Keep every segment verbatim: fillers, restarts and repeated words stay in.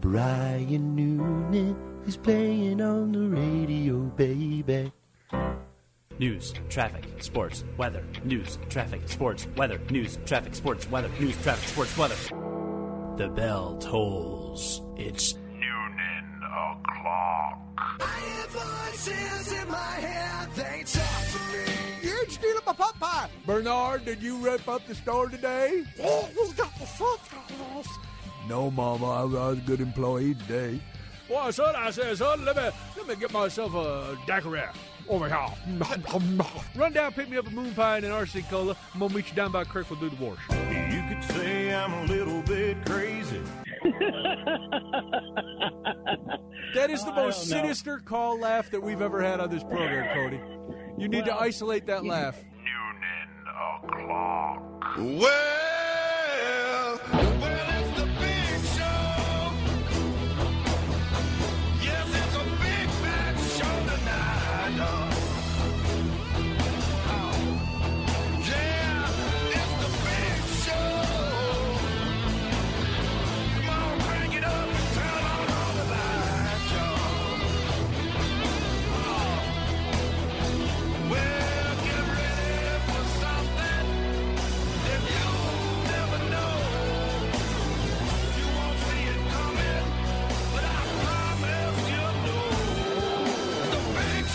Brian Noonan is playing on the radio, baby. News, traffic, sports, weather. News, traffic, sports, weather. News, traffic, sports, weather. News, traffic, sports, weather. The bell tolls. It's Noonan o'clock. I hear voices in my head, they talk to me. You're stealing my pot pie. Bernard, did you rip up the store today? Yeah, who's got the full titles? No, Mama, I was a good employee today. Well, son, I said, son, let me, let me get myself a daiquiri over here. Run down, pick me up a moon pie and an R C cola. I'm going to meet you down by Creek. We'll do the wash. You could say I'm a little bit crazy. That is the most sinister call laugh that we've ever had on this program, Cody. You need well, to isolate that laugh. Noonan o'clock. Well, well, it's the big show. Yes, it's a big bad show tonight. Oh. Yeah, it's the big show. Come on, crank it up and turn on all the lights, y'all. Oh. Well, get ready for something that you'll never know. You won't see it coming, but I promise you'll know. The big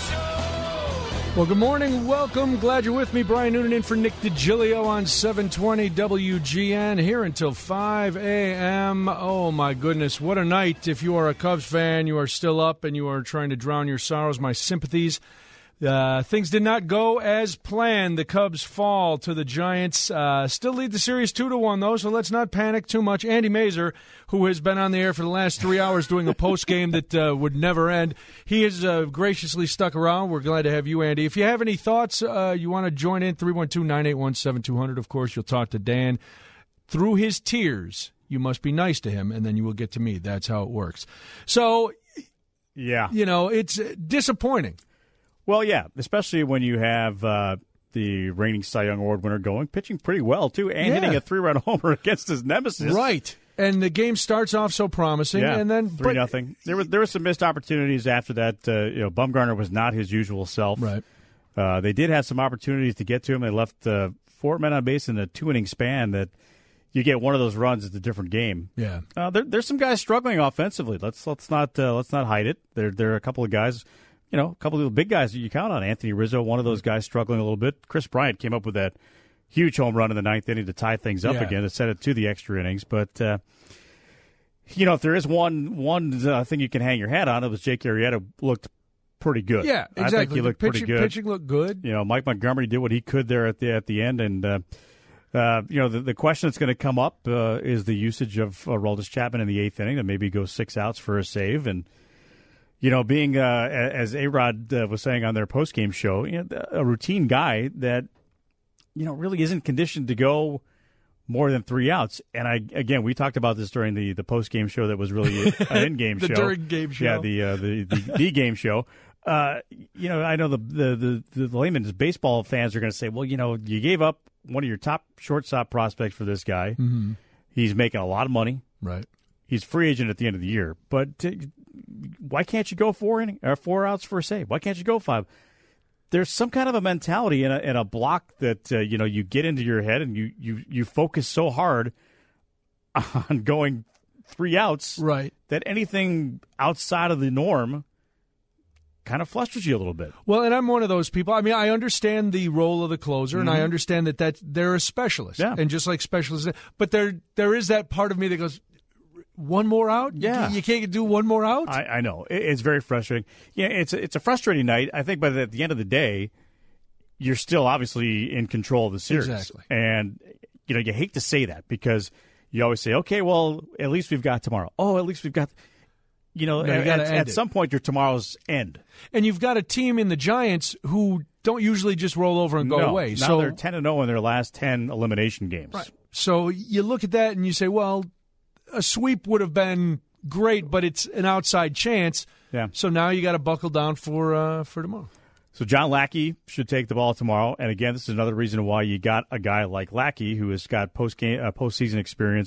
show. Well, good morning. Welcome. Glad you're with me. Brian Noonan in for Nick DiGilio on seven twenty W G N here until five a.m. Oh, my goodness. What a night. If you are a Cubs fan, you are still up and you are trying to drown your sorrows. My sympathies. Uh, things did not go as planned. The Cubs fall to the Giants. Uh, still lead the series two to one, though, so let's not panic too much. Andy Mazer, who has been on the air for the last three hours doing a post game that uh, would never end, he has uh, graciously stuck around. We're glad to have you, Andy. If you have any thoughts, uh, you want to join in, three one two, nine eight one, seven two zero zero. Of course, you'll talk to Dan. Through his tears, you must be nice to him, and then you will get to me. That's how it works. So, yeah, you know, it's disappointing. Well, yeah, especially when you have uh, the reigning Cy Young Award winner going, pitching pretty well, too, and Yeah. hitting a three-run homer against his nemesis. Right. And the game starts off so promising, Yeah, and then three but- nothing. There were there were some missed opportunities after that. Uh, you know, Bumgarner was not his usual self. Right. Uh, they did have some opportunities to get to him. They left uh, four men on base in a two-inning span. That you get one of those runs, it's a different game. Yeah. Uh, there, there's some guys struggling offensively. Let's let's not uh, let's not hide it. There there are a couple of guys. You know, a couple of the big guys that you count on. Anthony Rizzo, one of those guys struggling a little bit. Chris Bryant came up with that huge home run in the ninth inning to tie things up Yeah. again, to set it to the extra innings. But, uh, you know, if there is one one uh, thing you can hang your hat on, it was Jake Arrieta looked pretty good. Yeah, exactly. I think he looked pitching, pretty good. Pitching looked good. You know, Mike Montgomery did what he could there at the at the end. And, uh, uh, you know, the, the question that's going to come up uh, is the usage of uh, Aroldis Chapman in the eighth inning, that maybe goes six outs for a save. And, you know, being, uh, as A-Rod uh, was saying on their postgame show, you know, a routine guy that, you know, really isn't conditioned to go more than three outs. And, I again, we talked about this during the, the postgame show that was really an in-game the show. The during-game show. Yeah, the, uh, the, the, the game show. Uh, you know, I know the, the, the, the layman's baseball fans are going to say, well, you know, you gave up one of your top shortstop prospects for this guy. Mm-hmm. He's making a lot of money. Right. He's free agent at the end of the year. But uh, why can't you go four inning, or four outs for a save? Why can't you go five? There's some kind of a mentality in a, in a block that uh, you know you get into your head and you, you, you focus so hard on going three outs, right, that anything outside of the norm kind of flusters you a little bit. Well, and I'm one of those people. I mean, I understand the role of the closer, Mm-hmm. and I understand that, that they're a specialist. Yeah. And just like specialists, but there there is that part of me that goes, one more out? Yeah. You, you can't do one more out? I, I know. It, it's very frustrating. Yeah, it's a, it's a frustrating night. I think by the, at the end of the day, you're still obviously in control of the series. Exactly. And, you know, you hate to say that because you always say, okay, well, at least we've got tomorrow. Oh, at least we've got... You know, No, you at, gotta at, end at it. some point, your tomorrow's end. And you've got a team in the Giants who don't usually just roll over and go no, away. Now So they're ten and oh in their last ten elimination games. Right. So you look at that and you say, well, a sweep would have been great, but it's an outside chance. Yeah. So now you got to buckle down for uh, for tomorrow. So John Lackey should take the ball tomorrow. And again, this is another reason why you got a guy like Lackey who has got post game, uh, postseason experience.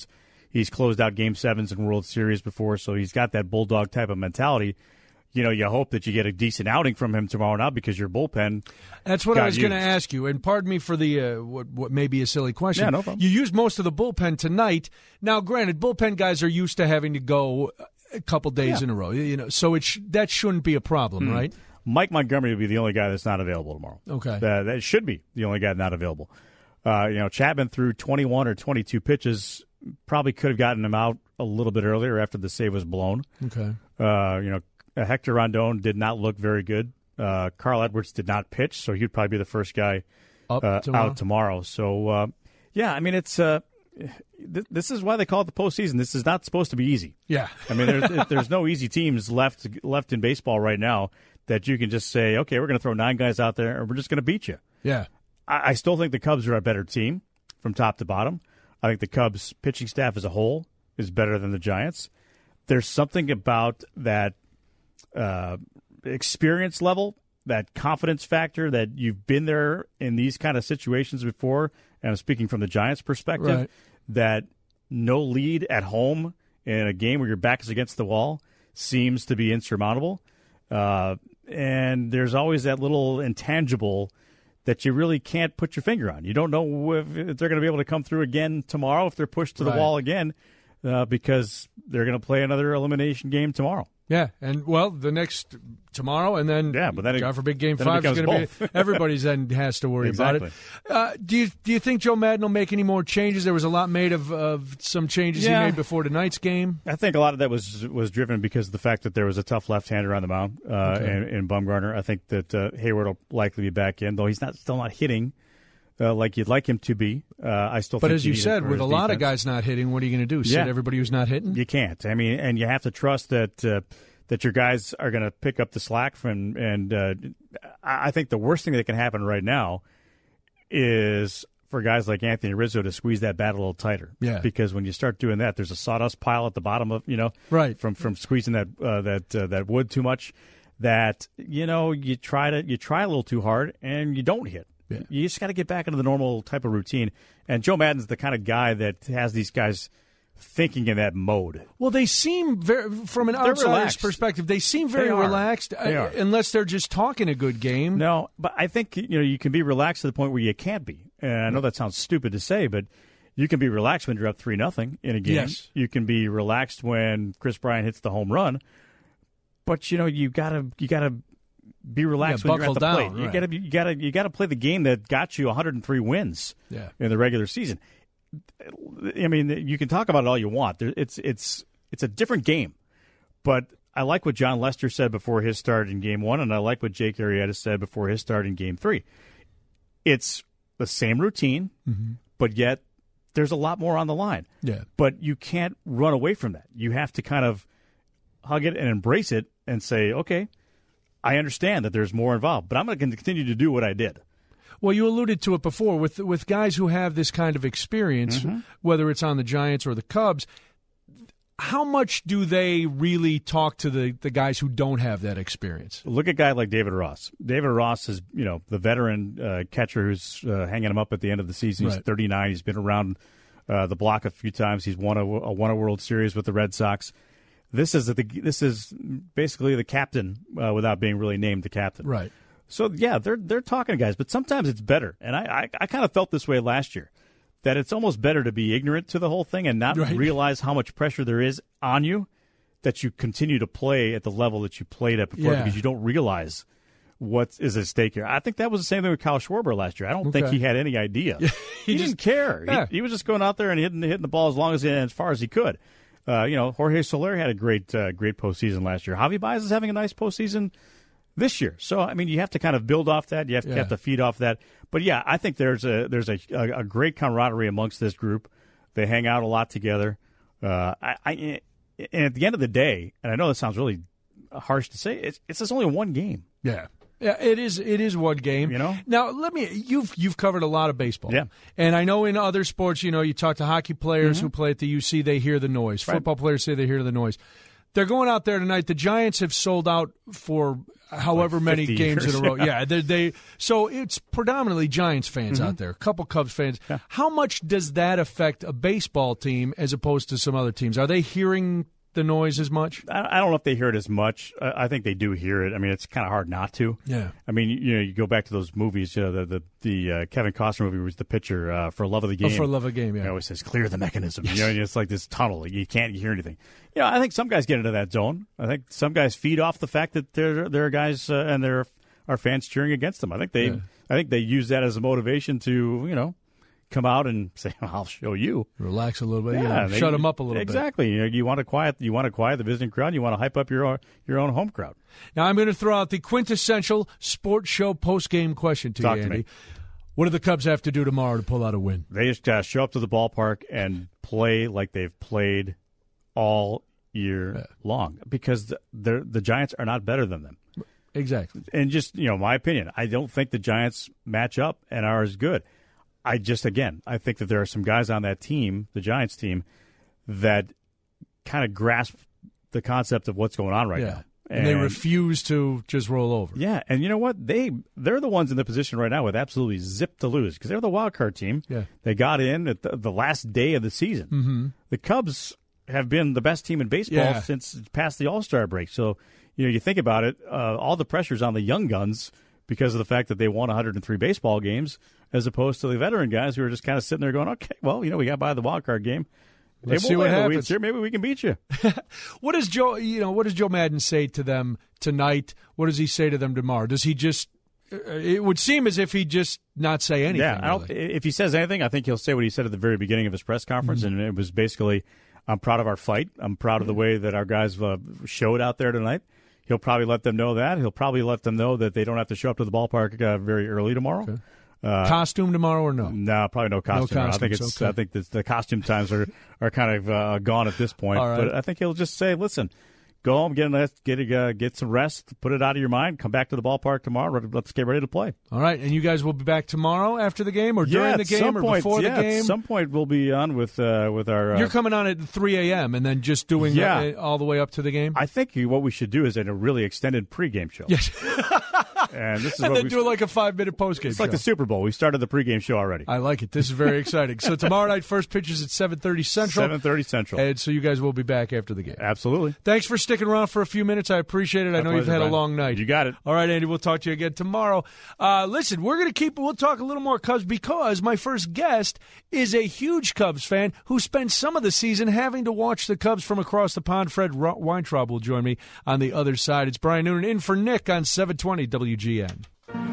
He's closed out Game Sevens in World Series before, so he's got that bulldog type of mentality. You know, you hope that you get a decent outing from him tomorrow night because your bullpen. That's what I was going to used. ask you, and pardon me for the uh, what, what may be a silly question. Yeah, no problem. You used most of the bullpen tonight. Now, granted, bullpen guys are used to having to go a couple days Yeah. in a row, you know, so it sh- that shouldn't be a problem, Hmm. right? Mike Montgomery will be the only guy that's not available tomorrow. Okay, uh, that should be the only guy not available. Uh, you know, Chapman threw twenty-one or twenty-two pitches. Probably could have gotten him out a little bit earlier after the save was blown. Okay, uh, you know. Uh, Hector Rondon did not look very good. Uh, Carl Edwards did not pitch, so he'd probably be the first guy Up uh, tomorrow. out tomorrow. So, uh, yeah, I mean, it's uh, th- this is why they call it the postseason. This is not supposed to be easy. Yeah. I mean, there's, there's no easy teams left left in baseball right now that you can just say, okay, we're going to throw nine guys out there and we're just going to beat you. Yeah. I, I still think the Cubs are a better team from top to bottom. I think the Cubs pitching staff as a whole is better than the Giants. There's something about that Uh, experience level, that confidence factor, that you've been there in these kind of situations before, and I'm speaking from the Giants' perspective, Right. that no lead at home in a game where your back is against the wall seems to be insurmountable. Uh, and there's always that little intangible that you really can't put your finger on. You don't know if they're going to be able to come through again tomorrow, if they're pushed to the Right. wall again, uh, because they're going to play another elimination game tomorrow. Yeah, and well, the next tomorrow, and then Yeah, but then it- God forbid, Game then it Five is becomes going to be. both. Everybody's then has to worry Exactly. about it. Uh, do you do you think Joe Madden will make any more changes? There was a lot made of, of some changes Yeah. he made before tonight's game. I think a lot of that was was driven because of the fact that there was a tough left-hander on the mound uh, Okay. in, in Bumgarner. I think that uh, Hayward will likely be back in, though he's not still not hitting uh, like you'd like him to be. Uh, I still. But think as you need it said, for with a his lot of defense. guys not hitting, what are you going to do? Sit Yeah. everybody who's not hitting? You can't. I mean, and you have to trust that uh, that your guys are going to pick up the slack from. And uh, I I think the worst thing that can happen right now is for guys like Anthony Rizzo to squeeze that bat a little tighter. Yeah. Because when you start doing that, there's a sawdust pile at the bottom of you know Right. from from squeezing that uh, that uh, that wood too much. That you know you try to you try a little too hard and you don't hit. Yeah. You just got to get back into the normal type of routine. And Joe Madden's the kind of guy that has these guys thinking in that mode. Well, they seem very, from an They're outsider's relaxed. perspective, they seem very They are. relaxed, They uh, are. unless they're just talking a good game. No, but I think you know you can be relaxed to the point where you can't be. And I know that sounds stupid to say, but you can be relaxed when you're up three nothing in a game. Yes. You can be relaxed when Chris Bryant hits the home run. But you know you gotta you gotta be relaxed Yeah, when you're at the buckle plate. down, You right. gotta you gotta you gotta play the game that got you one hundred three wins Yeah. in the regular season. I mean, you can talk about it all you want. There- It's it's it's a different game, but I like what John Lester said before his start in Game One, and I like what Jake Arrieta said before his start in Game Three. It's the same routine, but yet there's a lot more on the line. Yeah. But you can't run away from that. You have to kind of hug it and embrace it and say, okay, I understand that there's more involved, but I'm going to continue to do what I did. Well, you alluded to it before with with guys who have this kind of experience, Mm-hmm. whether it's on the Giants or the Cubs. How much do they really talk to the, the guys who don't have that experience? Look at a guy like David Ross. David Ross is, you know, the veteran uh, catcher who's uh, hanging him up at the end of the season. He's Right. thirty-nine. He's been around uh, the block a few times. He's won a, a won a World Series with the Red Sox. This is the this is basically the captain uh, without being really named the captain. Right. So yeah, they're they're talking to guys, but sometimes it's better. And I I, I kind of felt this way last year, that it's almost better to be ignorant to the whole thing and not Right. realize how much pressure there is on you, that you continue to play at the level that you played at before Yeah. because you don't realize what is at stake here. I think that was the same thing with Kyle Schwarber last year. I don't think Okay. he had any idea. he he just- didn't care. Yeah. He, he was just going out there and hitting hitting the ball as long as as far as he could. Uh, you know, Jorge Soler had a great uh, great postseason last year. Javi Baez is having a nice postseason this year. So I mean, you have to kind of build off that. You have to, Yeah. have to feed off that. But yeah, I think there's a there's a, a, a great camaraderie amongst this group. They hang out a lot together. Uh, I, I and at the end of the day, and I know this sounds really harsh to say, it's it's just only one game. Yeah. Yeah, it is. It is one game. You know? Now, let me. You've you've covered a lot of baseball. Yeah. And I know in other sports, you know, you talk to hockey players who play at the U C, they hear the noise. Right. Football players say they hear the noise. they're going out there tonight. The Giants have sold out for however Like many games years, in a row. yeah. Yeah, they, they so it's predominantly Giants fans Mm-hmm. out there, a couple Cubs fans. Yeah. How much does that affect a baseball team as opposed to some other teams? Are they hearing the noise as much? I I don't know if they hear it as much. I I think they do hear it. I mean, it's kind of hard not to. Yeah. I mean, you know, you go back to those movies. Uh, the the, the uh, Kevin Costner movie was the pitcher uh, for Love of the Oh, Game. for love of game, yeah. He always says, "Clear the mechanism." You know, and it's like this tunnel. You can't hear anything. You know, I think some guys get into that zone. I think some guys feed off the fact that there there are guys uh, and there are fans cheering against them. I think they Yeah. I think they use that as a motivation to you know come out and say, "I'll show you." Relax a little bit. Yeah, Yeah, they- shut them up a little exactly. bit. You know, you want to quiet you want to quiet the visiting crowd. You want to hype up your own, your own home crowd. Now, I'm going to throw out the quintessential sports show post-game question to Talk you, to me. Andy. What do the Cubs have to do tomorrow to pull out a win? They just uh, show up to the ballpark and play like they've played all year Yeah. long because the, the the Giants are not better than them. Exactly. And just, you know, my opinion, I don't think the Giants match up and are as good. I just, again, I think that there are some guys on that team, the Giants team, that kind of grasp the concept of what's going on right yeah. now. And, they refuse to just roll over. Yeah, and you know what? They they're the ones in the position right now with absolutely zip to lose because they're the wild card team. Yeah. They got in at the, the last day of the season. Mm-hmm. The Cubs have been the best team in baseball Yeah. since past the All-Star break. So, you know, you think about it, uh, all the pressure's on the young guns because of the fact that they won one hundred three baseball games as opposed to the veteran guys who are just kind of sitting there going, okay, well, you know, we got by the wild card game. Let's Hey, see we'll what play the happens. weeds here. Maybe we can beat you. What does Joe, you know, what does Joe Madden say to them tonight? What does he say to them tomorrow? Does he just? uh, It would seem as if he'd just not say anything. Yeah, I don't, really. if he says anything, I think he'll say what he said at the very beginning of his press conference, Mm-hmm. and it was basically, I'm proud of our fight. I'm proud of the way that our guys uh, showed out there tonight. He'll probably let them know that. He'll probably let them know that they don't have to show up to the ballpark uh, very early tomorrow. Okay. Uh, Costume tomorrow or no? No, probably no costume. No I think costumes, it's. okay. I think the, the costume times are, are kind of uh, gone at this point. All right. But I think he'll just say, "Listen, go home, get a, get a, uh, get some rest, put it out of your mind. Come back to the ballpark tomorrow. Let's get ready to play." All right, and you guys will be back tomorrow after the game, or yeah, during at the game, some or point, before yeah, the game. At some point, we'll be on with uh, with our. Uh, You're coming on at three a.m. and then just doing Yeah. uh, all the way up to the game. I think what we should do is a really extended pregame show. Yes, And this is and what then we do like a five-minute postgame. It's like the Super Bowl. We started the pregame show already. I like it. This is very exciting. So tomorrow night, first pitch is at seven thirty Central. seven thirty Central. And so you guys will be back after the game. Absolutely. Thanks for sticking around for a few minutes. I appreciate it. I My know you've pleasure, had Brian. a long night. You got it. All right, Andy, we'll talk to you again tomorrow. Uh, listen, we're going to keep, we'll talk a little more Cubs because my first guest is a huge Cubs fan who spent some of the season having to watch the Cubs from across the pond. Fred Ro- Weintraub will join me on the other side. It's Brian Noonan in for Nick on seven twenty W G N.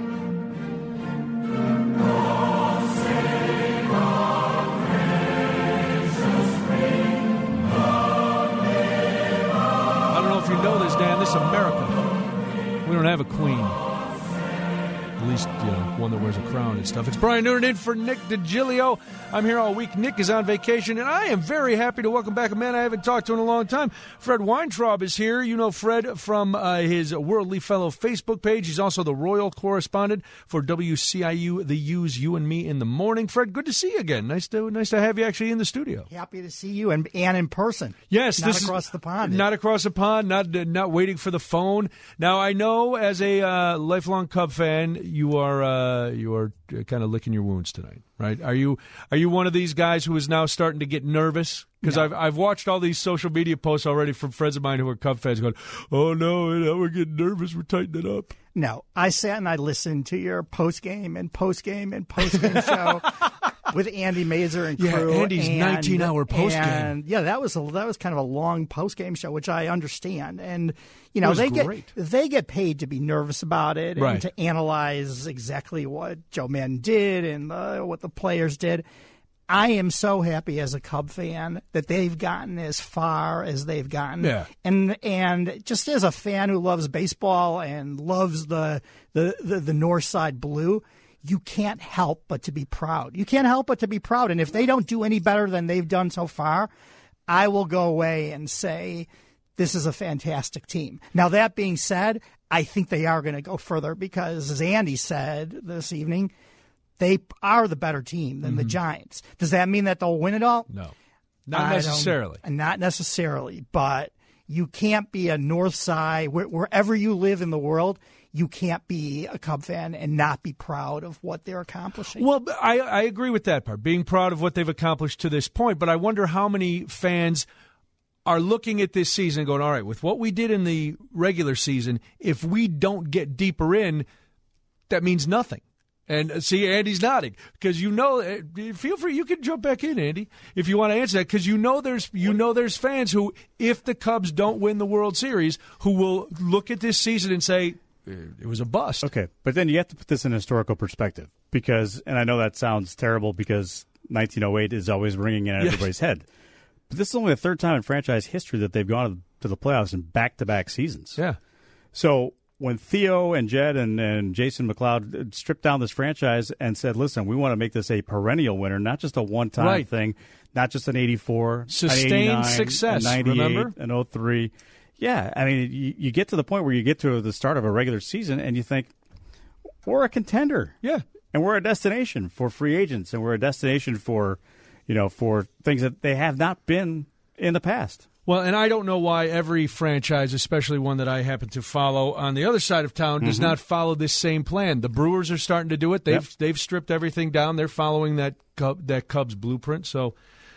I don't know if you know this, Dan. This is America. We don't have a queen. At least, you know, one that wears a crown and stuff. It's Brian Noonan in for Nick DiGilio. I'm here all week. Nick is on vacation, and I am very happy to welcome back a man I haven't talked to in a long time. Fred Weintraub is here. You know Fred from uh, his Worldly Fellow Facebook page. He's also the royal correspondent for W C I U, The U's You and Me in the Morning. Fred, good to see you again. Nice to nice to have you actually in the studio. Happy to see you and, and in person. Yes, not this across is, the pond. Not across the pond. Not not waiting for the phone. Now I know, as a uh, lifelong Cub fan, you are uh, you are kind of licking your wounds tonight, right? Are you are you one of these guys who is now starting to get nervous? Because No. I've I've watched all these social media posts already from friends of mine who are Cub fans going, "Oh no, now we're getting nervous. We're tightening it up." No, I sat and I listened to your post game and post game and post game show with Andy Mazer and Yeah, crew. Andy's and- nineteen-hour postgame. and, Yeah, that was a, that was kind of a long post game show, which I understand. And you know was they great. get they get paid to be nervous about it Right. and to analyze exactly what Joe Madden did and uh, what the players did. I am so happy as a Cub fan that they've gotten as far as they've gotten. Yeah. And and just as a fan who loves baseball and loves the the, the, the North Side Blue, you can't help but to be proud. You can't help but to be proud. And if they don't do any better than they've done so far, I will go away and say this is a fantastic team. Now, that being said, I think they are going to go further because, as Andy said this evening, they are the better team than the Giants. Does that mean that they'll win it all? No, not I don't- necessarily. Not necessarily, but You can't be a North Side, where, wherever you live in the world, you can't be a Cub fan and not be proud of what they're accomplishing. Well, I, I agree with that part, being proud of what they've accomplished to this point. But I wonder how many fans are looking at this season and going, all right, with what we did in the regular season, if we don't get deeper in, that means nothing. And see, Andy's nodding because you know. Feel free, you can jump back in, Andy, if you want to answer that, because you know there's you know there's fans who, if the Cubs don't win the World Series, who will look at this season and say it was a bust. Okay, but then you have to put this in historical perspective because, and I know that sounds terrible because nineteen oh eight is always ringing in Yes. everybody's head, but this is only the third time in franchise history that they've gone to the playoffs in back-to-back seasons. Yeah. So when Theo and Jed and, and Jason McLeod stripped down this franchise and said, listen, we want to make this a perennial winner, not just a one-time Right. thing, not just an eighty-four, Sustained an eighty-nine, success, a ninety-eight, remember? an oh three. Yeah, I mean, you, you get to the point where you get to the start of a regular season and you think, we're a contender. Yeah. And we're a destination for free agents, and we're a destination for, you know, for things that they have not been in the past. Well, and I don't know why every franchise, especially one that I happen to follow on the other side of town, does Mhm. not follow this same plan. The Brewers are starting to do it. They've Yep. they've stripped everything down. They're following that Cub, that Cubs blueprint. So,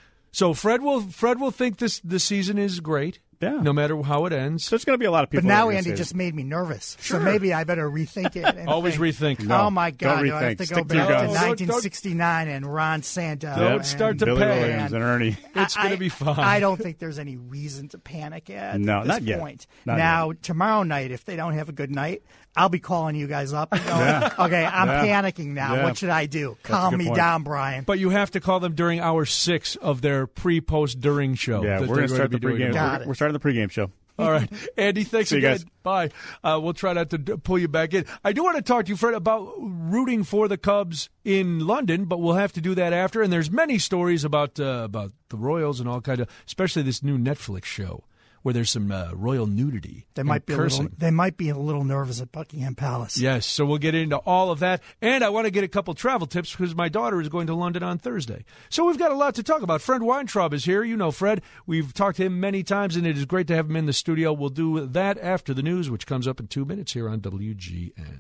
so Fred will Fred will think this this season is great. Yeah. No matter how it ends. There's going to be a lot of people. But that are now gonna Andy say just that. made me nervous. Sure. So maybe I better rethink it. And Always think, rethink. No, oh, my God. don't Do I have rethink. to go Stick to your back to guns. nineteen sixty-nine and Ron Santo? Don't and- start to Billy pay. Williams and Ernie. It's I- going to be fun. I don't think there's any reason to panic at No, this not yet. point. Not now, yet. tomorrow night, if they don't have a good night, I'll be calling you guys up and going, Yeah. okay, I'm Yeah. panicking now. Yeah. What should I do? a Calm good me point. down, Brian. But you have to call them during hour six of their pre, post, during show. Yeah, that we're they're going to start be the doing pregame. it. Got We're, it. we're starting the pregame show. All right. Andy, thanks See you again. guys. Bye. Uh, we'll try not to d- pull you back in. I do want to talk to you, Fred, about rooting for the Cubs in London, but we'll have to do that after. And there's many stories about uh, about the Royals and all kinds of, especially this new Netflix show where there's some uh, royal nudity. They and might be a cursing. little, they might be a little nervous at Buckingham Palace. Yes, so we'll get into all of that. And I want to get a couple travel tips because my daughter is going to London on Thursday. So we've got a lot to talk about. Fred Weintraub is here. You know Fred. We've talked to him many times, and it is great to have him in the studio. We'll do that after the news, which comes up in two minutes here on W G N.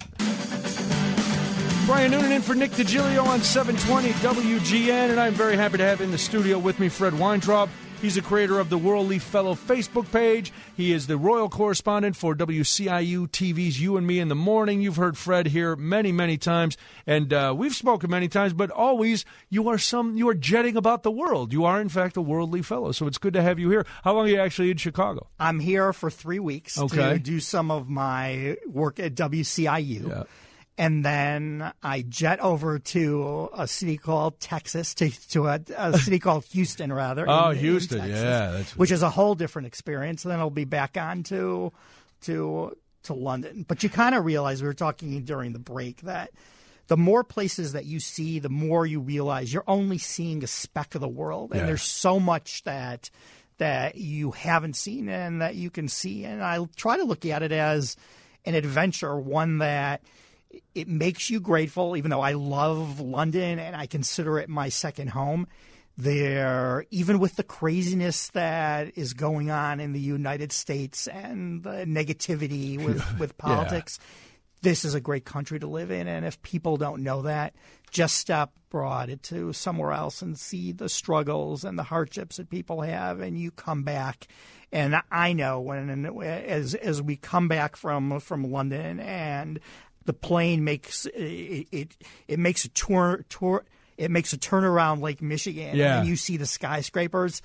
Brian Noonan in for Nick DiGilio on seven twenty W G N, and I'm very happy to have in the studio with me Fred Weintraub. He's the creator of the World Leaf Fellow Facebook page. He is the royal correspondent for W C I U T V's You and Me in the Morning. You've heard Fred here many, many times, and uh, we've spoken many times, but always you are some you are jetting about the world. You are, in fact, a World Leaf Fellow, so it's good to have you here. How long are you actually in Chicago? I'm here for three weeks Okay. to do some of my work at W C I U. Yeah. And then I jet over to a city called Texas, to, to a, a city called Houston, rather. Oh, in- in Houston, Texas, yeah, that's- which is a whole different experience. And then I'll be back on to, to, to London. But you kind of realize, we were talking during the break, that the more places that you see, the more you realize you're only seeing a speck of the world. And Yeah. there's so much that that you haven't seen and that you can see. And I try to look at it as an adventure, one that it makes you grateful, even though I love London and I consider it my second home. There, even with the craziness that is going on in the United States and the negativity with, with politics, this is a great country to live in. And if people don't know that, just step abroad to somewhere else and see the struggles and the hardships that people have, and you come back. And I know when, as as we come back from from London, and the plane makes it it, it makes a tour tour it makes a turn around Lake Michigan, Yeah. and you see the skyscrapers,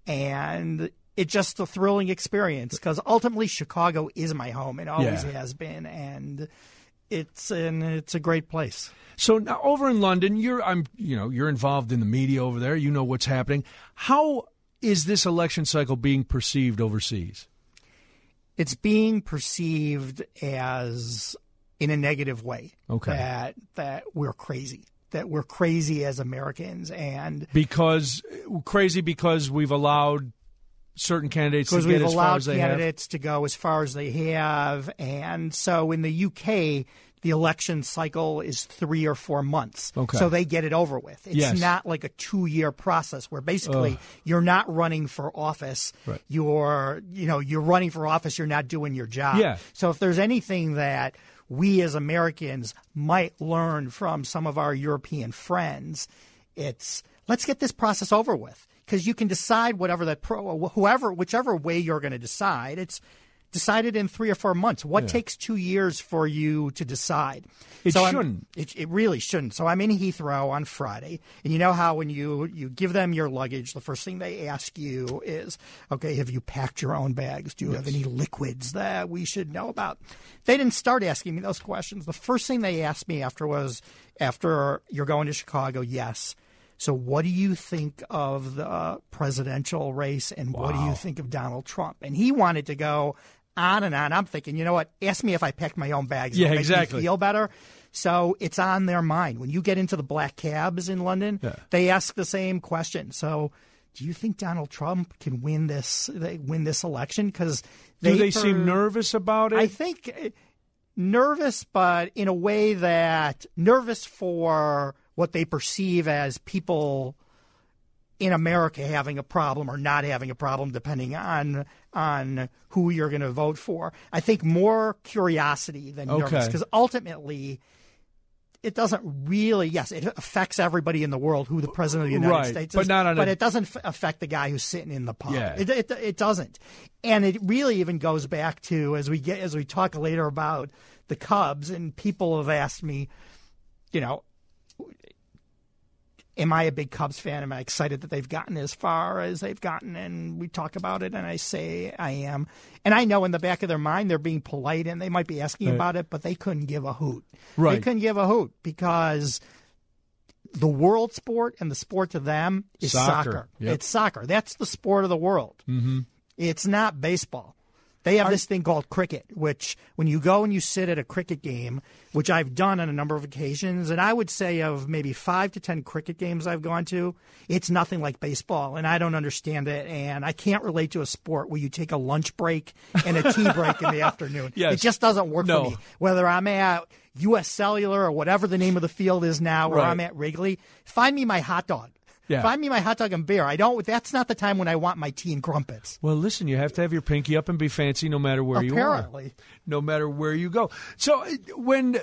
and it's just a thrilling experience because ultimately Chicago is my home and always Yeah. has been, and it's an it's a great place. So now over in London, you're I'm you know you're involved in the media over there. You know what's happening. How is this election cycle being perceived overseas? It's being perceived as in a negative way. Okay. That that we're crazy. That we're crazy as Americans, and Because crazy because we've allowed certain candidates to because get we've as far allowed as they have. candidates to go as far as they have, and so in the U K, the election cycle is three or four months. Okay. So they get it over with. It's Yes. not like a two-year process where basically Ugh. you're not running for office. Right. You're, you know, you're running for office. You're not doing your job. Yeah. So if there's anything that we as Americans might learn from some of our European friends, it's let's get this process over with, because you can decide whatever that pro, whoever, whichever way you're going to decide. It's decided in three or four months. What Yeah. takes two years for you to decide? It So I'm- shouldn't. It, it really shouldn't. So I'm in Heathrow on Friday, and you know how when you, you give them your luggage, the first thing they ask you is, okay, have you packed your own bags? Do you have any liquids that we should know about? They didn't start asking me those questions. The first thing they asked me after was, after you're going to Chicago, yes. So what do you think of the presidential race, and what do you think of Donald Trump? And he wanted to go on and on. I'm thinking, you know what? Ask me if I packed my own bags. Yeah, It'll make exactly. me feel better. So it's on their mind. When you get into the black cabs in London, Yeah. they ask the same question. So do you think Donald Trump can win this they win this election? Because Do they seem nervous about it? I think uh, nervous, but in a way that nervous for what they perceive as people in America having a problem or not having a problem, depending on on who you're going to vote for. I think more curiosity than nervous, Okay. because ultimately it doesn't really. Yes, it affects everybody in the world who the president of the United Right, States but is, not on a- but it doesn't f- affect the guy who's sitting in the pub. Yeah. It, it it doesn't, and it really even goes back to as we get as we talk later about the Cubs, and people have asked me, you know, am I a big Cubs fan? Am I excited that they've gotten as far as they've gotten? And we talk about it, and I say I am. And I know in the back of their mind they're being polite, and they might be asking Right. about it, but they couldn't give a hoot. Right. They couldn't give a hoot because the world sport and the sport to them is Soccer. soccer. Yep. It's soccer. That's the sport of the world. Mm-hmm. It's not baseball. They have this thing called cricket, which when you go and you sit at a cricket game, which I've done on a number of occasions, and I would say of maybe five to ten cricket games I've gone to, it's nothing like baseball, and I don't understand it, and I can't relate to a sport where you take a lunch break and a tea break in the afternoon. Yes. It just doesn't work No. for me. Whether I'm at U S Cellular or whatever the name of the field is now, or Right. I'm at Wrigley, find me my hot dog. Yeah. Find me my hot dog and beer. I don't. That's not the time when I want my tea and crumpets. Well, listen, you have to have your pinky up and be fancy no matter where you are. Apparently. No matter where you go. So uh, when,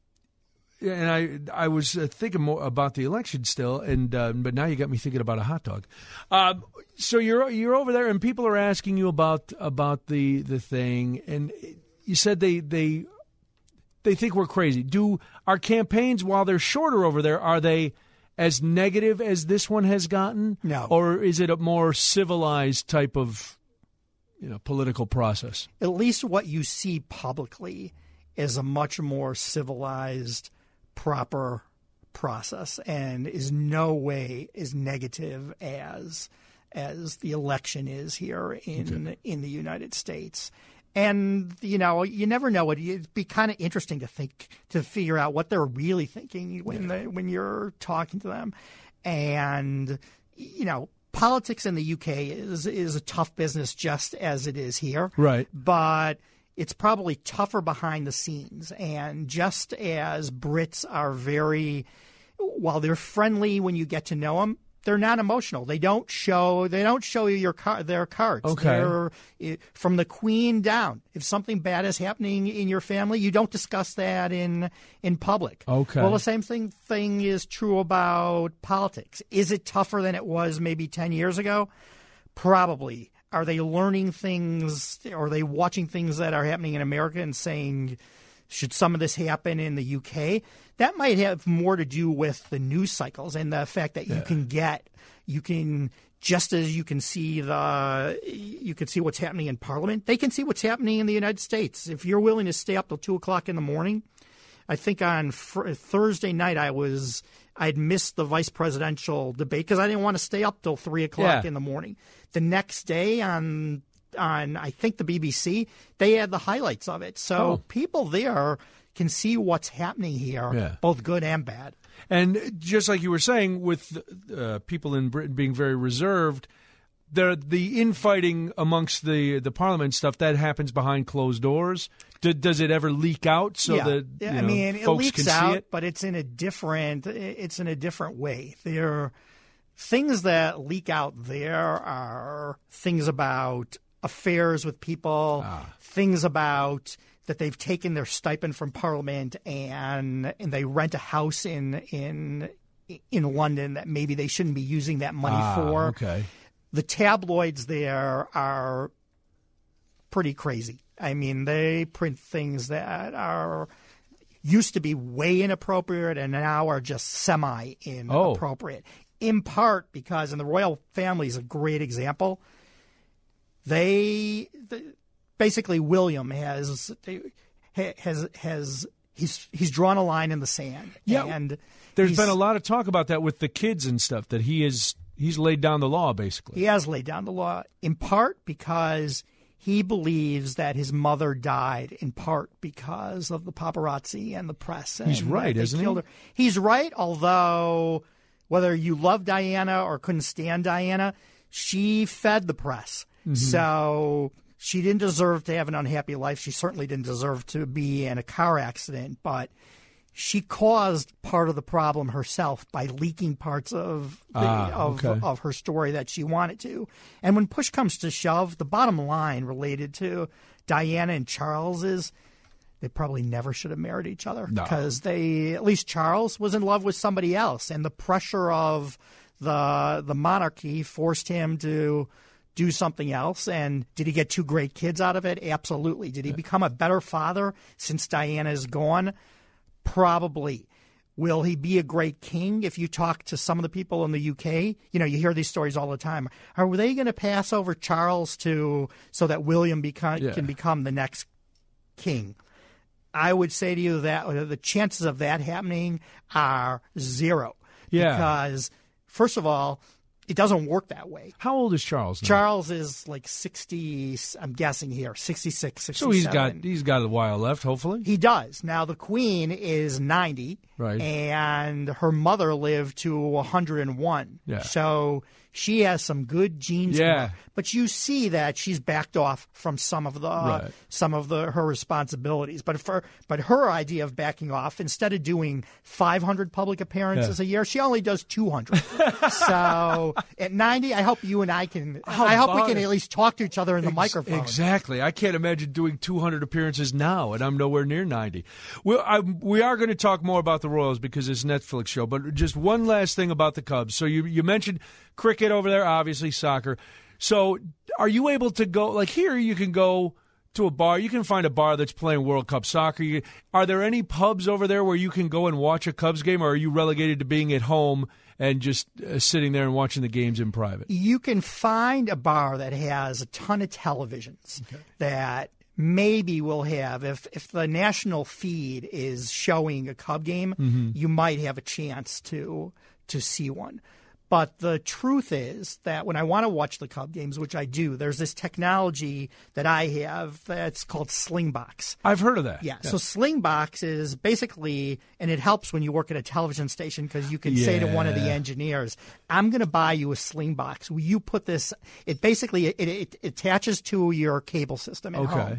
and I I was uh, thinking more about the election still, and uh, but now you got me thinking about a hot dog. Uh, so you're you're over there, and people are asking you about about the the thing, and you said they they they think we're crazy. Do our campaigns, while they're shorter over there, are they as negative as this one has gotten? No. Or is it a more civilized type of, you know, political process? At least what you see publicly is a much more civilized, proper process, and is no way as negative as as the election is here in okay. in the United States. And, you know, you never know. It'd be kind of interesting to think, to figure out what they're really thinking when they, when you're talking to them. And, you know, politics in the U K is is a tough business just as it is here. Right. But it's probably tougher behind the scenes. And just as Brits are very, while they're friendly when you get to know them, they're not emotional. They don't show. They don't show you your car, their cards. Okay. They're, it, from the Queen down. If something bad is happening in your family, you don't discuss that in in public. Okay. Well, the same thing thing is true about politics. Is it tougher than it was maybe ten years ago? Probably. Are they learning things? Are they watching things that are happening in America and saying, should some of this happen in the U K? That might have more to do with the news cycles and the fact that you Yeah. can get, you can, just as you can see the, you can see what's happening in Parliament, they can see what's happening in the United States. If you're willing to stay up till two o'clock in the morning, I think on fr- Thursday night I was, I'd missed the vice presidential debate because I didn't want to stay up till three o'clock Yeah. in the morning. The next day on on I think the B B C, they had the highlights of it. So Oh. people there can see what's happening here, Yeah. both good and bad. And just like you were saying, with uh, people in Britain being very reserved, the the infighting amongst the the parliament stuff that happens behind closed doors. Do, does it ever leak out so yeah. that you I know, mean, it folks leaks can out, see it? but it's in a different it's in a different way. There are things that leak out. There are things about affairs with people, Ah. things about that they've taken their stipend from Parliament and and they rent a house in in in London that maybe they shouldn't be using that money Ah, for. okay. The tabloids there are pretty crazy. I mean, they print things that are used to be way inappropriate and now are just semi-inappropriate. Oh. In part because, and the royal family is a great example, they the, basically William has has has he's he's drawn a line in the sand. Yeah, and There's he's- been a lot of talk about that with the kids and stuff, that he is he's laid down the law, basically. He has laid down the law, in part because he believes that his mother died, in part because of the paparazzi and the press. And He's right, that they isn't he? killed her. He's right, although whether you love Diana or couldn't stand Diana, she fed the press. Mm-hmm. So she didn't deserve to have an unhappy life. She certainly didn't deserve to be in a car accident, but she caused part of the problem herself by leaking parts of the, Ah, of, okay. of her story that she wanted to. And when push comes to shove, the bottom line related to Diana and Charles is they probably never should have married each other No. because they, at least Charles, was in love with somebody else, and the pressure of the the monarchy forced him to do something else. And did he get two great kids out of it? Absolutely. Did he become a better father since Diana is gone? Probably. Will he be a great king? If you talk to some of the people in the U K, you know, you hear these stories all the time. Are they going to pass over Charles to so that William become, Yeah. can become the next king? I would say to you that the chances of that happening are zero. Yeah. Because, first of all, it doesn't work that way. How old is Charles now? Charles is like sixty, I'm guessing here, sixty-six, So sixty-seven. he's got he's got a while left, hopefully. He does. Now, the Queen is ninety, Right. and her mother lived to one hundred one. Yeah. So she has some good genes. to Yeah. her. But you see that she's backed off from some of the Right. some of the her responsibilities. But for but her idea of backing off, instead of doing five hundred public appearances Yeah. a year, she only does two hundred. So at ninety, I hope you and I can. How I hope we about can it? at least talk to each other in the Ex- microphone. Exactly. I can't imagine doing two hundred appearances now, and I'm nowhere near ninety. Well, I, we are going to talk more about the Royals because it's a Netflix show, but just one last thing about the Cubs. So you, you mentioned cricket over there, obviously soccer. So are you able to go, like here you can go to a bar, you can find a bar that's playing World Cup soccer. You, are there any pubs over there where you can go and watch a Cubs game, or are you relegated to being at home and just uh, sitting there and watching the games in private? You can find a bar that has a ton of televisions that maybe will have, if if the national feed is showing a Cub game, Mm-hmm. you might have a chance to to see one. But the truth is that when I want to watch the Cub games, which I do, there's this technology that I have that's called Slingbox. I've heard of that. Yeah, so Slingbox is basically, and it helps when you work at a television station because you can say to one of the Yeah. engineers, I'm going to buy you a Slingbox. Will you put this, it basically, it, it, it attaches to your cable system at Okay. home.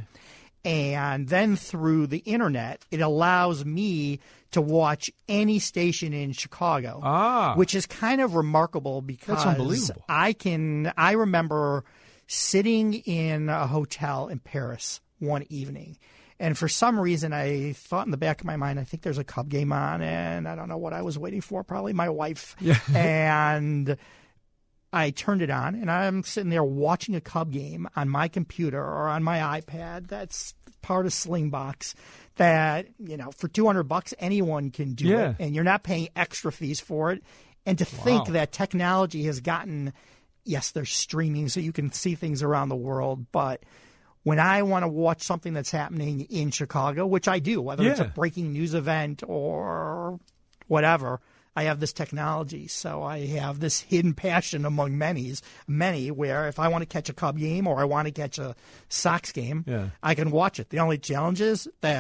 And then through the internet, it allows me to watch any station in Chicago, Ah. which is kind of remarkable because unbelievable. I can. I remember sitting in a hotel in Paris one evening, and for some reason, I thought in the back of my mind, I think there's a Cub game on, and I don't know what I was waiting for. Probably my wife. Yeah. And I turned it on, and I'm sitting there watching a Cub game on my computer or on my iPad. That's part of Slingbox. That, you know, for two hundred bucks, anyone can do Yeah. it, and you're not paying extra fees for it. And to think Wow. that technology has gotten, yes, there's streaming, so you can see things around the world, but when I want to watch something that's happening in Chicago, which I do, whether it's a Yeah. breaking news event or whatever, I have this technology. So I have this hidden passion among many's, many where if I want to catch a Cub game or I want to catch a Sox game, Yeah. I can watch it. The only challenge is that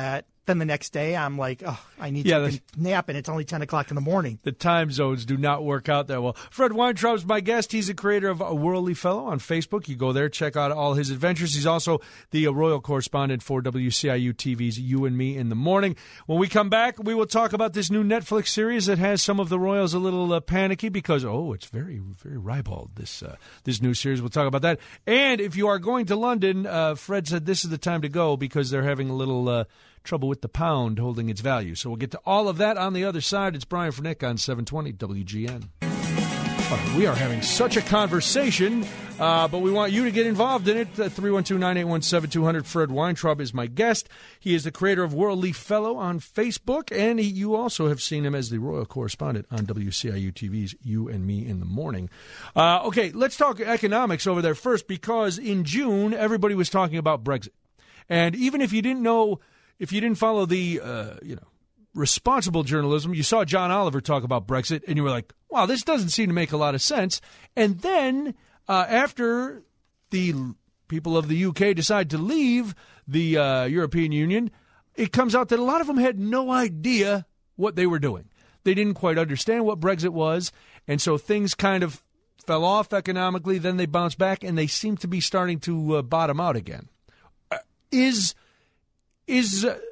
then the next day I'm like, oh, I need Yeah, to that's- take a nap, and it's only ten o'clock in the morning. The time zones do not work out that well. Fred Weintraub's my guest. He's the creator of A Worldly Fellow on Facebook. You go there, check out all his adventures. He's also the uh, royal correspondent for W C I U T V's You and Me in the Morning. When we come back, we will talk about this new Netflix series that has some of the royals a little uh, panicky because, oh, it's very, very ribald, this, uh, this new series. We'll talk about that. And if you are going to London, uh, Fred said this is the time to go because they're having a little uh, trouble with the pound holding its value. So we'll get to all of that on the other side. It's Brian Fernick on seven twenty W G N. Uh, we are having such a conversation, uh, but we want you to get involved in it. Uh, three one two, nine eight one, seven two zero zero. Fred Weintraub is my guest. He is the creator of Worldly Fellow on Facebook, and he, you also have seen him as the royal correspondent on W C I U T V's You and Me in the Morning. Uh, okay, let's talk economics over there first, because in June, everybody was talking about Brexit. And even if you didn't know, if you didn't follow the, uh, you know, responsible journalism, you saw John Oliver talk about Brexit, and you were like, wow, this doesn't seem to make a lot of sense. And then uh, after the people of the U K decide to leave the uh, European Union, it comes out that a lot of them had no idea what they were doing. They didn't quite understand what Brexit was, and so things kind of fell off economically. Then they bounced back, and they seem to be starting to uh, bottom out again. Uh, is is uh,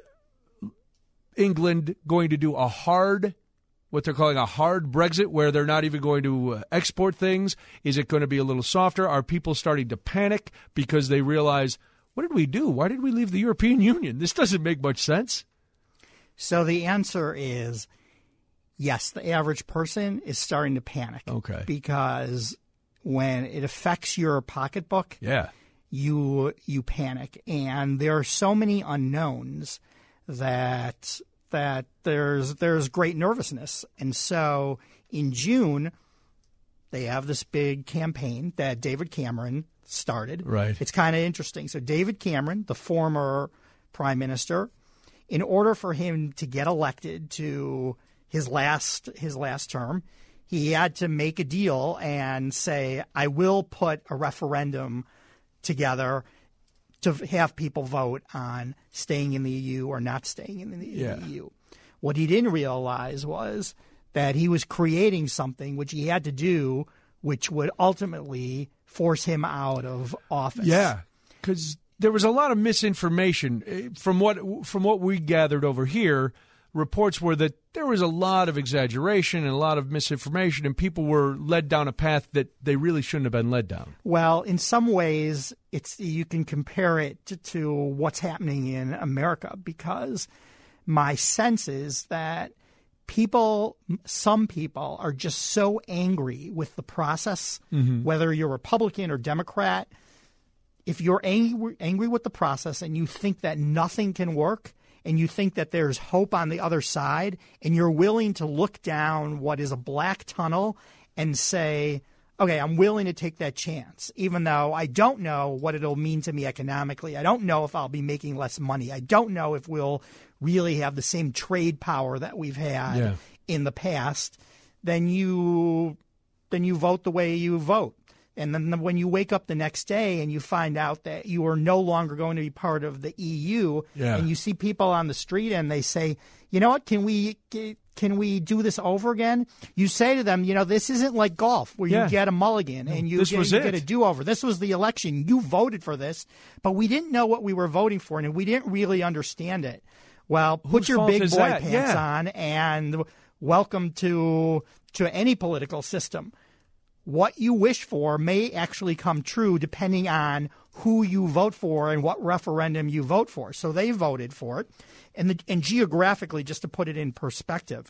England going to do a hard, what they're calling a hard Brexit, where they're not even going to uh, export things? Is it going to be a little softer? Are people starting to panic because they realize, what did we do? Why did we leave the European Union? This doesn't make much sense. So the answer is yes, the average person is starting to panic. Okay. Because when it affects your pocketbook, Yeah. you you panic. And there are so many unknowns that that there's there's great nervousness. And so in June, they have this big campaign that David Cameron started. Right. It's kind of interesting. So David Cameron, the former prime minister, in order for him to get elected to his last his last term, he had to make a deal and say, I will put a referendum together to have people vote on staying in the E U or not staying in the Yeah. E U. What he didn't realize was that he was creating something which he had to do, which would ultimately force him out of office. Yeah, because there was a lot of misinformation. Eh, From what from what we gathered over here, reports were that there was a lot of exaggeration and a lot of misinformation, and people were led down a path that they really shouldn't have been led down. Well, in some ways, it's you can compare it to, to what's happening in America, because my sense is that people, some people, are just so angry with the process, whether you're Republican or Democrat. If you're angry, angry with the process and you think that nothing can work, and you think that there's hope on the other side, and you're willing to look down what is a black tunnel and say, okay, I'm willing to take that chance, even though I don't know what it'll mean to me economically. I don't know if I'll be making less money. I don't know if we'll really have the same trade power that we've had Yeah. in the past. Then you, then you vote the way you vote. And then when you wake up the next day and you find out that you are no longer going to be part of the E U, Yeah. and you see people on the street and they say, you know what, can we can we do this over again? You say to them, you know, this isn't like golf where Yeah. you get a mulligan and you, This get, was you it. get a do-over. This was the election. You voted for this, but we didn't know what we were voting for, and we didn't really understand it. Well, put Whose your fault big is boy that? pants Yeah. on and welcome to to any political system. What you wish for may actually come true depending on who you vote for and what referendum you vote for. So they voted for it. And, the, and geographically, just to put it in perspective,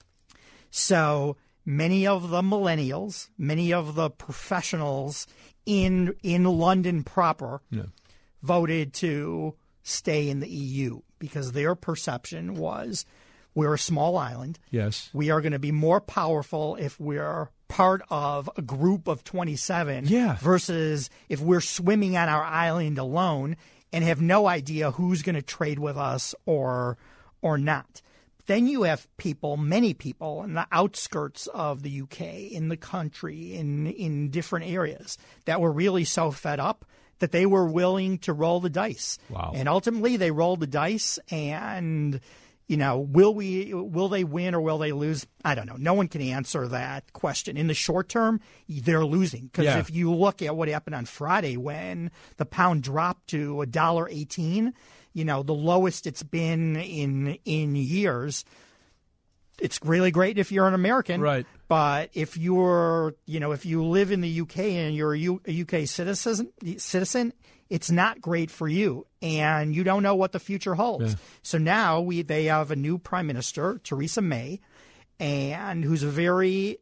so many of the millennials, many of the professionals in in London proper Yeah. voted to stay in the E U because their perception was we're a small island. Yes. We are going to be more powerful if we're part of a group of twenty-seven Yeah. versus if we're swimming on our island alone and have no idea who's going to trade with us or or not. Then you have people, many people in the outskirts of the U K, in the country, in in different areas that were really so fed up that they were willing to roll the dice. Wow. And ultimately, they rolled the dice, and you know, will we? Will they win or will they lose? I don't know. No one can answer that question. In the short term, they're losing because Yeah. if you look at what happened on Friday when the pound dropped to a dollar eighteen, you know, the lowest it's been in in years. It's really great if you're an American, Right. But if you're, you know, if you live in the U K and you're a, U, a U K citizen, citizen, it's not great for you, and you don't know what the future holds. Yeah. So now we they have a new prime minister, Theresa May, and who's a very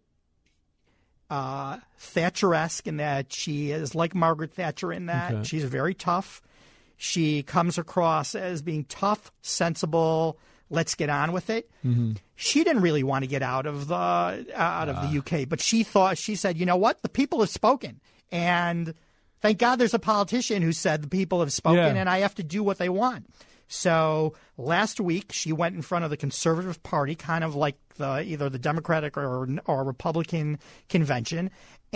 uh, Thatcher-esque in that she is like Margaret Thatcher in that Okay. she's very tough. She comes across as being tough, sensible. Let's get on with it. Mm-hmm. She didn't really want to get out of the uh, out of Ah. the U K, but she thought she said, you know what, the people have spoken, and thank God there's a politician who said the people have spoken, Yeah. and I have to do what they want. So last week she went in front of the Conservative Party, kind of like the either the Democratic or or Republican convention,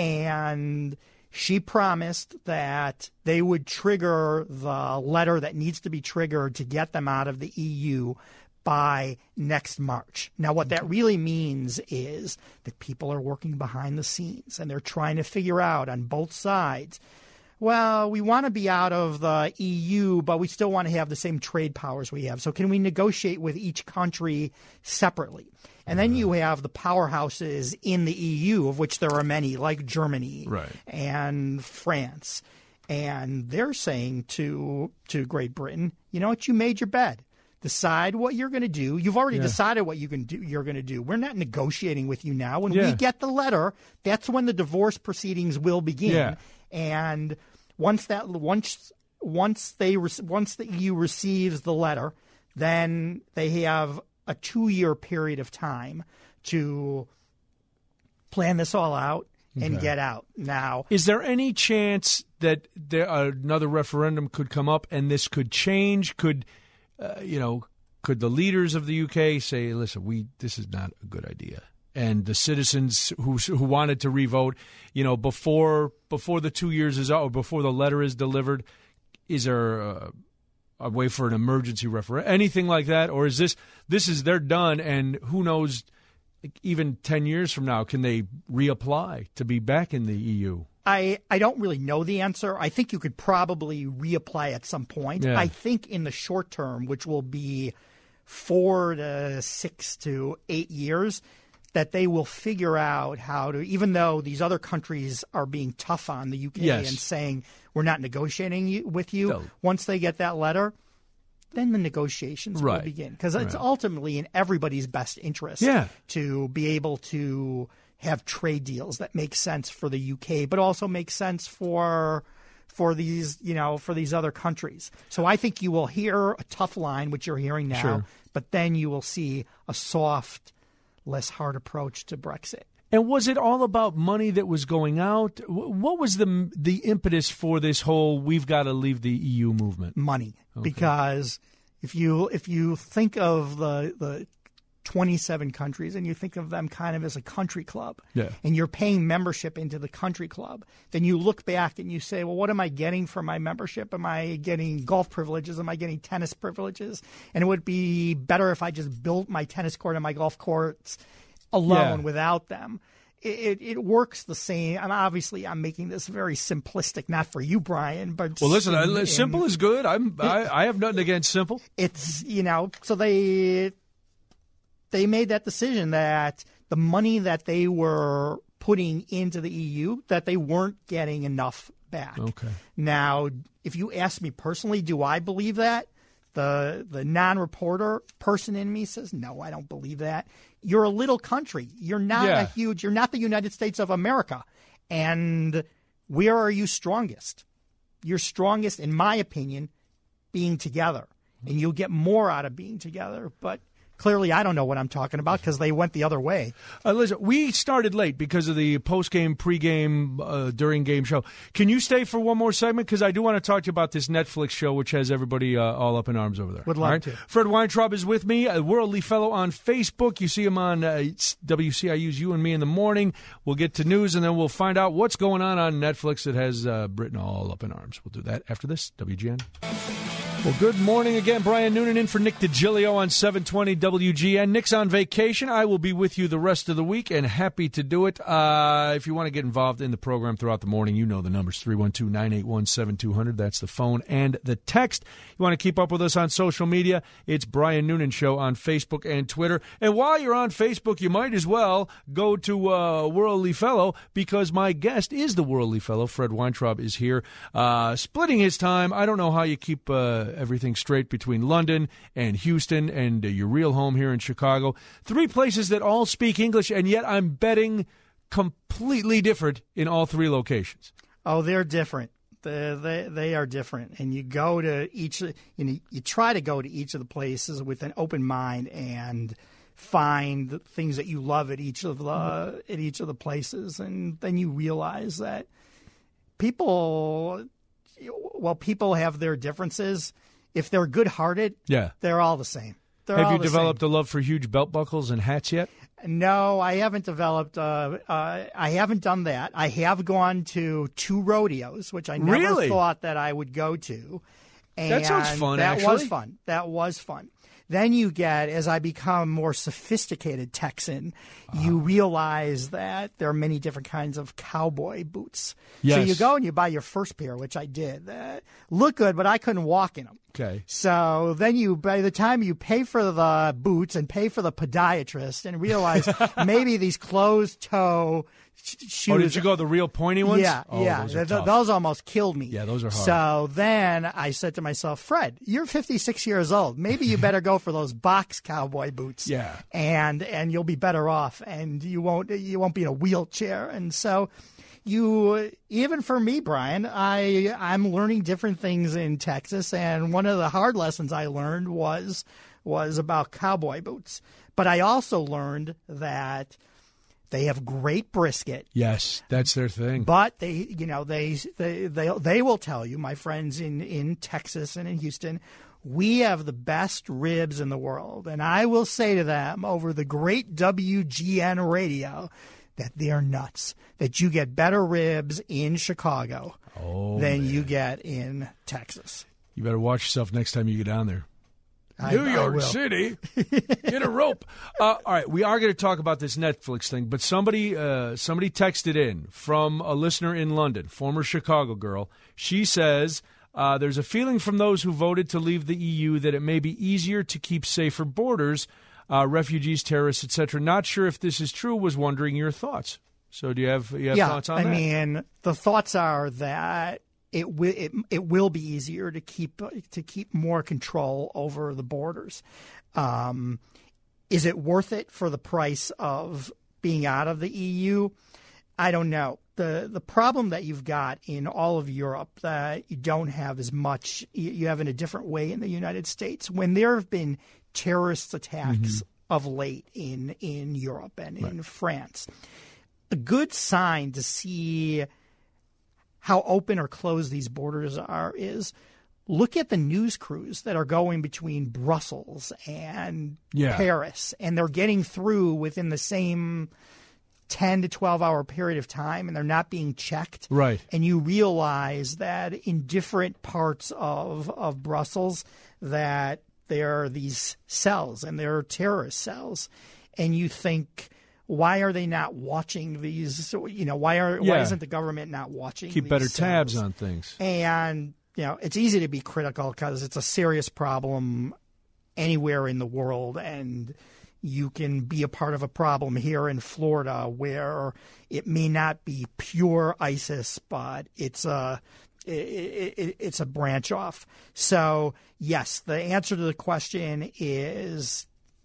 and she promised that they would trigger the letter that needs to be triggered to get them out of the E U by next March. Now, what that really means is that people are working behind the scenes and they're trying to figure out on both sides, well, we want to be out of the E U, but we still want to have the same trade powers we have. So can we negotiate with each country separately? And then you have the powerhouses in the E U, of which there are many, like Germany Right. and France. And they're saying to to Great Britain, you know what, you made your bed. Decide what you're going to do. You've already Yeah. decided what you can do. You're going to do. We're not negotiating with you now. When Yeah. we get the letter, that's when the divorce proceedings will begin. Yeah. And once that once once they re- once the E U receives the letter, then they have a two-year period of time to plan this all out and Okay. get out. Now, Is there any chance that there another referendum could come up and this could change? Could uh, you know? Could the leaders of the U K say, "Listen, we this is not a good idea," and the citizens who who wanted to revote, you know, before before the two years is out, or before the letter is delivered, is there a, a way for an emergency referendum, anything like that, or is this this is they're done, and who knows? Even ten years from now, can they reapply to be back in the E U? I, I don't really know the answer. I think you could probably reapply at some point. Yeah. I think in the short term, which will be four to six to eight years, that they will figure out how to, even though these other countries are being tough on the U K Yes. and saying we're not negotiating you, with you, No. once they get that letter, then the negotiations will Right. begin. Because it's Right. ultimately in everybody's best interest Yeah. to be able to have trade deals that make sense for the U K, but also make sense for for these, you know, for these other countries. So I think you will hear a tough line, which you're hearing now, Sure. but then you will see a soft, less hard approach to Brexit. And was it all about money that was going out? Wh- What was the the impetus for this whole "we've got to leave the E U" movement? Money, because if you if you think of the the twenty-seven countries and you think of them kind of as a country club, Yeah. and you're paying membership into the country club, then you look back and you say, well, what am I getting for my membership? Am I getting golf privileges? Am I getting tennis privileges? And it would be better if I just built my tennis court and my golf courts alone Yeah. without them. It, it, it works the same. I'm obviously I'm making this very simplistic, not for you, Brian, but Well, listen, in- I, in- simple is good. I'm I, I have nothing against simple. it's, you know, so they they made that decision that the money that they were putting into the E U, that they weren't getting enough back. Okay. Now, if you ask me personally, do I believe that? The the non-reporter person in me says, no, I don't believe that. You're a little country. You're not Yeah. a huge, you're not the United States of America. And where are you strongest? You're strongest, in my opinion, being together. And you'll get more out of being together. But clearly I don't know what I'm talking about because they went the other way. Uh, listen, we started late because of the post-game, pre-game, uh, during-game show. Can you stay for one more segment? Because I do want to talk to you about this Netflix show, which has everybody uh, all up in arms over there. Would love all right? to. Fred Weintraub is with me, a Worldly Fellow on Facebook. You see him on uh, W C I U's You and Me in the Morning. We'll get to news, and then we'll find out what's going on on Netflix that has uh, Britain all up in arms. We'll do that after this. W G N. Well, good morning again. Brian Noonan in for Nick DiGilio on seven twenty W G N. Nick's on vacation. I will be with you the rest of the week and happy to do it. Uh, if you want to get involved in the program throughout the morning, you know the numbers, three one two, nine eight one, seven two zero zero. That's the phone and the text. You want to keep up with us on social media, it's Brian Noonan Show on Facebook and Twitter. And while you're on Facebook, you might as well go to uh, Worldly Fellow because my guest is the Worldly Fellow. Fred Weintraub is here, uh, splitting his time. I don't know how you keep uh, everything straight between London and Houston and uh, your real home here in Chicago. Three places that all speak English, and yet I'm betting completely different in all three locations. Oh, they're different. They, they, they are different. And you go to each, you know, you try to go to each of the places with an open mind and find the things that you love at each of the at each of the places, and then you realize that people, well, people have their differences. If they're good-hearted, yeah, they're all the same. They're have all you the developed same. a love for huge belt buckles and hats yet? No, I haven't developed. Uh, uh, I haven't done that. I have gone to two rodeos, which I never Really? thought that I would go to. And That sounds fun, That actually. was fun. That was fun. Then you get, as I become more sophisticated Texan, you realize that there are many different kinds of cowboy boots. So Yes. you go and you buy your first pair, which I did. Uh, look good, but I couldn't walk in them. Okay. So then you, by the time you pay for the boots and pay for the podiatrist and realize maybe these closed toe sh- shoes. Oh, did you go the real pointy ones? Yeah, oh, yeah. Those, are Th- tough. those almost killed me. Yeah, those are hard. So then I said to myself, Fred, you're fifty-six years old. Maybe you better go for those box cowboy boots. Yeah. And and you'll be better off, and you won't you won't be in a wheelchair. And so you, even for me, Brian, I I'm learning different things in Texas, and one of the hard lessons I learned was was about cowboy boots. But I also learned that they have great brisket. Yes, that's their thing. But they, you know, they they they they will tell you, my friends in in Texas and in Houston, we have the best ribs in the world, and I will say to them over the great W G N radio that they're nuts. That you get better ribs in Chicago Oh, than man. you get in Texas. You better watch yourself next time you get down there. I- New I York will. City, get a rope. Uh, all right, we are going to talk about this Netflix thing, but somebody uh, somebody texted in from a listener in London, former Chicago girl. She says uh, there's a feeling from those who voted to leave the E U that it may be easier to keep safer borders, uh, refugees, terrorists, et cetera. Not sure if this is true. Was wondering your thoughts. So do you have you have yeah, thoughts on I that? mean, the thoughts are that it will it, it will be easier to keep to keep more control over the borders. Um, is it worth it for the price of being out of the E U? I don't know. the The problem that you've got in all of Europe that you don't have as much, you you have in a different way in the United States. When there have been terrorist attacks Mm-hmm. of late in in Europe and in France, a good sign to see how open or closed these borders are is look at the news crews that are going between Brussels and Yeah. Paris, and they're getting through within the same ten to twelve hour period of time, and they're not being checked. Right. And you realize that in different parts of, of Brussels that there are these cells, and there are terrorist cells, and you think, why are they not watching these? You know, why are why Yeah. isn't the government not watching? Keep these better tabs cells? on things. And you know, it's easy to be critical because it's a serious problem anywhere in the world, and you can be a part of a problem here in Florida where it may not be pure ISIS, but it's a it, it, it's a branch off. So yes, the answer to the question is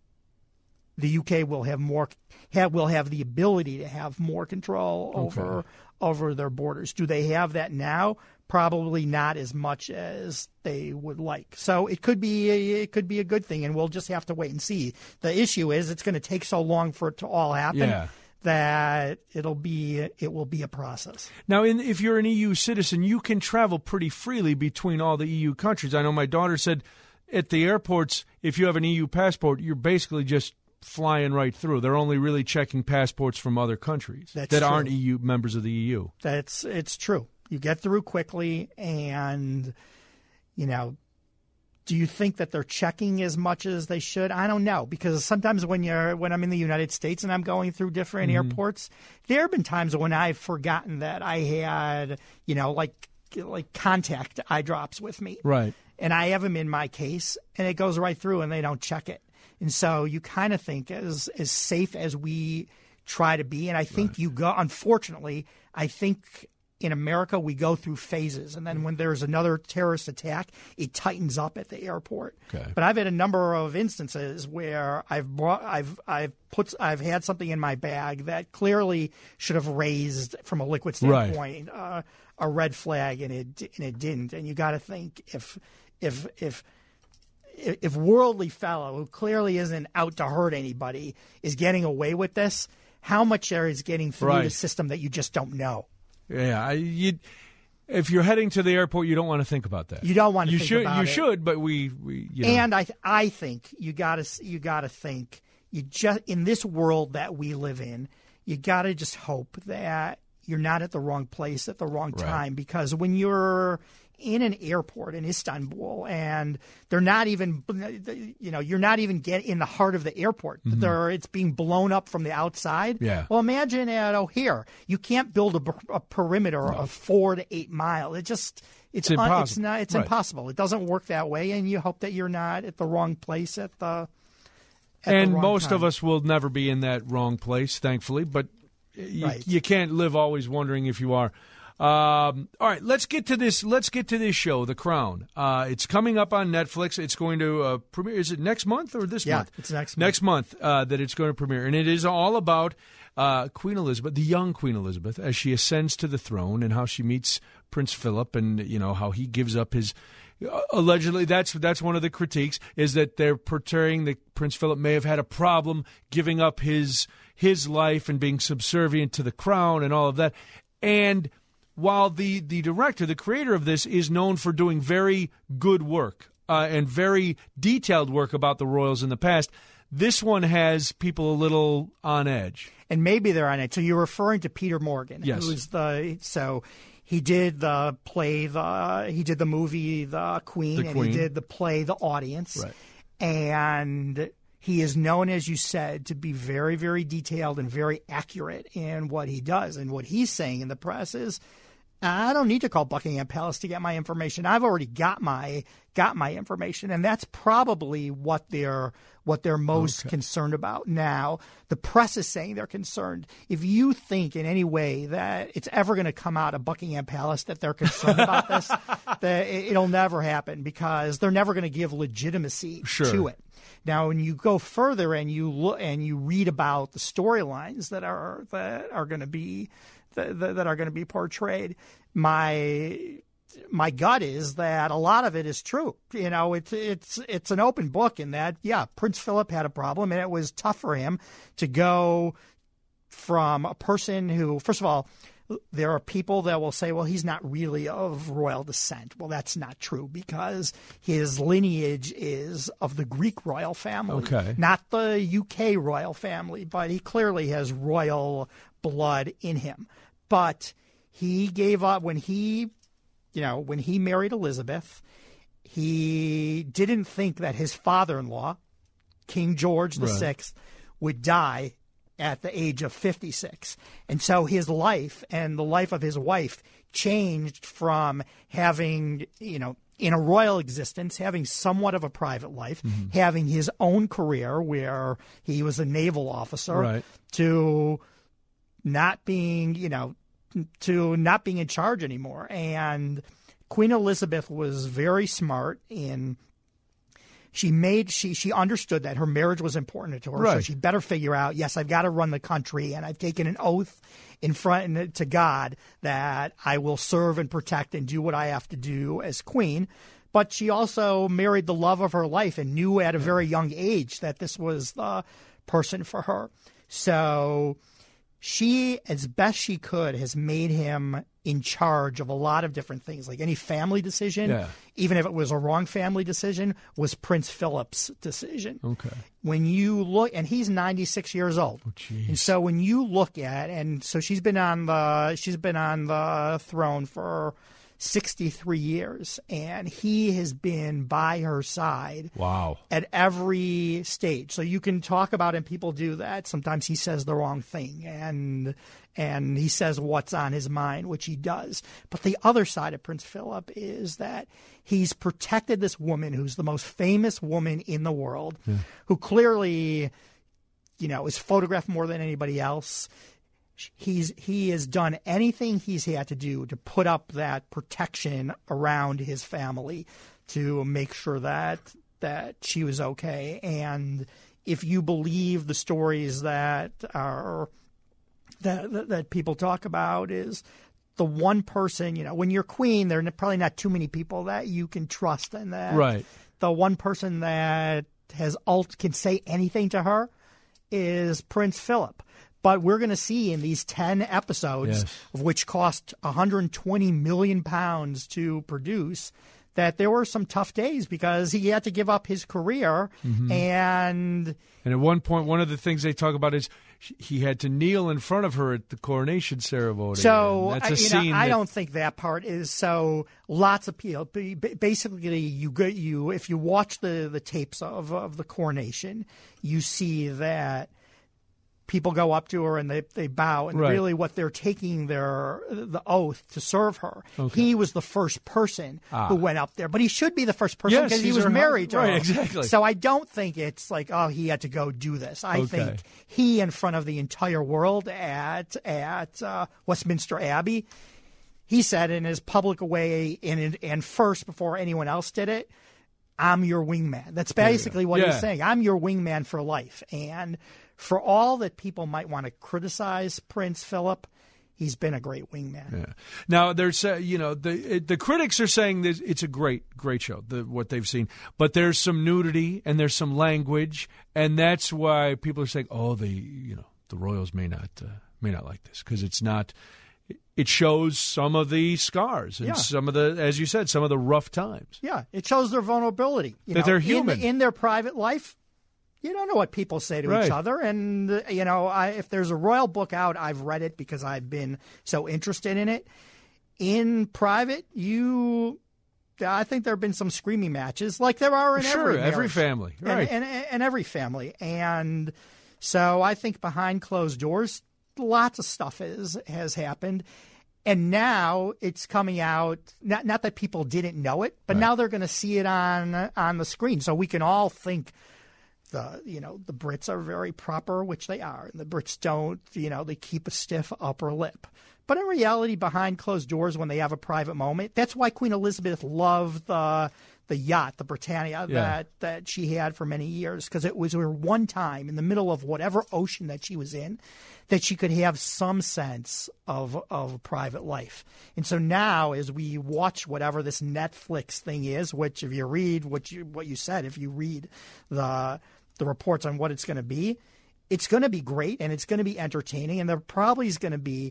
the U K will have more have, will have the ability to have more control over over their borders. Do they have that now? probably not as much as they would like. So it could be a, it could be a good thing, and we'll just have to wait and see. The issue is it's going to take so long for it to all happen Yeah. that it'll be it will be a process. Now, in, if you're an E U citizen, you can travel pretty freely between all the E U countries. I know my daughter said at the airports, if you have an E U passport, you're basically just flying right through. They're only really checking passports from other countries That's that true. aren't E U members of the E U. That's it's true. You get through quickly, and you know, do you think that they're checking as much as they should? I don't know, because sometimes when you're when I'm in the United States and I'm going through different Mm-hmm. airports, there have been times when I've forgotten that I had, you know, like like contact eye drops with me, Right. and I have them in my case, and it goes right through, and they don't check it. And so you kind of think as as safe as we try to be, and I think Right. you go. Unfortunately, I think in America we go through phases, and then when there's another terrorist attack, it tightens up at the airport. Okay. But I've had a number of instances where I've brought, I've I've put I've had something in my bag that clearly should have raised from a liquid Right. standpoint uh, a red flag, and it and it didn't. And you got to think if if if if worldly fellow who clearly isn't out to hurt anybody is getting away with this, how much there is getting through Right. the system that you just don't know. Yeah, I, you, if you're heading to the airport, you don't want to think about that. You don't want to You think should. about you it. should, but we, we you know. And I, I think you got to, you got to think you just in this world that we live in, you got to just hope that you're not at the wrong place at the wrong Right. time, because when you're in an airport in Istanbul and they're not even, you know, you're not even get in the heart of the airport. They're, it's being blown up from the outside. Mm-hmm. Yeah. Well, imagine at O'Hare, you can't build a, a perimeter of four to eight miles. It just, it's, It's un- impossible. it's not, it's Right. impossible. It doesn't work that way. And you hope that you're not at the wrong place at the, at the and wrong most time. of us will never be in that wrong place, thankfully. But you, Right. you can't live always wondering if you are. Um, all right, let's get to this. Let's get to this show, The Crown. Uh, it's coming up on Netflix. It's going to uh, premiere. Is it next month or this Yeah, month? it's next month. Next month uh, that it's going to premiere, and it is all about uh, Queen Elizabeth, the young Queen Elizabeth, as she ascends to the throne, and how she meets Prince Philip, and you know how he gives up his. Uh, allegedly, that's that's one of the critiques, is that they're portraying that Prince Philip may have had a problem giving up his his life and being subservient to the crown and all of that, and. While the, the director, the creator of this, is known for doing very good work uh, and very detailed work about the royals in the past, this one has people a little on edge. And maybe they're on it. So you're referring to Peter Morgan, Yes. who's the so he did the play, the he did the movie, The Queen, The and Queen. he did the play, The Audience, Right. and he is known, as you said, to be very, very detailed and very accurate in what he does. And what he's saying in the press is, I don't need to call Buckingham Palace to get my information. I've already got my got my information, and that's probably what they're what they're most Okay. concerned about now. The press is saying they're concerned. If you think in any way that it's ever going to come out of Buckingham Palace that they're concerned about this, that it- it'll never happen, because they're never going to give legitimacy Sure. to it. Now, when you go further and you look and you read about the storylines that are that are going to be that, that are going to be portrayed, my my gut is that a lot of it is true. You know, it's it's it's an open book in that, yeah, Prince Philip had a problem, and it was tough for him to go from a person who, first of all, there are people that will say, well, he's not really of royal descent. Well, that's not true, because his lineage is of the Greek royal family, Okay. not the U K royal family, but he clearly has royal blood in him. But he gave up when he, you know, when he married Elizabeth, he didn't think that his father-in-law, King George the Sixth, would die at the age of fifty-six. And so his life and the life of his wife changed from having, you know, in a royal existence, having somewhat of a private life, having his own career where he was a naval officer, Right. to not being, you know, to not being in charge anymore. And Queen Elizabeth was very smart in She made she she understood that her marriage was important to her, Right. so she better figure out. Yes, I've got to run the country, and I've taken an oath in front to God that I will serve and protect and do what I have to do as queen. But she also married the love of her life and knew at a very young age that this was the person for her. So she, as best she could, has made him in charge of a lot of different things. Like any family decision, Yeah. even if it was a wrong family decision, was Prince Philip's decision. Okay. When you look, and he's ninety-six years old. Oh, jeez. And so when you look at, and so she's been on the she's been on the throne for sixty-three years, and he has been by her side Wow. at every stage. So you can talk about him. People do that. Sometimes he says the wrong thing, and and he says what's on his mind, which he does. But the other side of Prince Philip is that he's protected this woman who's the most famous woman in the world, who clearly, you know, is photographed more than anybody else. He's he has done anything he's had to do to put up that protection around his family to make sure that that she was okay. And if you believe the stories that are that that, that people talk about, is the one person, you know, when you're queen, there are probably not too many people that you can trust, and that Right. the one person that has ult can say anything to her is Prince Philip. But we're going to see in these ten episodes, Yes. of which cost one hundred twenty million pounds to produce, that there were some tough days because he had to give up his career. Mm-hmm. And And at one point, one of the things they talk about is he had to kneel in front of her at the coronation ceremony. so And that's I, a you know, scene I that- don't think that part is so. Lots of people, ba- ba- basically, you go, you if you watch the, the tapes of, of the coronation, you see that people go up to her and they, they bow, and Right. really what they're taking their the oath to serve her. Okay. He was the first person Ah. who went up there, but he should be the first person Yes, because he he's was her married to husband. her. Right, exactly. So I don't think it's like, oh, he had to go do this. I Okay. think he, in front of the entire world at at uh, Westminster Abbey, he said in his public way and and first before anyone else did it, I'm your wingman. That's basically what Yeah. he's saying. I'm your wingman for life. And for all that people might want to criticize Prince Philip, he's been a great wingman. Yeah. Now there's, uh, you know, the the critics are saying that it's a great, great show. The, what they've seen, but there's some nudity and there's some language, and that's why people are saying, oh, the you know the royals may not uh, may not like this because it's not. It shows some of the scars and Yeah. some of the, as you said, some of the rough times. Yeah, it shows their vulnerability. You That know, they're in- human. in, their private life. You don't know what people say to Right. each other, and uh, you know, I, if there's a royal book out, I've read it because I've been so interested in it. In private, you, I think there have been some screaming matches, like there are in Sure, every every marriage. family, And- right. and, and, and every family, and so I think behind closed doors, lots of stuff is has happened. And now it's coming out. Not not that people didn't know it, but now they're going to see it on on the screen, so we can all think the you know the Brits are very proper, which they are, and the Brits don't. You know, they keep a stiff upper lip. But in reality, behind closed doors, when they have a private moment, that's why Queen Elizabeth loved the the yacht, the Britannia, Yeah. that that she had for many years, because it was her one time in the middle of whatever ocean that she was in that she could have some sense of of private life. And so now, as we watch whatever this Netflix thing is, which if you read what you what you said, if you read the the reports on what it's going to be, it's going to be great and it's going to be entertaining, and there probably is going to be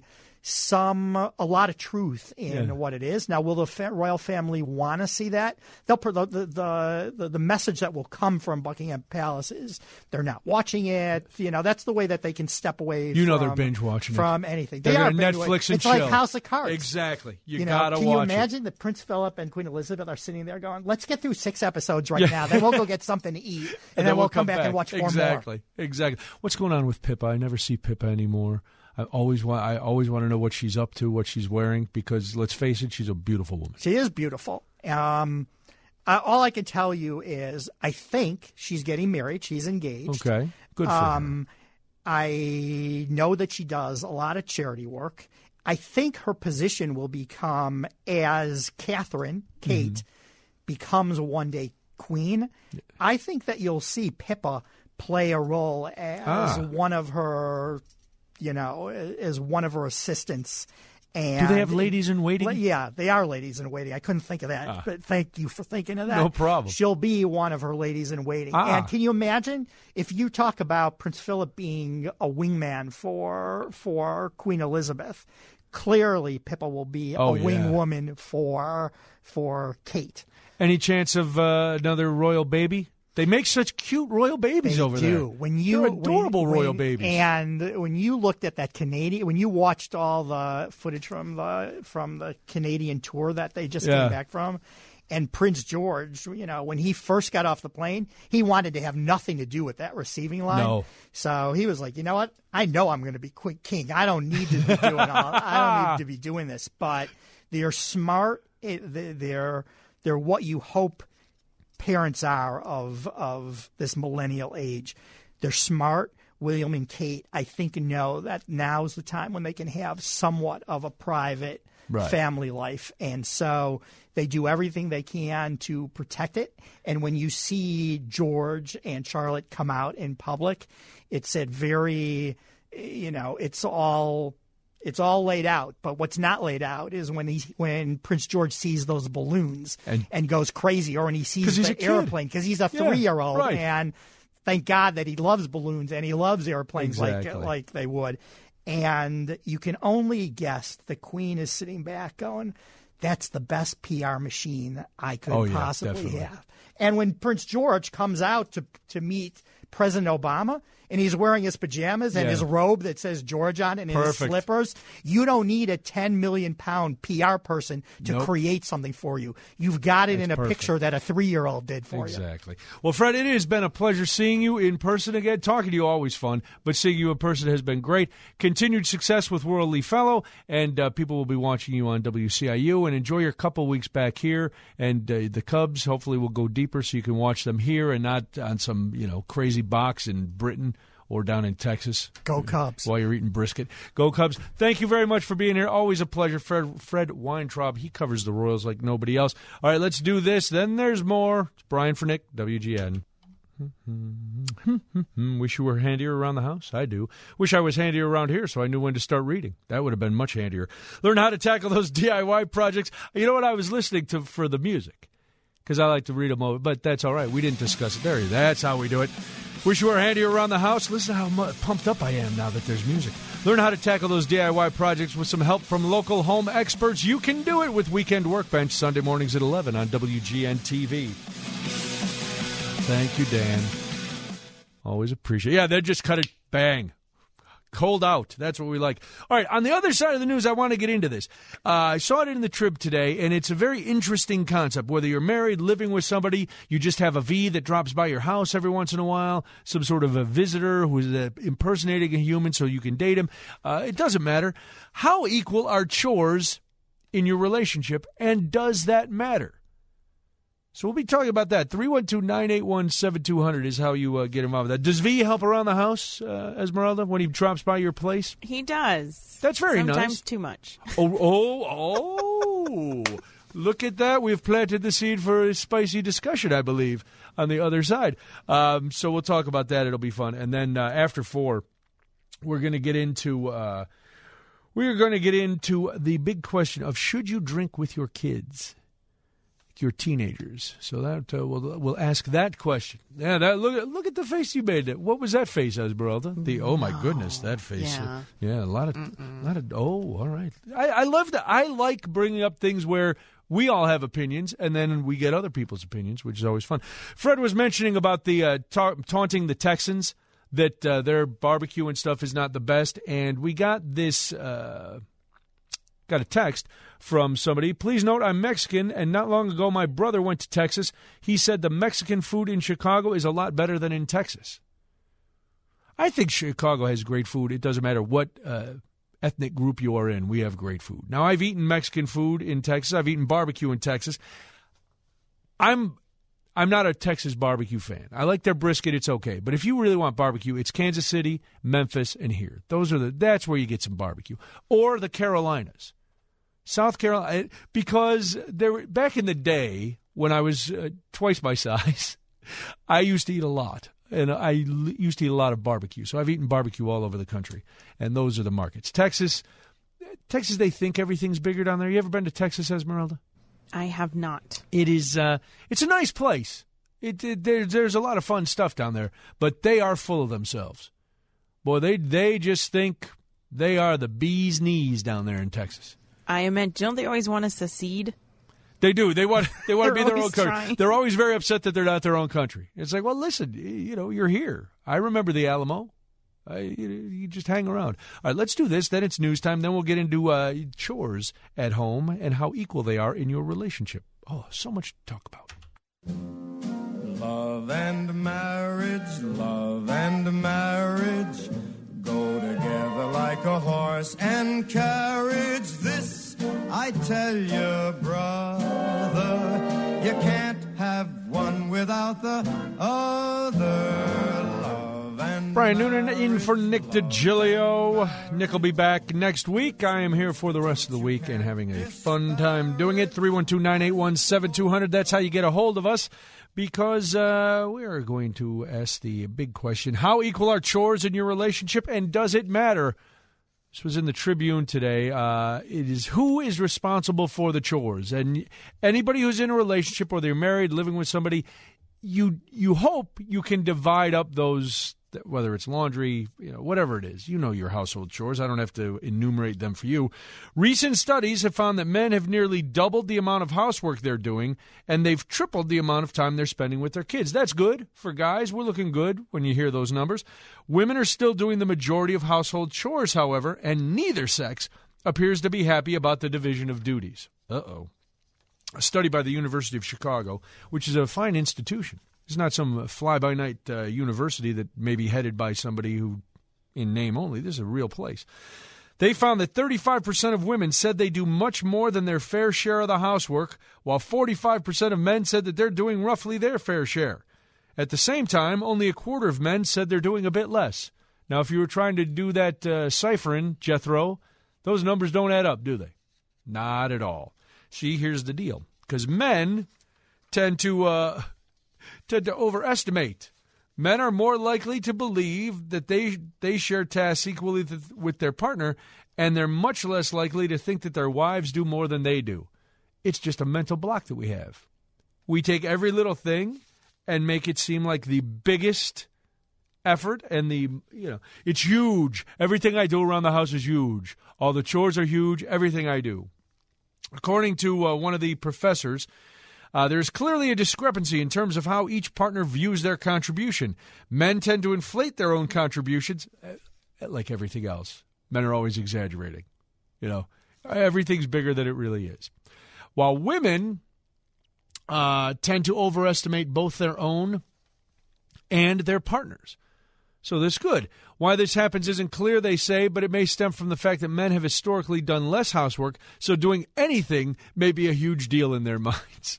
some a lot of truth in Yeah. what it is. Now, will the fa- royal family want to see that? They'll the, the the the the message that will come from Buckingham Palace is they're not watching it. You know, that's the way that they can step away. You know from, they're binge watching it. from anything. They're They are gonna binge Netflix watching. and It's like chill. House of Cards. Exactly. You, You know, gotta can watch you it. imagine that Prince Philip and Queen Elizabeth are sitting there going, "Let's get through six episodes right now. Then we'll go get something to eat, and, then, we'll come, back, and watch four more." exactly, Exactly. What's going on with Pippa? I never see Pippa anymore. I always want. I always want to know what she's up to, what she's wearing, because let's face it, she's a beautiful woman. She is beautiful. Um, uh, all I can tell you is I think she's getting married. She's engaged. Okay, good for Um, I know that she does a lot of charity work. I think her position will become, as Catherine, Kate, Mm-hmm. becomes one day queen, I think that you'll see Pippa play a role as Ah. one of her, you know, as one of her assistants. And Do they have ladies in waiting? Yeah, they are ladies in waiting. I couldn't think of that, Ah. but thank you for thinking of that. No problem. She'll be one of her ladies in waiting. Ah. And can you imagine if you talk about Prince Philip being a wingman for for Queen Elizabeth? Clearly, Pippa will be Oh, a yeah. wing woman for for Kate. Any chance of uh, another royal baby? They make such cute royal babies They over do. there. When you They're adorable when- royal when- babies. And when you looked at that Canadian, when you watched all the footage from the from the Canadian tour that they just Yeah. came back from, and Prince George, you know, when he first got off the plane, he wanted to have nothing to do with that receiving line. No. So he was like, you know what? I know I'm going to be quick king. I don't need to be doing all. I don't need to be doing this. But they're smart. It, they- they're they're what you hope parents are of of this millennial age. They're smart. William and Kate, I think, know that now's the time when they can have somewhat of a private Right. family life. And so they do everything they can to protect it. And when you see George and Charlotte come out in public, it's at very, you know, it's all it's all laid out. But what's not laid out is when he when Prince George sees those balloons And- and, goes crazy, or when he 'Cause sees he's the a kid. airplane because he's a Yeah, three-year-old. right. And thank God that he loves balloons and he loves airplanes Exactly. like like they would. And you can only guess the Queen is sitting back going, that's the best P R machine I could Oh, yeah, possibly definitely. have. And when Prince George comes out to to meet President Obama, and he's wearing his pajamas and Yeah. his robe that says George on it and his Perfect. slippers, you don't need a ten million pound P R person to Nope. create something for you. You've got it That's in a perfect. picture that a three-year-old did for you. Exactly. Well, Fred, it has been a pleasure seeing you in person again. Talking to you always fun, but seeing you in person has been great. Continued success with Worldly Fellow, and uh, people will be watching you on W C I U. And enjoy your couple weeks back here. And uh, the Cubs hopefully will go deeper, so you can watch them here and not on some you know crazy box in Britain or down in Texas. Go Cubs. While you're eating brisket. Go Cubs. Thank you very much for being here. Always a pleasure. Fred Fred Weintraub, he covers the Royals like nobody else. All right, let's do this. Then there's more. It's Brian Fernick, W G N. Wish you were handier around the house? I do. Wish I was handier around here so I knew when to start reading. That would have been much handier. Learn how to tackle those D I Y projects. You know what I was listening to for the music? Because I like to read them over, but that's all right. We didn't discuss it. There, that's how we do it. Wish you were handier around the house. Listen to how mu- pumped up I am now that there's music. Learn how to tackle those D I Y projects with some help from local home experts. You can do it with Weekend Workbench, Sunday mornings at eleven on W G N T V. Thank you, Dan. Always appreciate it. Yeah, they just cut it. Bang. Cold out. That's what we like. All right, on the other side of the news, I want to get into this. Uh, I saw it in the Trib today, and it's a very interesting concept. Whether you're married, living with somebody, you just have a V that drops by your house every once in a while, some sort of a visitor who is uh, impersonating a human so you can date him. Uh, it doesn't matter. How equal are chores in your relationship, and does that matter? So we'll be talking about that. three one two, nine eight one, seven two zero zero is how you uh, get involved with that. Does V help around the house, uh, Esmeralda, when he drops by your place? He does. That's very Sometimes nice. too much. Oh, oh, oh. Look at that. We've planted the seed for a spicy discussion, I believe, on the other side. Um, so we'll talk about that. It'll be fun. And then uh, after four, we're going to get into uh, we're going to get into the big question of should you drink with your kids? Your teenagers. So that uh, we'll we'll ask that question. Yeah, that look at look at the face you made. What was that face, Esmeralda? The oh my goodness, that face. Yeah. Yeah, a lot of a lot of oh, all right. I, I love that. I like bringing up things where we all have opinions, and then we get other people's opinions, which is always fun. Fred was mentioning about the uh, ta- taunting the Texans that uh, their barbecue and stuff is not the best, and we got this. Uh, Got a text from somebody. Please note I'm Mexican, and not long ago my brother went to Texas. He said the Mexican food in Chicago is a lot better than in Texas. I think Chicago has great food. It doesn't matter what uh, ethnic group you are in. We have great food. Now, I've eaten Mexican food in Texas. I've eaten barbecue in Texas. I'm I'm not a Texas barbecue fan. I like their brisket. It's okay. But if you really want barbecue, it's Kansas City, Memphis, and here. Those are the. That's where you get some barbecue. Or the Carolinas. South Carolina. Because there back in the day when I was uh, twice my size, I used to eat a lot. And I l- used to eat a lot of barbecue. So I've eaten barbecue all over the country. And those are the markets. Texas, Texas, they think everything's bigger down there. You ever been to Texas, Esmeralda? I have not. It is, uh, it's a nice place. It, it there, There's a lot of fun stuff down there. But they are full of themselves. Boy, they they just think they are the bee's knees down there in Texas. I meant, don't they always want us to cede? They do. They want. They want to be their own country. Trying. They're always very upset that they're not their own country. It's like, well, listen, you know, you're here. I remember the Alamo. I, you, you just hang around. All right, let's do this. Then it's news time. Then we'll get into uh, chores at home and how equal they are in your relationship. Oh, so much to talk about. Love and marriage, love and marriage go together like a horse and carriage. This I tell you, brother, you can't have one without the other. Love and Brian Noonan in for Nick DiGilio. Nick will be back next week. I am here for the rest of the week and having a fun time doing it. three one two, nine eight one, seven two zero zero. That's how you get a hold of us. Because uh, we are going to ask the big question, how equal are chores in your relationship, and does it matter? This was in the Tribune today. Uh, it is who is responsible for the chores. And anybody who's in a relationship, or they're married, living with somebody, you you hope you can divide up those, whether it's laundry, you know, whatever it is. You know your household chores. I don't have to enumerate them for you. Recent studies have found that men have nearly doubled the amount of housework they're doing, and they've tripled the amount of time they're spending with their kids. That's good for guys. We're looking good when you hear those numbers. Women are still doing the majority of household chores, however, and neither sex appears to be happy about the division of duties. Uh-oh. A study by the University of Chicago, which is a fine institution. It's not some fly-by-night uh, university that may be headed by somebody who, in name only, this is a real place. They found that thirty-five percent of women said they do much more than their fair share of the housework, while forty-five percent of men said that they're doing roughly their fair share. At the same time, only a quarter of men said they're doing a bit less. Now, if you were trying to do that uh, ciphering, Jethro, those numbers don't add up, do they? Not at all. See, here's the deal. Because men tend to... Uh, To, to overestimate. Men are more likely to believe that they they share tasks equally th- with their partner, and they're much less likely to think that their wives do more than they do. It's just a mental block that we have. We take every little thing and make it seem like the biggest effort, and the, you know, it's huge. Everything I do around the house is huge. All the chores are huge. Everything I do. According to uh, one of the professors, Uh, there's clearly a discrepancy in terms of how each partner views their contribution. Men tend to inflate their own contributions, uh, like everything else. Men are always exaggerating. You know, everything's bigger than it really is. While women uh, tend to overestimate both their own and their partners. So this is good. Why this happens isn't clear, they say, but it may stem from the fact that men have historically done less housework, so doing anything may be a huge deal in their minds.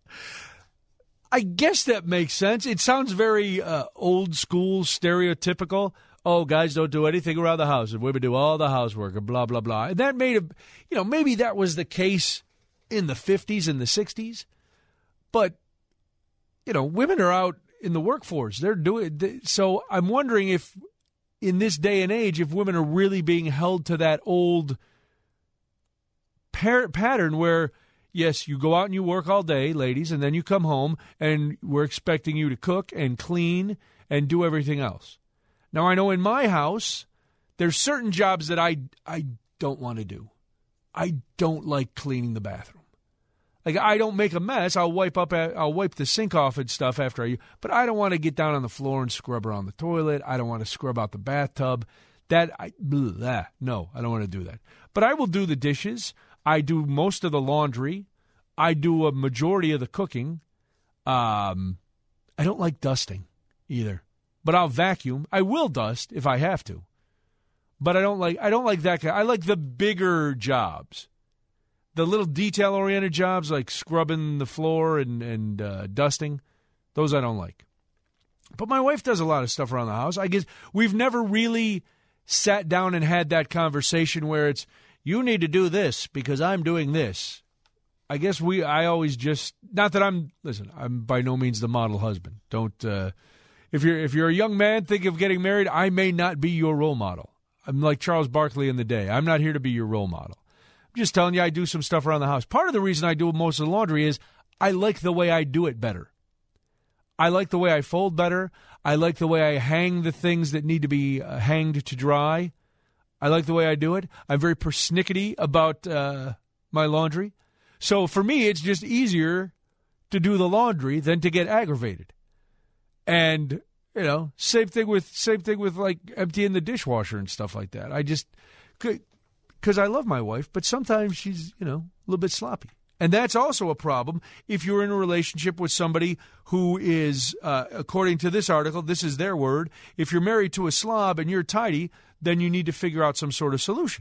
I guess that makes sense. It sounds very uh, old school, stereotypical. Oh, guys don't do anything around the house, and women do all the housework, and blah, blah, blah. And that made a, you know, maybe that was the case in the fifties and the sixties. But, you know, women are out in the workforce. They're doing, they, so I'm wondering if in this day and age, if women are really being held to that old par- pattern where, yes, you go out and you work all day, ladies, and then you come home, and we're expecting you to cook and clean and do everything else. Now, I know in my house, there's certain jobs that I, I don't want to do. I don't like cleaning the bathroom. Like, I don't make a mess. I'll wipe up, I'll wipe the sink off and stuff after I, but I don't want to get down on the floor and scrub around the toilet. I don't want to scrub out the bathtub. That, I, blah, no, I don't want to do that. But I will do the dishes. I do most of the laundry. I do a majority of the cooking. Um, I don't like dusting either, but I'll vacuum. I will dust if I have to, but I don't like I don't like that. I like the bigger jobs, the little detail-oriented jobs like scrubbing the floor and and uh, dusting. Those I don't like. But my wife does a lot of stuff around the house. I guess we've never really sat down and had that conversation where it's, you need to do this because I'm doing this. I guess we. I always just not that I'm. Listen, I'm by no means the model husband. Don't. Uh, if you're if you're a young man thinking of getting married, I may not be your role model. I'm like Charles Barkley in the day. I'm not here to be your role model. I'm just telling you, I do some stuff around the house. Part of the reason I do most of the laundry is I like the way I do it better. I like the way I fold better. I like the way I hang the things that need to be uh, hanged to dry. I like the way I do it. I'm very persnickety about uh, my laundry. So for me, it's just easier to do the laundry than to get aggravated. And, you know, same thing with same thing with like emptying the dishwasher and stuff like that. I just, because I love my wife, but sometimes she's, you know, a little bit sloppy. And that's also a problem if you're in a relationship with somebody who is, uh, according to this article, this is their word, if you're married to a slob and you're tidy, then you need to figure out some sort of solution.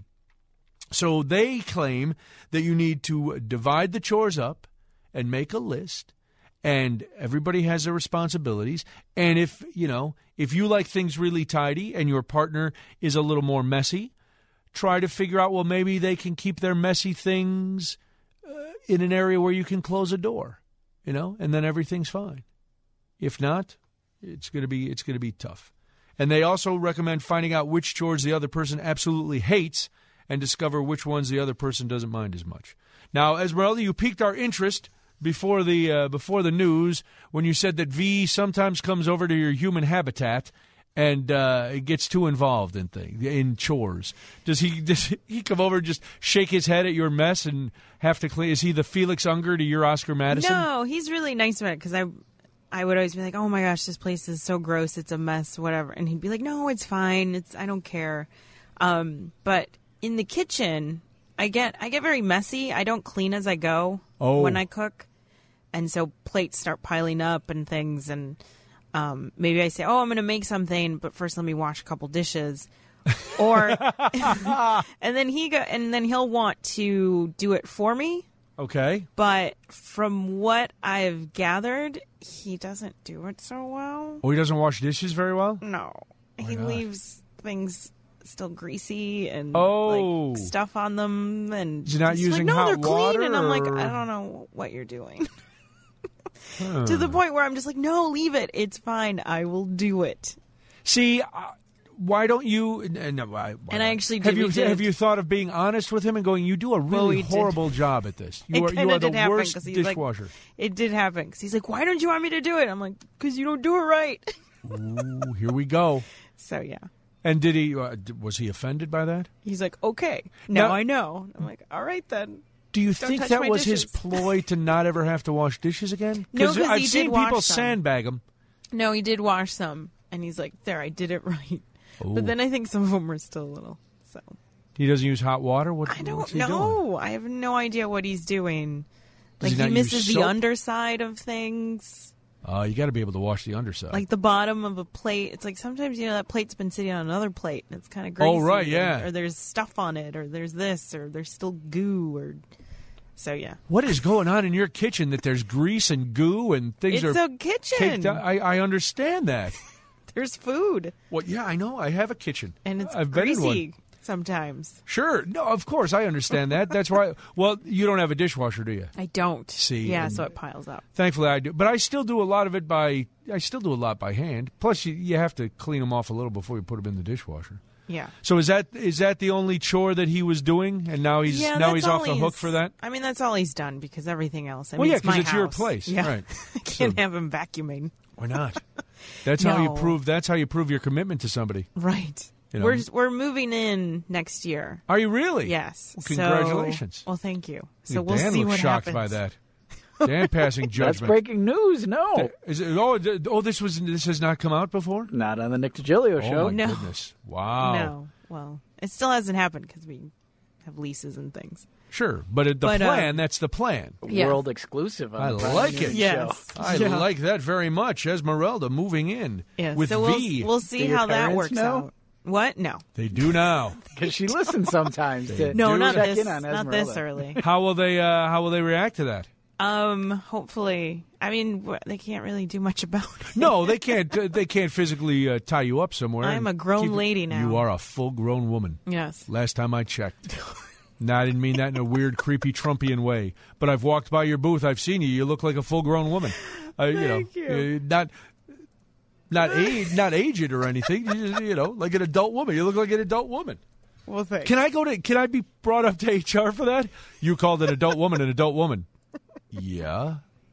So they claim that you need to divide the chores up and make a list, and everybody has their responsibilities. And if, you know, if you like things really tidy and your partner is a little more messy, try to figure out, well, maybe they can keep their messy things in an area where you can close a door, you know, and then everything's fine. If not, it's going to be it's going to be tough. And they also recommend finding out which chores the other person absolutely hates and discover which ones the other person doesn't mind as much. Now, Esmeralda, you piqued our interest before the uh, before the news when you said that V sometimes comes over to your human habitat and uh, it gets too involved in things, in chores. Does he does he come over and just shake his head at your mess and have to clean? Is he the Felix Unger to your Oscar Madison? No, he's really nice about it because I, I would always be like, oh my gosh, this place is so gross, it's a mess, whatever. And he'd be like, no, it's fine, it's I don't care. Um, but in the kitchen, I get I get very messy. I don't clean as I go oh. when I cook, and so plates start piling up and things and. Um, maybe I say, oh, I'm going to make something, but first let me wash a couple dishes. Or, and then he go, and then he'll want to do it for me. Okay. But from what I've gathered, he doesn't do it so well. Oh, he doesn't wash dishes very well? No. Why he not? leaves things still greasy and oh. like stuff on them. And Is he not he's using like, no, hot they're clean. water, And I'm like, or- I don't know what you're doing. Huh. To the point where I'm just like, no, leave it. It's fine. I will do it. See, uh, why don't you? Uh, no, why, why And I not? actually have did- you we did. have you thought of being honest with him and going, you do a Well, really we did. horrible job at this. You It are you kinda are the did happen, worst 'cause he's like- dishwasher. It did happen. Because he's like, why don't you want me to do it? I'm like, because you don't do it right. Ooh, here we go. So, yeah. And did he? Uh, d- was he offended by that? He's like, okay. Now Now- I know. I'm like, all right then. Do you Don't think touch that my was his dishes. ploy to not ever have to wash dishes again? No, 'cause I've he seen did wash people some. sandbag him. No, he did wash some. And he's like, there, I did it right. Ooh. But then I think some of them were still a little. So He doesn't use hot water. What? I don't what's he doing? know. I have no idea what he's doing. Does Like, he he, not use misses the soap? underside of things. Uh, you got to be able to wash the underside. Like the bottom of a plate. It's like sometimes, you know, that plate's been sitting on another plate and it's kind of greasy. Oh, right, yeah. Or, or there's stuff on it, or there's this, or there's still goo, or. So, yeah. What is going on in your kitchen that there's grease and goo and things It's are a kitchen. caked out? I, I understand that. There's food. Well, yeah, I know. I have a kitchen. And it's I've been in one. greasy sometimes. Sure. No, of course, I understand that. That's why. Well, you don't have a dishwasher, do you? I don't. See, Yeah, and- so it piles up. Thankfully, I do. But I still do a lot of it by. I still do a lot by hand. Plus, you, you have to clean them off a little before you put them in the dishwasher. Yeah. So is that is that the only chore that he was doing, and now he's yeah, now that's he's all off the hook for that? I mean, that's all he's done because everything else. I Well, mean, yeah, it's my 'cause it's your house. place, Yeah. right. I can't So- have him vacuuming. Why not? That's how you No. prove. That's how you prove your commitment to somebody. Right. You know? We're we're moving in next year. Are you really? Yes. Well, So- congratulations. well, thank you. So Yeah, we'll Dan see looks what shocked happens. by that. Dan passing That's judgment. breaking news. No, Is it, oh, th- oh, this was this has not come out before. not on the Nick DiGilio Oh show. my No. goodness! Wow. No. Well, it still hasn't happened because we have leases and things. Sure, but it, the But, uh, plan, that's the plan. Yeah. World exclusive. On I the Brian like Noonan it. Yes. show. I Yeah. like that very much. Esmeralda moving in Yeah. with so we'll, V. we'll see Do your how that parents works know? out. What? No. They do now. Because she listens sometimes. to No, do not check this. in on Not this Esmeralda. early. How will they? Uh, how will they react to that? Um. Hopefully, I mean, wh- they can't really do much about it. No, they can't. Uh, they can't physically uh, tie you up somewhere. I'm and a grown keep it- lady now. You are a full-grown woman. Yes. Last time I checked. No, I didn't mean that in a weird, creepy, Trumpian way. But I've walked by your booth. I've seen you. You look like a full-grown woman. Uh, you know, Thank you. uh, not not age, not aged or anything. You, you know, like an adult woman. You look like an adult woman. Well, thanks. Can I go to? Can I be brought up to H R for that? You called an adult woman an adult woman. Yeah,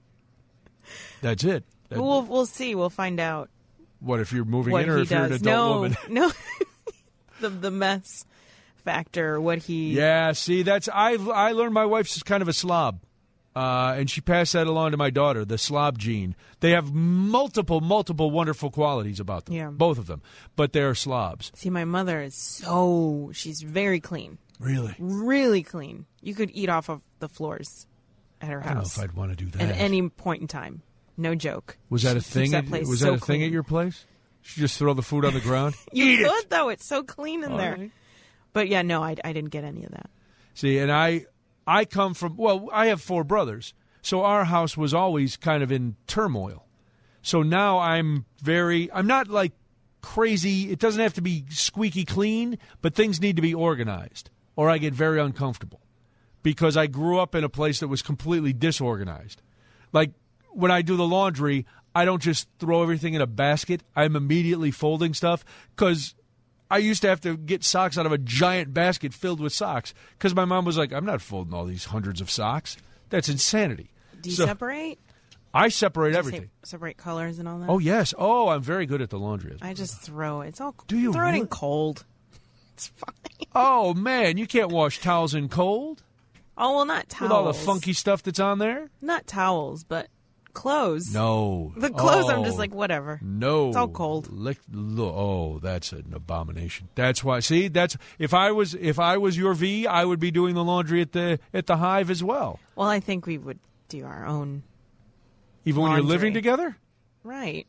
that's it. That- We'll we'll see. We'll find out what if you're moving what in, or he if you're an does. adult no, woman? no. the the mess factor. What he. Yeah, see, that's I. I learned my wife's kind of a slob, uh, and she passed that along to my daughter, the slob gene. They have multiple, multiple wonderful qualities about them. Yeah. Both of them, but they're slobs. See, my mother is so she's very clean, Really? really clean. You could eat off of the floors at her I don't know house if I'd want to do that. at any point in time. No joke. was that a She keeps thing? that at- place was so that a thing clean. at your place? She just throw the food on the ground. You Eat it! could though. It's so clean in All there. right. But yeah, no, I, I didn't get any of that. See, and I, I come from. Well, I have four brothers, so our house was always kind of in turmoil. So now I'm very. I'm not like crazy. It doesn't have to be squeaky clean, but things need to be organized, or I get very uncomfortable because I grew up in a place that was completely disorganized. Like when I do the laundry, I don't just throw everything in a basket. I'm immediately folding stuff because I used to have to get socks out of a giant basket filled with socks because my mom was like, I'm not folding all these hundreds of socks. That's insanity. Do you So separate? I separate Do you everything. say- separate colors and all that? Oh, yes. Oh, I'm very good at the laundry. I just throw it. It's all. Do you throw it in really? cold? It's fine. Oh, man, you can't wash towels in cold Oh well, not towels. with all the funky stuff that's on there? Not towels, but clothes. No. The clothes, I'm Oh, just like whatever. No. It's all cold. Lick, lo- oh, that's an abomination. That's why. See, that's if I was if I was your V, I would be doing the laundry at the at the Hive as well. Well, I think we would do our own. Even when you're Laundry. living together. Right.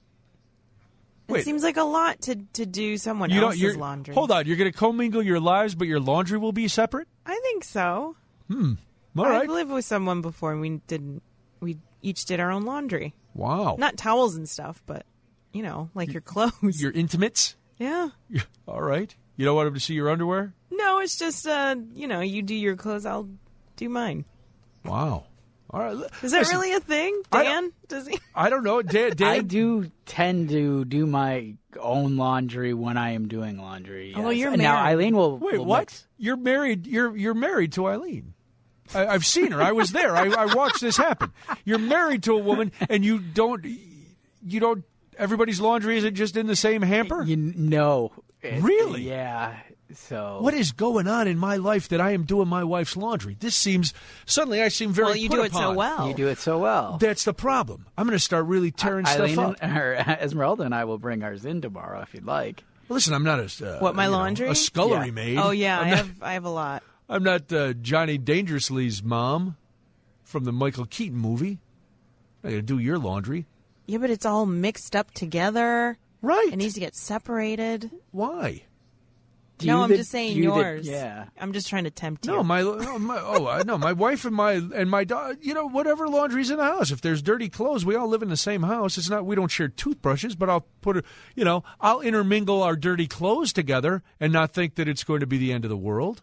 Wait. It seems like a lot to to do someone You don't. else's You're, laundry. hold on. You're going to commingle your lives, but your laundry will be separate. I think so. All I right. lived with someone before, and we didn't. We each did our own laundry. Wow. Not towels and stuff, but you know, like your clothes. Your intimates. yeah. All right. You don't want him to see your underwear. No, it's just uh, you know, you do your clothes, I'll do mine. Wow. All right. li- Is that listen, really a thing, I Dan? Does he? I don't know. Dan, Dan, I do tend to do my own laundry when I am doing laundry. Although yes. you're And now married. Eileen will. Wait, will what? mix- You're married. You're you're married to Eileen. I, I've seen her. I was there. I, I watched this happen. You're married to a woman, and you don't. You don't. Everybody's laundry isn't just in the same hamper. You know. It- Really? Yeah. So. What is going on in my life that I am doing my wife's laundry? This seems suddenly I seem very. Well, you put do it so upon. well. You do it so well. That's the problem. I'm going to start really tearing Eileen stuff up. and, or Esmeralda and I will bring ours in tomorrow if you'd like. Listen, I'm not a uh, What, my you know, laundry? a scullery Yeah. maid. Oh yeah, I'm I not, have I have a lot. I'm not uh, Johnny Dangerously's mom from the Michael Keaton movie. I got to do your laundry, Yeah, but it's all mixed up together. right? It needs to get separated. Why? Do no, you I'm the- just saying do you the- yours. yeah. I'm just trying to tempt you. No, my, no, my oh I- no, my wife and my and my dog. You know, whatever laundry's in the house. If there's dirty clothes, we all live in the same house. It's not we don't share toothbrushes, but I'll put it. You know, I'll intermingle our dirty clothes together and not think that it's going to be the end of the world.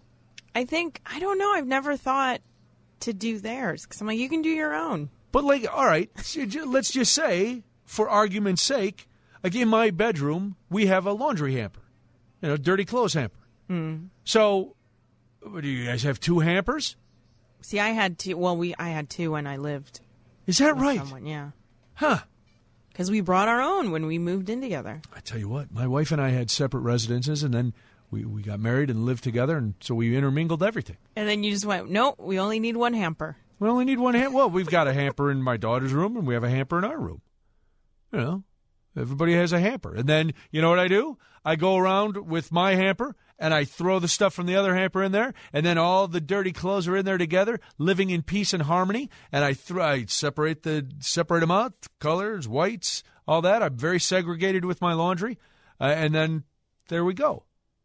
I think I don't know. I've never thought to do theirs because I'm like, you can do your own. But like, all right, let's just say, for argument's sake, like in my bedroom, we have a laundry hamper, you know, dirty clothes hamper. Mm. So, what, do you guys have two hampers? See, I had two. Well, we I had two when I lived. Is that with right? Someone, yeah. Huh. Because we brought our own when we moved in together. I tell you what, my wife and I had separate residences, and then we, we got married and lived together, and so we intermingled everything. And then you just went, nope, we only need one hamper. We only need one hamper. Well, we've got a hamper in my daughter's room, and we have a hamper in our room. You know, everybody has a hamper. And then, you know what I do? I go around with my hamper, and I throw the stuff from the other hamper in there, and then all the dirty clothes are in there together, living in peace and harmony, and I, th- I separate the separate them out, colors, whites, all that. I'm very segregated with my laundry, uh, and then there we go.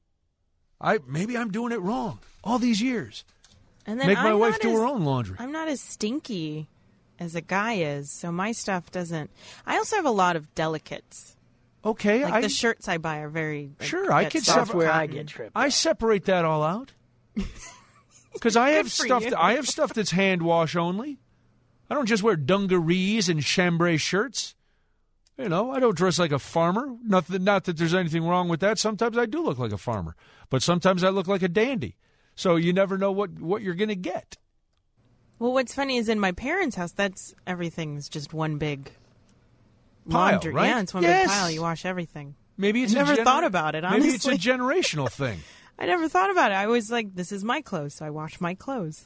I Maybe I'm doing it wrong all these years. And then Make my I'm wife not do as- her own laundry. I'm not as stinky as a guy is, so my stuff doesn't. I also have a lot of delicates. Okay, Like I the shirts I buy are very like, Sure, I that could soft That's where I cotton. get tripped. I separate that all out. Because I have Good for stuff. you. That, I have stuff that's hand wash only. I don't just wear dungarees and chambray shirts. You know, I don't dress like a farmer. Not that, not that there's anything wrong with that. Sometimes I do look like a farmer, but sometimes I look like a dandy. So you never know what, what you're going to get. Well, what's funny is in my parents' house, that's everything's just one big Pile, laundry. right? Yeah, it's one Yes. big pile. You wash everything. Maybe it's I a never gener- thought about it, Maybe it's a honestly. generational thing. I never thought about it. I was like, this is my clothes, so I wash my clothes.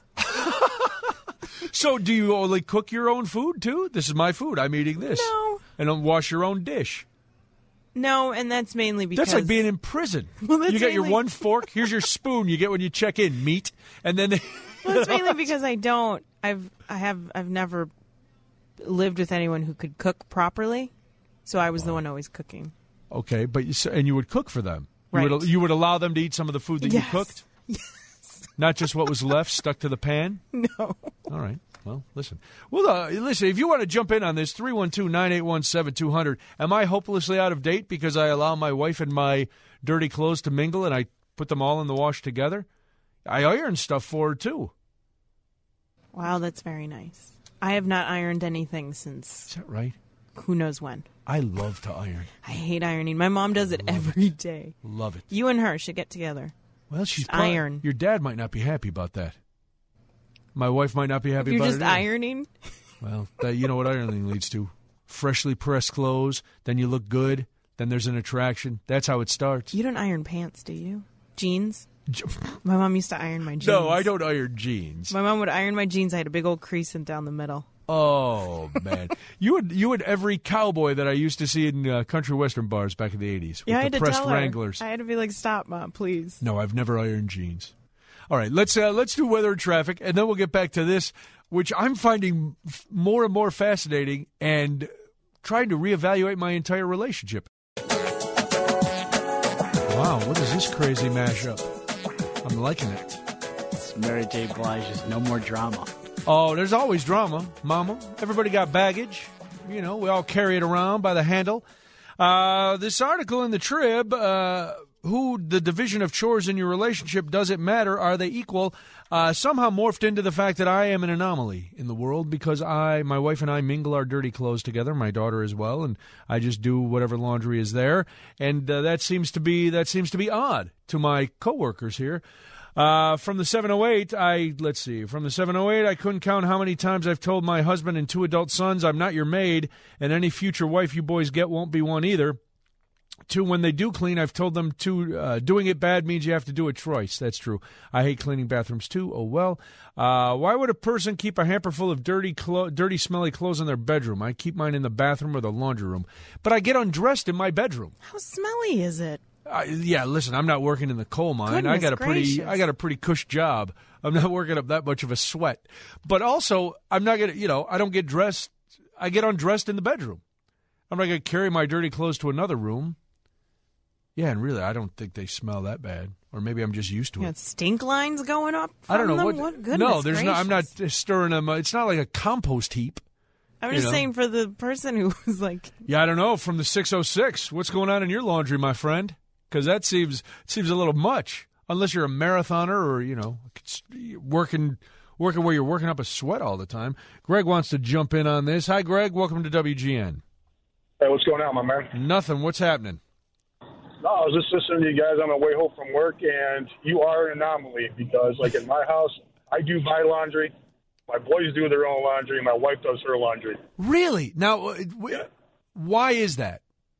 So do you only cook your own food, too? This is my food. I'm eating this. No. And don't wash your own dish. No, and that's mainly because... That's like being in prison. Well, that's you got your mainly- one fork. Here's your spoon you get when you check in, meat. And then... Well, that's mainly because I don't... I've, I have, I've never lived with anyone who could cook properly, so I was the one always cooking. Okay, but you, s- and you would cook for them. You Right. would, you would allow them to eat some of the food that Yes. you cooked? Yes. Not just what was left stuck to the pan? No. All right. Well, listen. Well, uh, listen, if you want to jump in on this, three one two, nine eight one, seven two zero zero. Am I hopelessly out of date because I allow my wife and my dirty clothes to mingle and I put them all in the wash together? I iron stuff for her, too. Wow, that's very nice. I have not ironed anything since Is that right? who knows when. I love to iron. I hate ironing. My mom does it every day. Love it. You and her should get together. Well, she's Just prob- iron. Your dad might not be happy about that. My wife might not be happy You're about just it either. ironing? Well, that, you know what ironing leads to. Freshly pressed clothes, then you look good, then there's an attraction. That's how it starts. You don't iron pants, do you? Jeans? My mom used to iron my jeans. No, I don't iron jeans. My mom would iron my jeans. I had a big old crease in down the middle. Oh, man. you would you would every cowboy that I used to see in uh, country western bars back in the eighties with Yeah, I the had to pressed tell her. Wranglers. I had to be like, stop, Mom, please. No, I've never ironed jeans. All right, let's uh, let's do weather and traffic, and then we'll get back to this, which I'm finding f- more and more fascinating and trying to reevaluate my entire relationship. Wow, what is this crazy mashup? I'm liking it. It's Mary J. Blige's No More Drama. Oh, there's always drama, Mama. Everybody got baggage. You know, we all carry it around by the handle. Uh, this article in the Trib, uh, who the division of chores in your relationship, does it matter? Are they equal? Uh, somehow morphed into the fact that I am an anomaly in the world because I, my wife and I mingle our dirty clothes together, my daughter as well, and I just do whatever laundry is there. And uh, that seems to be that seems to be odd to my coworkers here. Uh, from the seven oh eight, I, let's see, from the seven oh eight, I couldn't count how many times I've told my husband and two adult sons, I'm not your maid, and any future wife you boys get won't be one either. Two, when they do clean, I've told them to, uh, doing it bad means you have to do it twice. That's true. I hate cleaning bathrooms too. Oh, well. Uh, why would a person keep a hamper full of dirty, clo- dirty, smelly clothes in their bedroom? I keep mine in the bathroom or the laundry room. But I get undressed in my bedroom. How smelly is it? Uh, yeah, listen, I'm not working in the coal mine. I Goodness got a pretty, gracious. I got a pretty cush job. I'm not working up that much of a sweat. But also, I'm not gonna, you know, I don't get dressed. I get undressed in the bedroom. I'm not gonna carry my dirty clothes to another room. Yeah, and really, I don't think they smell that bad, or maybe I'm just used to You it. got stink lines going up from I don't know them? what. Goodness no, there's no. I'm not gracious. stirring them. It's not like a compost heap. I'm you just know. saying for the person who was like, Yeah, I don't know. From the six oh six, what's going on in your laundry, my friend? Because that seems seems a little much. Unless you're a marathoner or, you know, working working where you're working up a sweat all the time. Greg wants to jump in on this. Hi, Greg. Welcome to W G N. Hey, what's going on, my man? Nothing. What's happening? No, I was just listening to you guys on my way home from work, and you are an anomaly because, like, in my house, I do my laundry. My boys do their own laundry. My wife does her laundry. Really? Now, uh, w- why is that?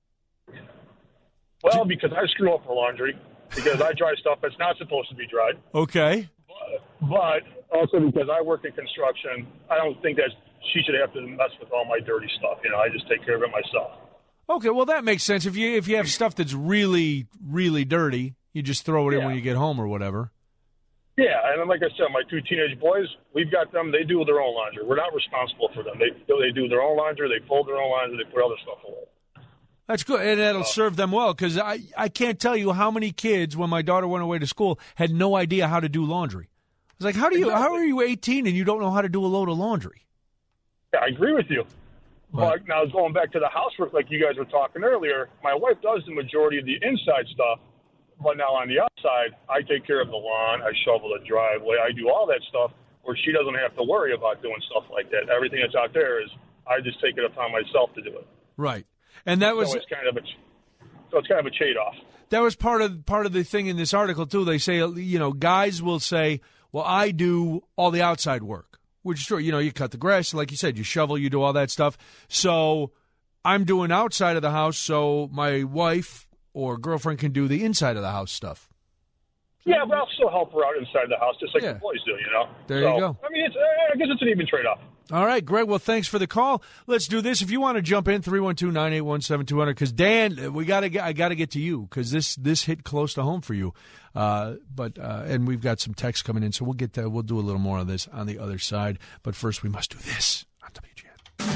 Well, because I screw up her laundry because I dry stuff that's not supposed to be dried. Okay. But also because I work in construction, I don't think that she should have to mess with all my dirty stuff. You know, I just take care of it myself. Okay, well, that makes sense. If you if you have stuff that's really, really dirty, you just throw it in Yeah. when you get home or whatever. Yeah, and then like I said, my two teenage boys, we've got them. They do their own laundry. We're not responsible for them. They they do their own laundry. They fold their own laundry. They put other stuff away. That's good, and that'll serve them well, because I, I can't tell you how many kids, when my daughter went away to school, had no idea how to do laundry. I was like, how do you? How are you eighteen and you don't know how to do a load of laundry? Yeah, I agree with you. But now going back to the housework, like you guys were talking earlier, my wife does the majority of the inside stuff, but now on the outside, I take care of the lawn, I shovel the driveway, I do all that stuff where she doesn't have to worry about doing stuff like that. Everything that's out there is I just take it upon myself to do it. Right. And that was so it's kind of a so it's kind of a trade-off. That was part of part of the thing in this article too. They say, you know, guys will say, "Well, I do all the outside work," which is true. You know, you cut the grass, like you said, you shovel, you do all that stuff. So I'm doing outside of the house, so my wife or girlfriend can do the inside of the house stuff. Yeah, but I'll still help her out inside the house, just like Yeah. the boys do, you know? There so, you go. I mean, it's, I guess it's an even trade-off. All right, Greg. Well, thanks for the call. Let's do this. If you want to jump in, three one two, nine eight one, seven two zero zero, because Dan, we got to I got to get to you because this this hit close to home for you. Uh, but uh, and we've got some text coming in, so we'll get to, we'll do a little more of this on the other side. But first, we must do this on W G N.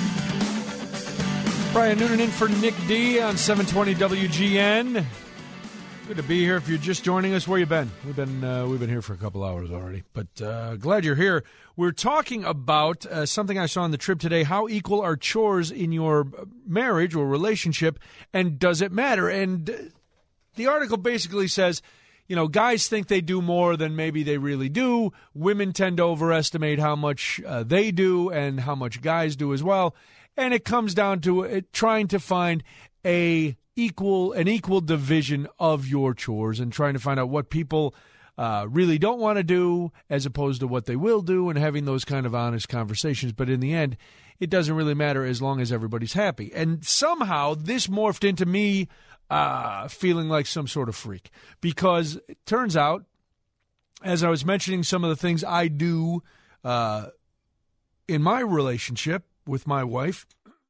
Brian Noonan in for Nick D on seven twenty W G N. Good to be here. If you're just joining us, where you been? We've been uh, we've been here for a couple hours already, but uh, glad you're here. We're talking about uh, something I saw on the trip today: how equal are chores in your marriage or relationship, and does it matter? And the article basically says, you know, guys think they do more than maybe they really do. Women tend to overestimate how much uh, they do and how much guys do as well. And it comes down to it, trying to find a equal an equal division of your chores and trying to find out what people uh, really don't want to do as opposed to what they will do and having those kind of honest conversations. But in the end, it doesn't really matter as long as everybody's happy. And somehow this morphed into me uh, feeling like some sort of freak because it turns out, as I was mentioning some of the things I do uh, in my relationship with my wife,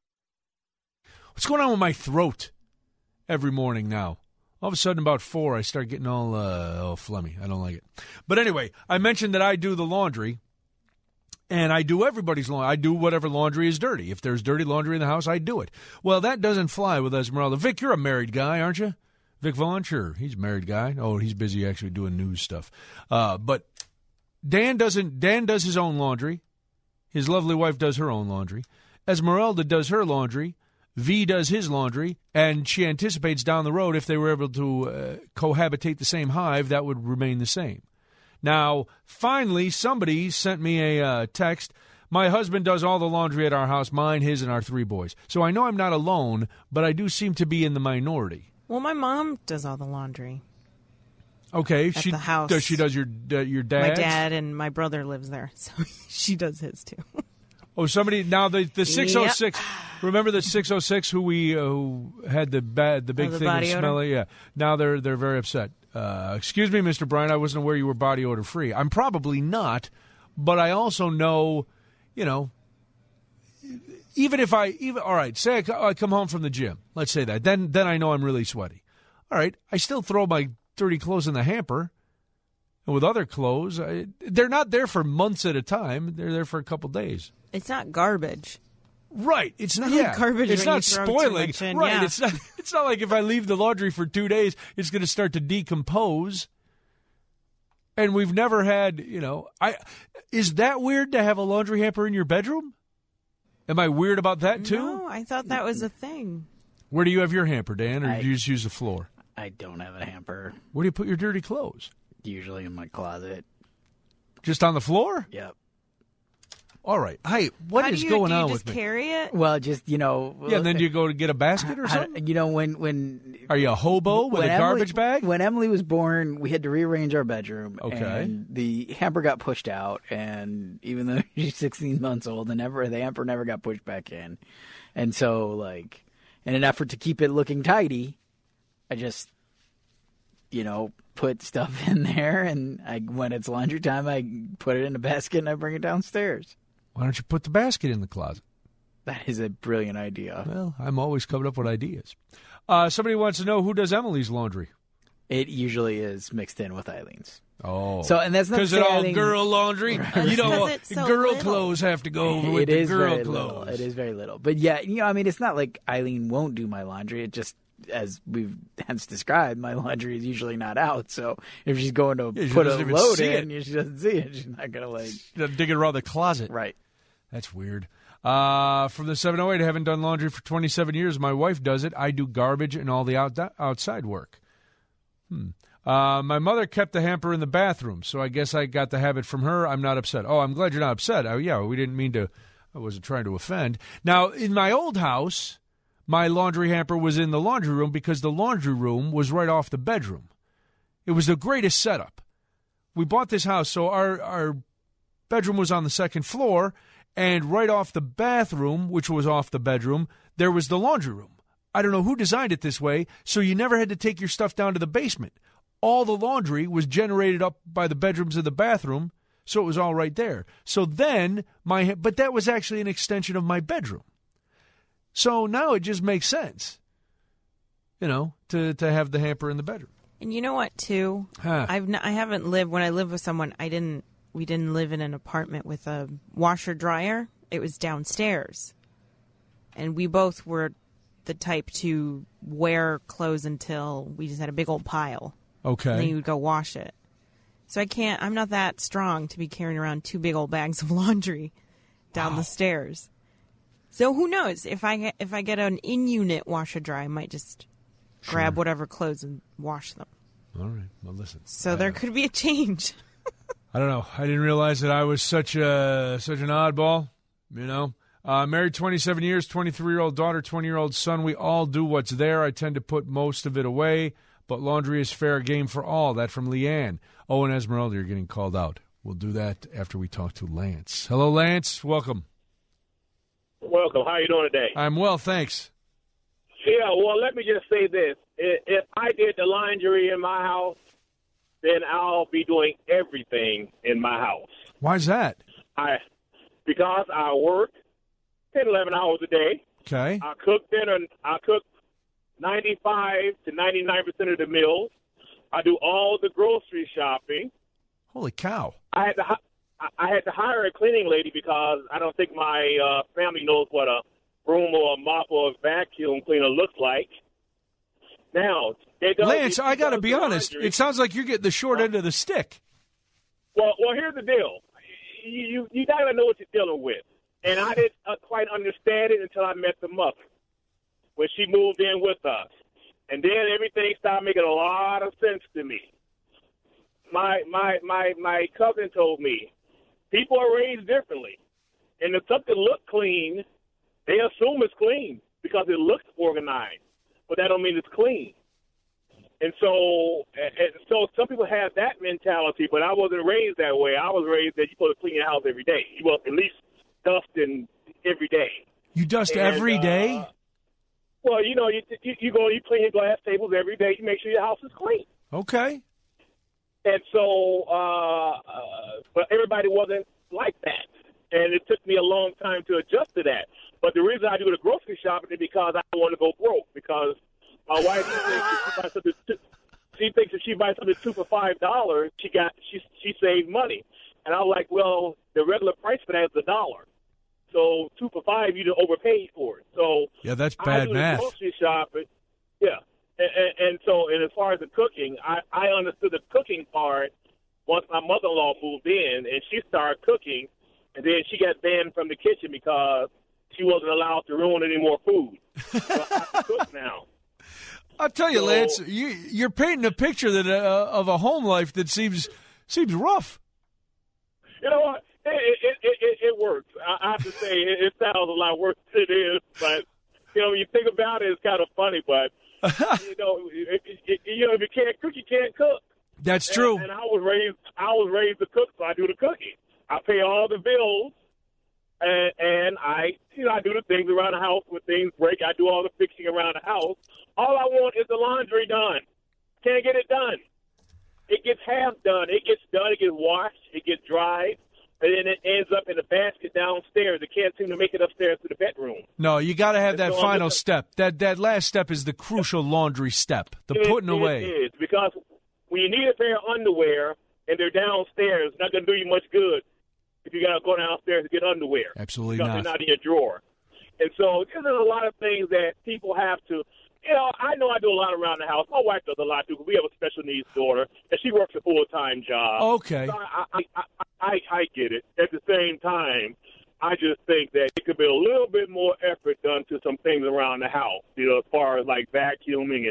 what's going on with my throat? Every morning now. All of a sudden, about four, I start getting all, uh, all phlegmy. I don't like it. But anyway, I mentioned that I do the laundry, and I do everybody's laundry. I do whatever laundry is dirty. If there's dirty laundry in the house, I do it. Well, that doesn't fly with Esmeralda. Vic, you're a married guy, aren't you? Vic Vaughn? Sure, he's a married guy. Oh, he's busy actually doing news stuff. Uh, but Dan doesn't. Dan does his own laundry. His lovely wife does her own laundry. Esmeralda does her laundry. V does his laundry, and she anticipates down the road if they were able to uh, cohabitate the same hive, that would remain the same. Now, finally, somebody sent me a uh, text. My husband does all the laundry at our house, mine, his, and our three boys. So I know I'm not alone, but I do seem to be in the minority. Well, my mom does all the laundry. Okay, at she the house. does. She does your uh, your dad. My dad and my brother lives there, so she does his too. Oh, somebody now the the six oh six. Yep. Remember the six oh six who we uh, who had the bad the big Oh, the thing of body odor? smelly. Yeah. Now they're they're very upset. Uh, excuse me, Mister Bryan. I wasn't aware you were body odor free. I'm probably not, but I also know, you know, even if I even all right. Say I, co- I come home from the gym. Let's say that. Then then I know I'm really sweaty. All right. I still throw my dirty clothes in the hamper. And with other clothes, I, they're not there for months at a time. They're there for a couple days. It's not garbage. Right. It's not not yeah. garbage It's when not you throw too spoiling. much in, Right. yeah. It's not it's not like if I leave the laundry for two days, it's gonna start to decompose. And we've never had, you know, I is that weird to have a laundry hamper in your bedroom? Am I weird about that too? No, I thought that was a thing. Where do you have your hamper, Dan, or I- do you just use the floor? I don't have a hamper. Where do you put your dirty clothes? Usually in my closet. Just on the floor? Yep. All right. Hey, what How is do you, going do you on just with me? carry it? Well, just, you know. Yeah, and then do you go to get a basket or I- something? you know, when when Are you a hobo with a when garbage Emily, bag? When Emily was born, we had to rearrange our bedroom. Okay. And the hamper got pushed out, and even though she's sixteen months old, and never the hamper never got pushed back in. And so, like, in an effort to keep it looking tidy, I just, you know, put stuff in there, and I when it's laundry time, I put it in a basket and I bring it downstairs. Why don't you put the basket in the closet? That is a brilliant idea. Well, I'm always coming up with ideas. Uh, somebody wants to know who does Emily's laundry. It usually is mixed in with Eileen's. Oh, So, and that's not because to it say all Eileen- girl laundry. You Because know, it's so girl little. clothes have to go over with It the is girl very clothes. little. It is very little. But yeah, you know, I mean, it's not like Eileen won't do my laundry. It just, as we've hence described, my laundry is usually not out. So if she's going to Yeah, she put a doesn't even load see in, it. she doesn't see it. She's not going to like. Digging around the closet. Right. That's weird. Uh, from the seven oh eight, I haven't done laundry for twenty-seven years. My wife does it. I do garbage and all the out- outside work. Hmm. Uh, my mother kept the hamper in the bathroom, so I guess I got the habit from her. I'm not upset. Oh, I'm glad you're not upset. Oh, yeah, we didn't mean to. I wasn't trying to offend. Now, in my old house, my laundry hamper was in the laundry room because the laundry room was right off the bedroom. It was the greatest setup. We bought this house, so our, our bedroom was on the second floor, and right off the bathroom, which was off the bedroom, there was the laundry room. I don't know who designed it this way, so you never had to take your stuff down to the basement. All the laundry was generated up by the bedrooms of the bathroom, so it was all right there. So then, my but that was actually an extension of my bedroom. So now it just makes sense, you know, to, to have the hamper in the bedroom. And you know what, too? Huh. I've n- I haven't lived, when I lived with someone, I didn't, we didn't live in an apartment with a washer dryer. It was downstairs. And we both were the type to wear clothes until we just had a big old pile. Okay. And then you would go wash it. So I can't, I'm not that strong to be carrying around two big old bags of laundry down Wow. the stairs. So who knows? If I get, if I get an in-unit washer dry, I might just Sure. grab whatever clothes and wash them. All right. Well, listen. So I, there could be a change. I don't know. I didn't realize that I was such a such an oddball, you know. Uh, married twenty-seven years, twenty-three-year-old daughter, twenty-year-old son. We all do what's there. I tend to put most of it away, but laundry is fair game for all. That from Leanne. Oh, and Esmeralda, you're getting called out. We'll do that after we talk to Lance. Hello, Lance. Welcome. Welcome. How are you doing today? I'm well, thanks. Yeah, well, let me just say this. If if I did the laundry in my house, then I'll be doing everything in my house. Why's that? I Because I work ten, eleven hours a day. Okay. I cook dinner. I cook ninety-five to ninety-nine percent of the meals. I do all the grocery shopping. Holy cow. I had to hi- I I had to hire a cleaning lady because I don't think my uh, family knows what a broom or a mop or a vacuum cleaner looks like. Now, they don't, Lance, it- I got to it be does the honest. laundry. It sounds like you're getting the short end of the stick. Well, well, here's the deal. You you, you got to know what you're dealing with, and I didn't uh, quite understand it until I met the mother when she moved in with us, and then everything started making a lot of sense to me. My my my my cousin told me people are raised differently, and if something looks clean, they assume it's clean because it looks organized, but that don't mean it's clean. And so, and so some people have that mentality, but I wasn't raised that way. I was raised that you're supposed to clean your house every day. You well, at least dusting every day. You dust And, every uh, day? Well, you know, you, you you go, you clean your glass tables every day. You make sure your house is clean. Okay. And so, uh, uh, but everybody wasn't like that, and it took me a long time to adjust to that. But the reason I do the grocery shopping is because I don't want to go broke. Because my wife thinks if she buys something, two, she thinks if she buys something two for five dollars, she got she she saved money. And I'm like, well, the regular price for that is a dollar. So two for five, you just overpaid for it. So Yeah, that's I bad do math. the grocery shopping, yeah. And, and, and so, and as far as the cooking, I, I understood the cooking part once my mother-in-law moved in, and she started cooking, and then she got banned from the kitchen because she wasn't allowed to ruin any more food. So I have to cook now. I'll tell you, So- Lance, you, you're painting a picture that uh, of a home life that seems seems rough. You know what? It, it, it, it, it works. I, I have to say, it, it sounds a lot worse than it is, but, you know, when you think about it, it's kind of funny, but, you know, it, it, you know, if you can't cook, you can't cook. That's And- true. And, I was raised, I was raised to cook, so I do the cooking. I pay all the bills, and, and I, you know, I do the things around the house when things break. I do all the fixing around the house. All I want is the laundry done. Can't get it done. It gets half done. It gets done. It gets washed. It gets dried. And then it ends up in a basket downstairs. It can't seem to make it upstairs to the bedroom. No, you got to have that So I'm final just- step. That that last step is the crucial laundry step, the It- putting it away. is, because when you need a pair of underwear and they're downstairs, it's not going to do you much good if you got to go downstairs to get underwear. Absolutely because not. they're not in your drawer. And so there's a lot of things that people have to, you know, I know I do a lot around the house. My wife does a lot too, because we have a special needs daughter, and she works a full-time job. Okay. So I, I, I, I, I get it. At the same time, I just think that it could be a little bit more effort done to some things around the house, you know, as far as like vacuuming and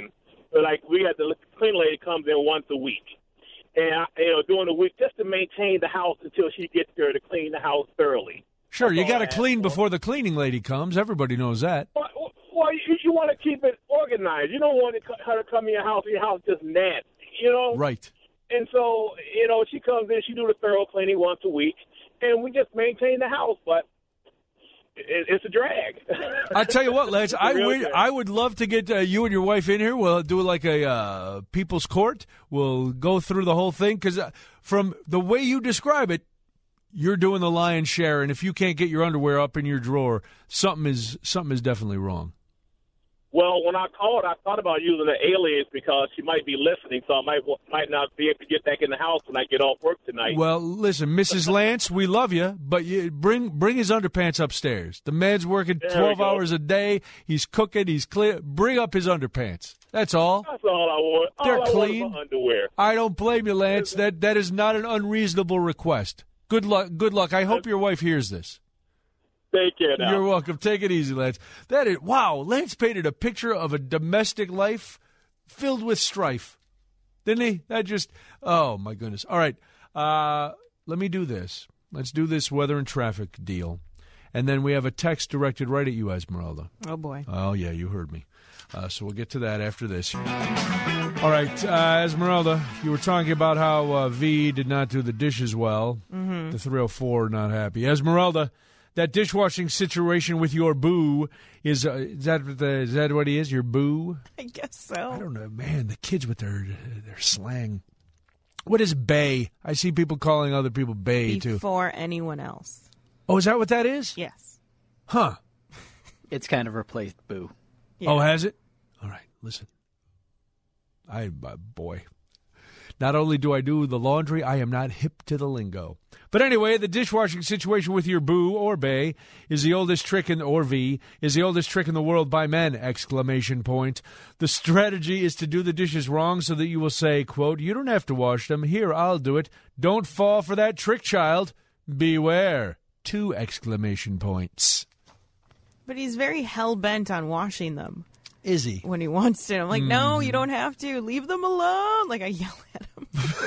like we had the cleaning lady comes in once a week, and I, you know during the week just to maintain the house until she gets there to clean the house thoroughly. Sure, you That's got all to I clean ask for. before the cleaning lady comes. Everybody knows that. Well, well you, you want to keep it organized. You don't want to, her to come in your house and your house just nasty, you know? Right. And so, you know, she comes in, she do the thorough cleaning once a week, and we just maintain the house, but it, it's a drag. I tell you what, Lance, It's a I real would drag. I would love to get uh, you and your wife in here. We'll do like a uh, people's court. We'll go through the whole thing because uh, from the way you describe it, you're doing the lion's share, and if you can't get your underwear up in your drawer, something is something is definitely wrong. Well, when I called, I thought about using an alias because she might be listening, so I might might not be able to get back in the house when I get off work tonight. Well, listen, Missus Lance, we love you, but you bring bring his underpants upstairs. The man's working There we twelve go. hours a day. He's cooking. He's clear. Bring up his underpants. That's all. That's all I want. All They're I want is clean. my underwear. I don't blame you, Lance. That that is not an unreasonable request. Good luck. Good luck. I hope your wife hears this. Take care now. You're welcome. Take it easy, Lance. That is wow. Lance painted a picture of a domestic life filled with strife, didn't he? That just oh my goodness. All right, uh, let me do this. Let's do this weather and traffic deal, and then we have a text directed right at you, Esmeralda. Oh boy. Oh yeah, you heard me. Uh, so we'll get to that after this. All right, uh, Esmeralda, you were talking about how uh, V did not do the dishes well. Mm-hmm. The three oh four not happy. Esmeralda, that dishwashing situation with your boo is uh, is that what the, is that what he is? Your boo? I guess so. I don't know, man. The kids with their their slang. What is bae? I see people calling other people bae too. Before anyone else. Oh, is that what that is? Yes. Huh. It's kind of replaced boo. Yeah. Oh, has it? All right, listen. I, uh, boy. Not only do I do the laundry, I am not hip to the lingo. But anyway, the dishwashing situation with your boo or bae is the oldest trick in, or V, is the oldest trick in the world by men, exclamation point. The strategy is to do the dishes wrong so that you will say, quote, you don't have to wash them. Here, I'll do it. Don't fall for that trick, child. Beware. Two exclamation points. But he's very hell-bent on washing them. Is he? When he wants to. I'm like, Mm. no, you don't have to. Leave them alone. Like, I yell at him.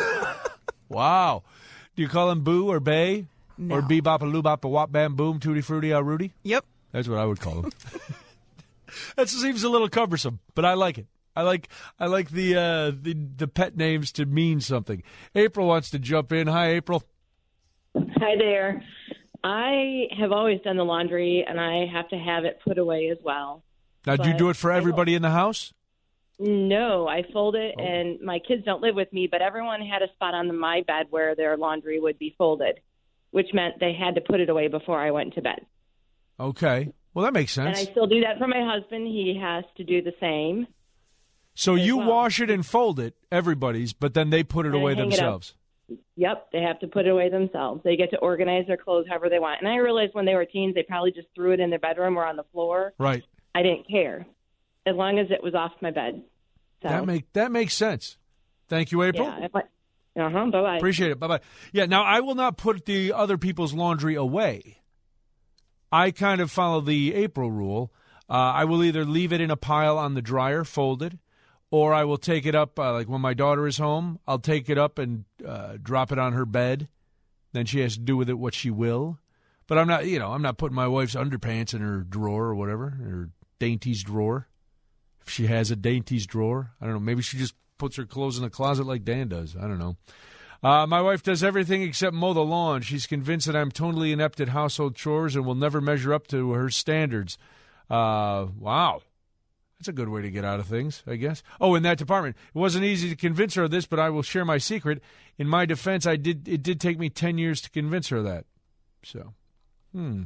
Wow. Do you call him boo or bae? No. Or bebop a loobop a wop bam boom tutti frutti a Rudy? Yep. That's what I would call him. That seems a little cumbersome, but I like it. I like I like the uh, the the pet names to mean something. April wants to jump in. Hi, April. Hi there. I have always done the laundry, and I have to have it put away as well. Now, do you But do it for I don't- everybody in the house? No, I fold it, Oh. and my kids don't live with me, but everyone had a spot on my bed where their laundry would be folded, which meant they had to put it away before I went to bed. Okay. Well, that makes And sense. I still do that for my husband. He has to do the same. So you well. wash it and fold it, everybody's, but then they put it And I away hang it up. themselves. Yep, they have to put it away themselves. They get to organize their clothes however they want. And I realized when they were teens, they probably just threw it in their bedroom or on the floor. Right. I didn't care, as long as it was off my bed. So, That make that makes sense. Thank you, April. yeah. Uh huh. Bye bye. Appreciate it. Bye bye. Yeah. Now I will not put the other people's laundry away. I kind of follow the April rule. Uh, I will either leave it in a pile on the dryer, folded, or I will take it up. Uh, like when my daughter is home, I'll take it up and uh, drop it on her bed. Then she has to do with it what she will. But I'm not, you know, I'm not putting my wife's underpants in her drawer or whatever, her dainties drawer. If she has a dainties drawer, I don't know. Maybe she just puts her clothes in the closet like Dan does. I don't know. Uh, my wife does everything except mow the lawn. She's convinced that I'm totally inept at household chores and will never measure up to her standards. Uh, wow. That's a good way to get out of things, I guess. Oh, in that department. It wasn't easy to convince her of this, but I will share my secret. In my defense, I did. It did take me ten years to convince her of that. So, hmm.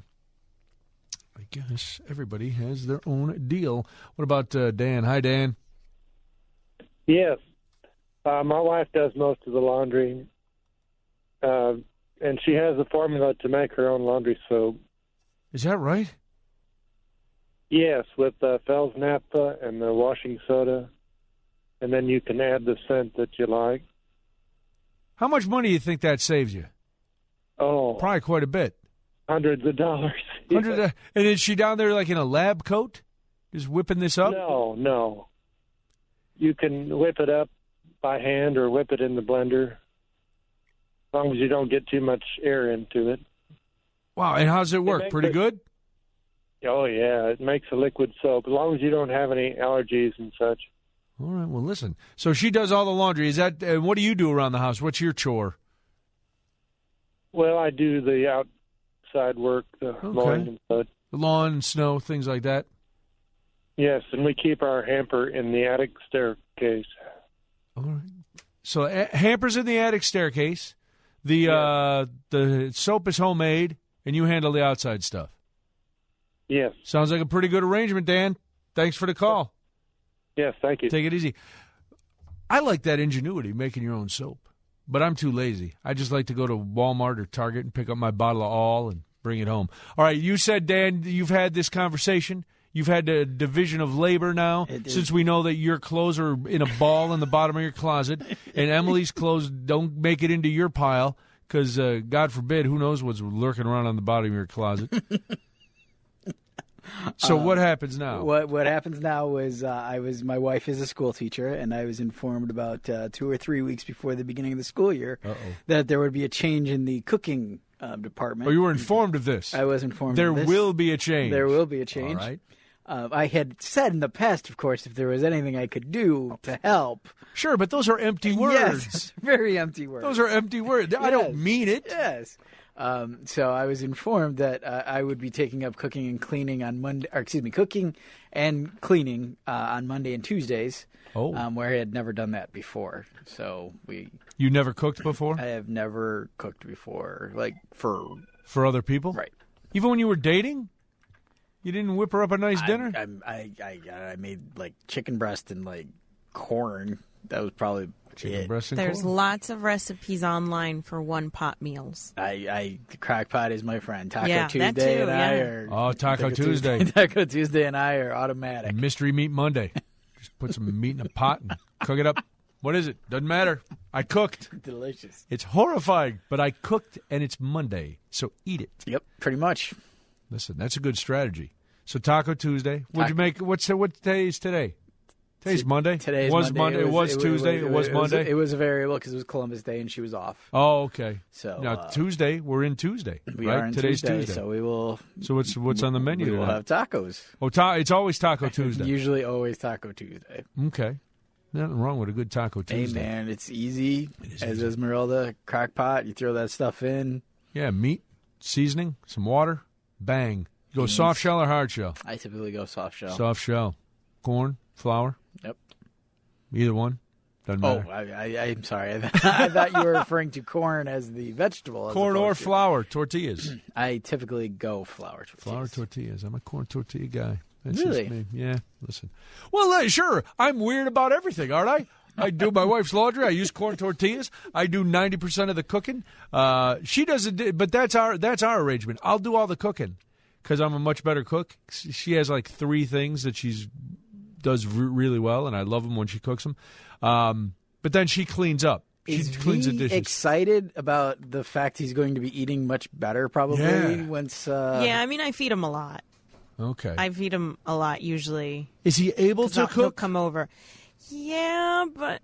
I guess everybody has their own deal. What about uh, Dan? Hi, Dan. Yes. Uh, my wife does most of the laundry, uh, and she has a formula to make her own laundry soap. Is that right? Yes, with uh, Fells naphtha and the washing soda, and then you can add the scent that you like. How much money do you think that saves you? Oh, Probably quite a bit. hundreds of dollars. Hundred. uh, And is she down there like in a lab coat, just whipping this up? No, no. you can whip it up by hand or whip it in the blender, as long as you don't get too much air into it. Wow, and how's it work? makes Pretty it- good? Oh, yeah, it makes a liquid soap, as long as you don't have any allergies and such. All right, well, listen. So she does all the laundry. Is that? Uh, what do you do around the house? What's your chore? Well, I do the outside work, the mowing and such. The lawn, snow, things like that? Yes, and we keep our hamper in the attic staircase. All right. So uh, hampers in the attic staircase. The uh, the soap is homemade, and you handle the outside stuff. Yes. Sounds like a pretty good arrangement, Dan. Thanks for the call. Yes, thank you. Take it easy. I like that ingenuity, making your own soap, but I'm too lazy. I just like to go to Walmart or Target and pick up my bottle of All and bring it home. All right, you said, Dan, you've had this conversation. You've had a division of labor now, since we know that your clothes are in a ball in the bottom of your closet, and Emily's clothes don't make it into your pile because, uh, God forbid, who knows what's lurking around on the bottom of your closet. So Um, what happens now? What What happens now is uh, I was my wife is a school teacher, and I was informed about uh, two or three weeks before the beginning of the school year Uh-oh. that there would be a change in the cooking uh, department. Oh, you were informed of this? I was informed. There of this. will be a change. There will be a change. All right. Uh, I had said in the past, of course, if there was anything I could do to help. Sure, but those are empty words. Yes, very empty words. Those are empty words. I don't Yes. mean it. Yes. Um, so I was informed that uh, I would be taking up cooking and cleaning on Monday, or excuse me, cooking and cleaning uh, on Monday and Tuesdays. Oh. Um, where I had never done that before. So we. You never cooked before? I have never cooked before, like for For other people? Right. Even when you were dating? You didn't whip her up a nice I, dinner? I, I, I, I made like chicken breast and like corn. That was probably chicken it. breast and There's corn? lots of recipes online for one pot meals. I, I, the crock pot is my friend. Taco Yeah, Tuesday that too, and I yeah. are. Oh, Taco Tuesday. Taco Tuesday and I are automatic. Mystery Meat Monday. Just put some meat in a pot and cook it up. What is it? Doesn't matter. I cooked. Delicious. It's horrifying, but I cooked and it's Monday, so eat it. Yep, pretty much. Listen, that's a good strategy. So Taco Tuesday. What'd you make? What's what day is today? Today's Monday. Today's was Monday. It was, Tuesday. It was, Monday. It was a variable because it was Columbus Day and she was off. Oh, okay. So now uh, Tuesday, we're in Tuesday. we right? are in Today's Tuesday, Tuesday. so we will. So what's what's on the menu? We will today? have tacos. Oh, ta- it's always Taco Tuesday. Usually, always Taco Tuesday. Okay. Nothing wrong with a good Taco Tuesday. Hey man, it's easy. is As easy. Esmeralda, crock pot. You throw that stuff in. Yeah, meat, seasoning, some water, bang. You go Beans. soft shell or hard shell? I typically go soft shell. Soft shell. Corn, flour, Yep. either one. Doesn't Oh, matter. I, I, I'm sorry. I, I thought you were referring to corn as the vegetable. as Corn or opposed to- flour, tortillas. I typically go flour tortillas. Flour tortillas. I'm a corn tortilla guy. That's Really? just me. Yeah, listen. Well, uh, sure. I'm weird about everything, aren't I? I do my wife's laundry. I use corn tortillas. I do ninety percent of the cooking. Uh, she doesn't, but that's our that's our arrangement. I'll do all the cooking because I'm a much better cook. She has like three things that she's does re- really well, and I love them when she cooks them. Um, but then she cleans up. She Is cleans he the dishes. excited about the fact he's going to be eating much better probably Yeah. once uh yeah, I mean, I feed him a lot. Okay. I feed him a lot usually. Is he able 'Cause to I'll- He'll cook? come over. Yeah, but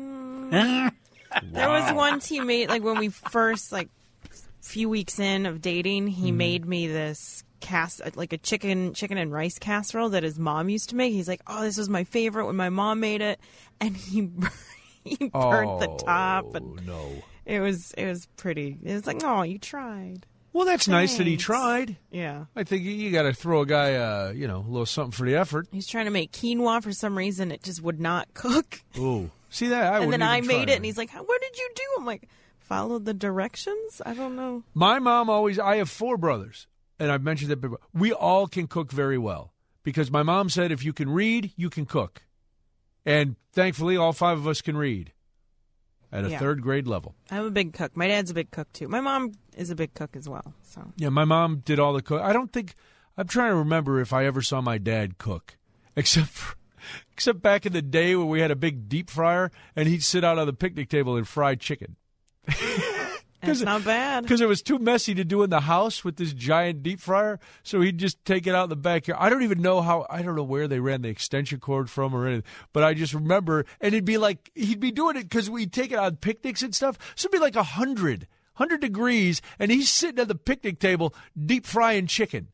mm, there was once he made like when we first like few weeks in of dating, he Mm-hmm. made me this cast like a chicken chicken and rice casserole that his mom used to make. He's like, "Oh, this was my favorite when my mom made it," and he he burnt the top, and no. it was it was pretty. It was like, "Oh, you tried." Well, that's nice that he Thanks. tried. Yeah. I think you, you got to throw a guy, uh, you know, a little something for the effort. He's trying to make quinoa for some reason. It just would not cook. Ooh, see that? I and wouldn't then I even made try it, and he's like, "What did you do?" I'm like, "Follow the directions." I don't know. My mom always. I have four brothers, and I've mentioned that before. We all can cook very well because my mom said if you can read, you can cook, and thankfully, all five of us can read at a Yeah. third grade level. I'm a big cook. My dad's a big cook too. My mom is a big cook as well. So Yeah, my mom did all the cook. I don't think I'm trying to remember if I ever saw my dad cook, except for, except back in the day when we had a big deep fryer and he'd sit out on the picnic table and fry chicken. That's not bad. Because it was too messy to do in the house with this giant deep fryer, so he'd just take it out in the backyard. I don't even know how, I don't know where they ran the extension cord from or anything, but I just remember, and it'd be like, he'd be doing it because we'd take it on picnics and stuff, so it'd be like one hundred, one hundred degrees, and he's sitting at the picnic table deep frying chicken.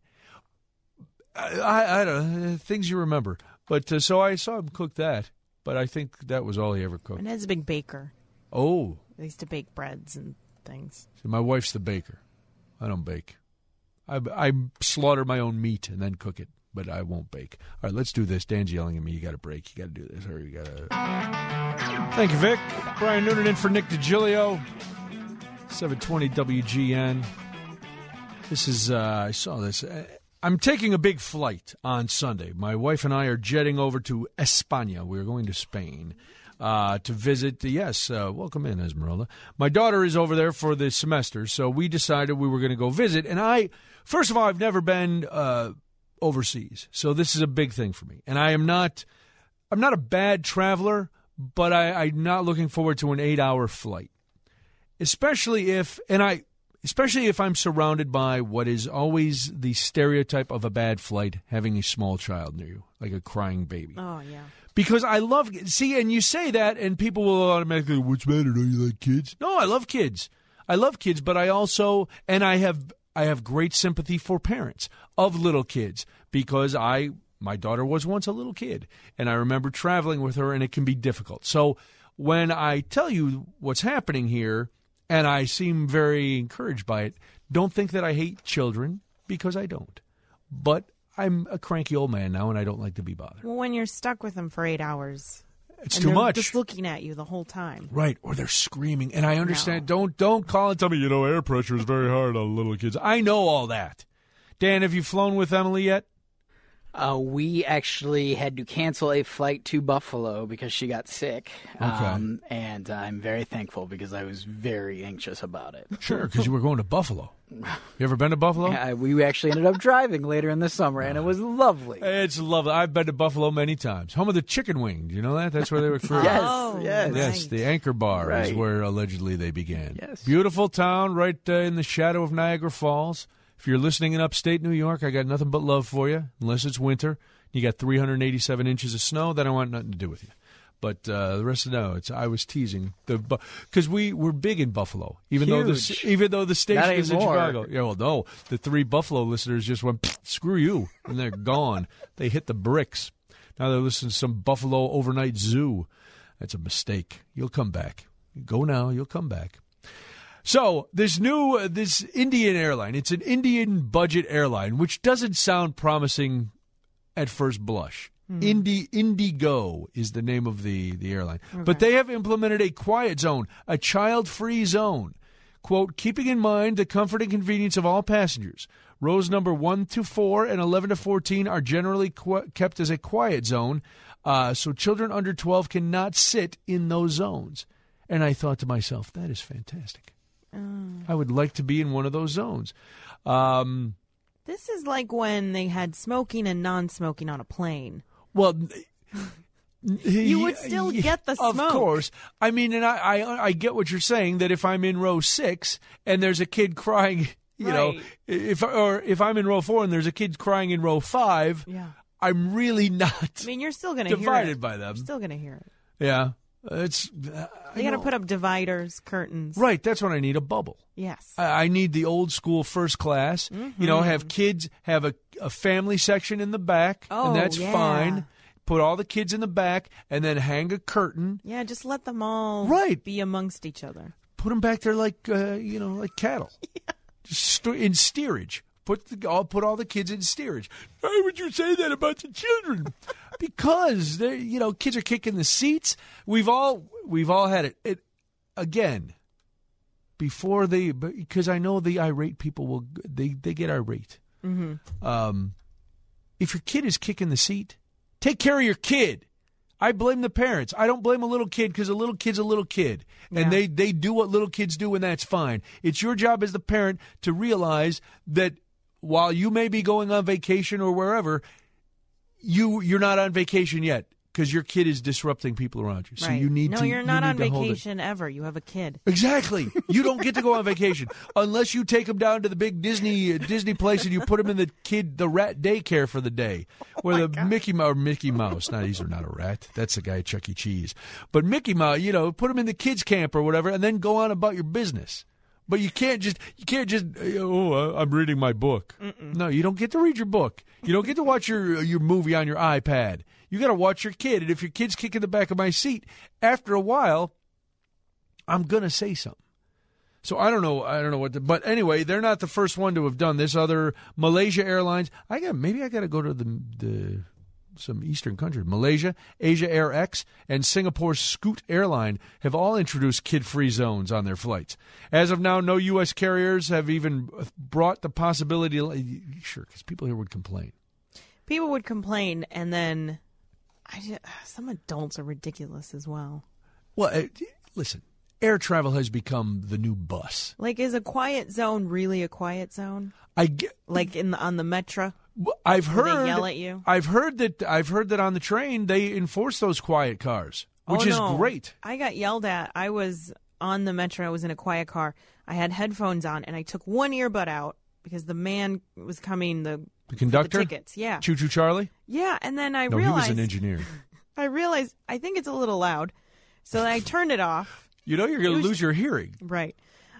I, I, I don't know, things you remember. But uh, so I saw him cook that, but I think that was all he ever cooked. And Ed's a big baker. Oh. They used to bake breads and things. See, my wife's the baker. I don't bake. I, I slaughter my own meat and then cook it, but I won't bake. All right, let's do this. Dan's yelling at me. You got to break. You got to do this. Or you got to. Thank you, Vic. Brian Noonan in for Nick DiGilio. seven twenty W G N. This is, uh, I saw this. I'm taking a big flight on Sunday. My wife and I are jetting over to España. We're going to Spain. Uh, to visit, yes, uh, welcome in, Esmeralda. My daughter is over there for the semester, so we decided we were going to go visit. And I, first of all, I've never been uh, overseas, so this is a big thing for me. And I am not, I'm not a bad traveler, but I, I'm not looking forward to an eight-hour flight, especially if, and I, especially if I'm surrounded by what is always the stereotype of a bad flight, having a small child near you, like a crying baby. Oh, yeah. Because I love, see, and you say that, and people will automatically, what's the matter? Don't you like kids? No, I love kids. I love kids, but I also, and I have, I have great sympathy for parents of little kids because I, my daughter was once a little kid, and I remember traveling with her, and it can be difficult. So when I tell you what's happening here, and I seem very encouraged by it, don't think that I hate children, because I don't. But I'm a cranky old man now, and I don't like to be bothered. Well, when you're stuck with them for eight hours, it's and too they're much. Just looking at you the whole time, right? Or they're screaming, and I understand. No. Don't don't call and tell me you know air pressure is very hard on little kids. I know all that. Dan, have you flown with Emily yet? Uh, we actually had to cancel a flight to Buffalo because she got sick. Okay. Um, and I'm very thankful because I was very anxious about it. Sure, because you were going to Buffalo. You ever been to Buffalo? Yeah, we actually ended up driving later in the summer, and it was lovely. It's lovely. I've been to Buffalo many times. Home of the chicken wing. Do you know that? That's where they were created. Yes, oh, yes. Yes, right. the Anchor Bar Right. is where allegedly they began. Yes. Beautiful town right uh, in the shadow of Niagara Falls. If you're listening in upstate New York, I got nothing but love for you, unless it's winter. You got three hundred eighty-seven inches of snow, then I want nothing to do with you. But uh, the rest of no, it's I was teasing the because we were big in Buffalo, even Huge. though the even though the station Not is in anymore. Chicago. Yeah, well, no, the three Buffalo listeners just went screw you, and they're gone. They hit the bricks. Now they're listening to some Buffalo overnight zoo. That's a mistake. You'll come back. Go now. You'll come back. So this new uh, this Indian airline, it's an Indian budget airline, which doesn't sound promising at first blush. Mm. Indi Indigo is the name of the, the airline. Okay. But they have implemented a quiet zone, a child-free zone. Quote, keeping in mind the comfort and convenience of all passengers. Rows number one to four and eleven to fourteen are generally qu kept as a quiet zone, uh, so children under twelve cannot sit in those zones. And I thought to myself, that is fantastic. Mm. I would like to be in one of those zones. Um... This is like when they had smoking and non-smoking on a plane. Well, you would still get the smoke. Of course. I mean, and I, I, I get what you're saying, that if I'm in row six and there's a kid crying, you right. know, if or if I'm in row four and there's a kid crying in row five, yeah. I'm really not I mean, you're still going to hear it. divided by them. You're still going to hear it. Yeah. It's uh, They got to put up dividers, curtains. Right, that's when I need a bubble. Yes. I, I need the old school first class. Mm-hmm. You know, have kids, have a, a family section in the back, oh, and that's yeah. fine. Put all the kids in the back, and then hang a curtain. Yeah, just let them all right. be amongst each other. Put them back there like, uh, you know, like cattle. yeah. Just st in steerage. Put the, I'll put all the kids in steerage. Why would you say that about the children? Because they, you know, kids are kicking the seats. We've all we've all had it. It again before they, because I know the irate people will they they get irate. Mm-hmm. Um, if your kid is kicking the seat, take care of your kid. I blame the parents. I don't blame a little kid because a little kid's a little kid. And yeah. they, they do what little kids do, and that's fine. It's your job as the parent to realize that while you may be going on vacation or wherever, you, you're not on vacation yet. because your kid is disrupting people around you. So right. you need no, to. you're not you on need to hold it. vacation ever. You have a kid. Exactly. You don't get to go on vacation unless you take them down to the big Disney Disney place and you put them in the kid the rat daycare for the day, where the God. Mickey Mouse, or Mickey Mouse. Now these are not a rat. That's the guy at Chuck E. Cheese. But Mickey Mouse, you know, put them in the kids camp or whatever, and then go on about your business. But you can't just you can't just oh I'm reading my book. Mm-mm. No, you don't get to read your book. You don't get to watch your your movie on your iPad. You got to watch your kid, and if your kid's kicking the back of my seat, after a while, I'm gonna say something. So I don't know. I don't know what. To, but anyway, they're not the first one to have done this. Other Malaysia Airlines. I got maybe I got to go to the the some Eastern countries. Malaysia, Asia Air X, and Singapore's Scoot Airline have all introduced kid-free zones on their flights. As of now, no U S carriers have even brought the possibility. Sure, because people here would complain. People would complain, and then. I just, some adults are ridiculous as well. Well, uh, listen, air travel has become the new bus. Like, is a quiet zone really a quiet zone? I get, like in the, on the metro. I've heard they yell at you. I've heard that I've heard that on the train they enforce those quiet cars, which oh, is no. great. I got yelled at. I was on the metro. I was in a quiet car. I had headphones on, and I took one earbud out because the man was coming. The The conductor? The tickets, yeah. Choo Choo Charlie? Yeah, and then I no, realized... he was an engineer. I realized, I think it's a little loud, so I turned it off. You know you're going to was, lose your hearing. Right.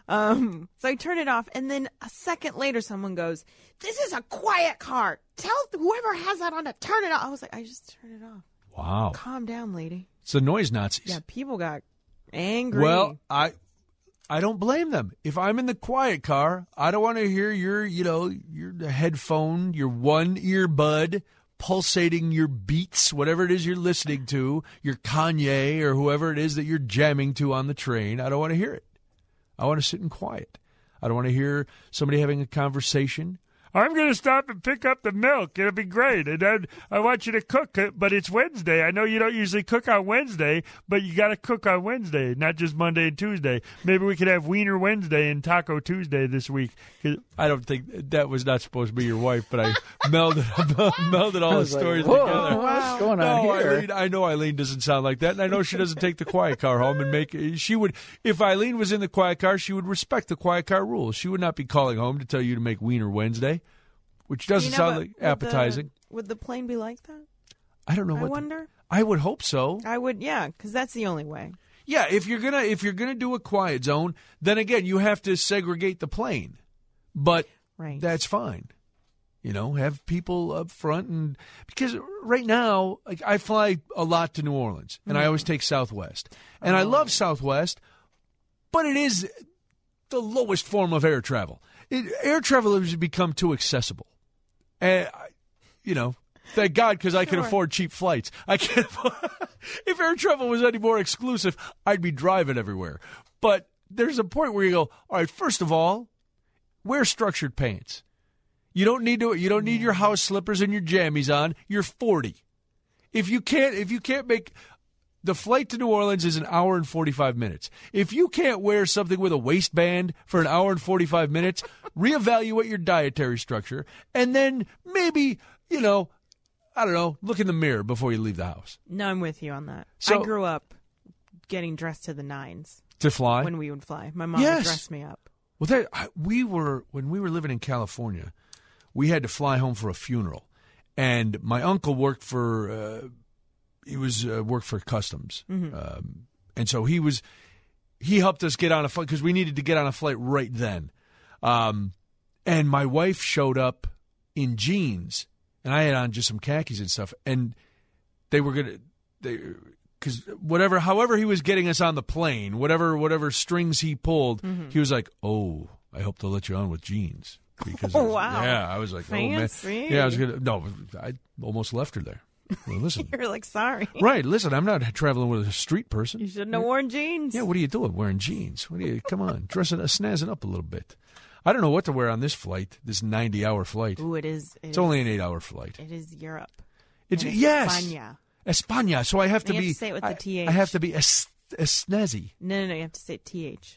Um, so I turned it off, and then a second later someone goes, this is a quiet car. Tell whoever has that on to turn it off. I was like, I just turned it off. Wow. Calm down, lady. It's the noise Nazis. Yeah, people got angry. Well, I... I don't blame them. If I'm in the quiet car, I don't want to hear your, you know, your headphone, your one earbud pulsating your beats, whatever it is you're listening to, your Kanye or whoever it is that you're jamming to on the train. I don't want to hear it. I want to sit in quiet. I don't want to hear somebody having a conversation. I'm going to stop and pick up the milk. It'll be great. And then I want you to cook it, but it's Wednesday. I know you don't usually cook on Wednesday, but you got to cook on Wednesday, not just Monday and Tuesday. Maybe we could have Wiener Wednesday and Taco Tuesday this week. I don't think that was not supposed to be your wife, but I melded, melded all the stories like, together. What's going on no, here? Eileen, I know Eileen doesn't sound like that, and I know she doesn't take the quiet car home and make. She would, if Eileen was in the quiet car, she would respect the quiet car rules. She would not be calling home to tell you to make Wiener Wednesday. Which doesn't you know, sound like would appetizing. The, would the plane be like that? I don't know. I what wonder. The, I would hope so. I would, yeah, because that's the only way. Yeah, if you're gonna if you're gonna do a quiet zone, then again you have to segregate the plane. But right. that's fine. You know, have people up front, and because right now, like I fly a lot to New Orleans, and mm. I always take Southwest, and oh. I love Southwest, but it is the lowest form of air travel. It, air travel has become too accessible. And, you know, thank God, because I can Sure. afford cheap flights. I can't. If air travel was any more exclusive, I'd be driving everywhere. But there's a point where you go, all right, first of all, wear structured pants. You don't need to. You don't need your house slippers and your jammies on. You're forty. If you can't, if you can't make the flight to New Orleans is an hour and forty-five minutes. If you can't wear something with a waistband for an hour and forty-five minutes, reevaluate your dietary structure, and then maybe, you know, I don't know, look in the mirror before you leave the house. No, I'm with you on that. So- I grew up getting dressed to the nines To fly? when we would fly. My mom Yes. would dress me up. Well, that, I- we were, when we were living in California, we had to fly home for a funeral. And my uncle worked for, uh, he was uh, worked for customs. Mhm. Um, and so he was, he helped us get on a flight because we needed to get on a flight right then. Um, and my wife showed up in jeans, and I had on just some khakis and stuff. And they were going to, they, because whatever, however he was getting us on the plane, whatever, whatever strings he pulled, Mhm. he was like, "Oh, I hope they'll let you on with jeans." Because Oh, I was- wow. yeah, I was like, Fancy. "Oh man, yeah." I was gonna no, I almost left her there. Well, listen, You're like, sorry. right? Listen, I'm not traveling with a street person. You shouldn't have worn jeans. Yeah, what are you doing wearing jeans? What are you? Come on, dressing, uh, snazzing up a little bit. I don't know what to wear on this flight, this ninety-hour flight. Ooh, it is. it it's only is- an eight-hour flight. It is Europe. It's And yes, España. España. So I have to You have be. to say it with the I, T H. I have to be a, a snazzy. No, no, no. You have to say T H.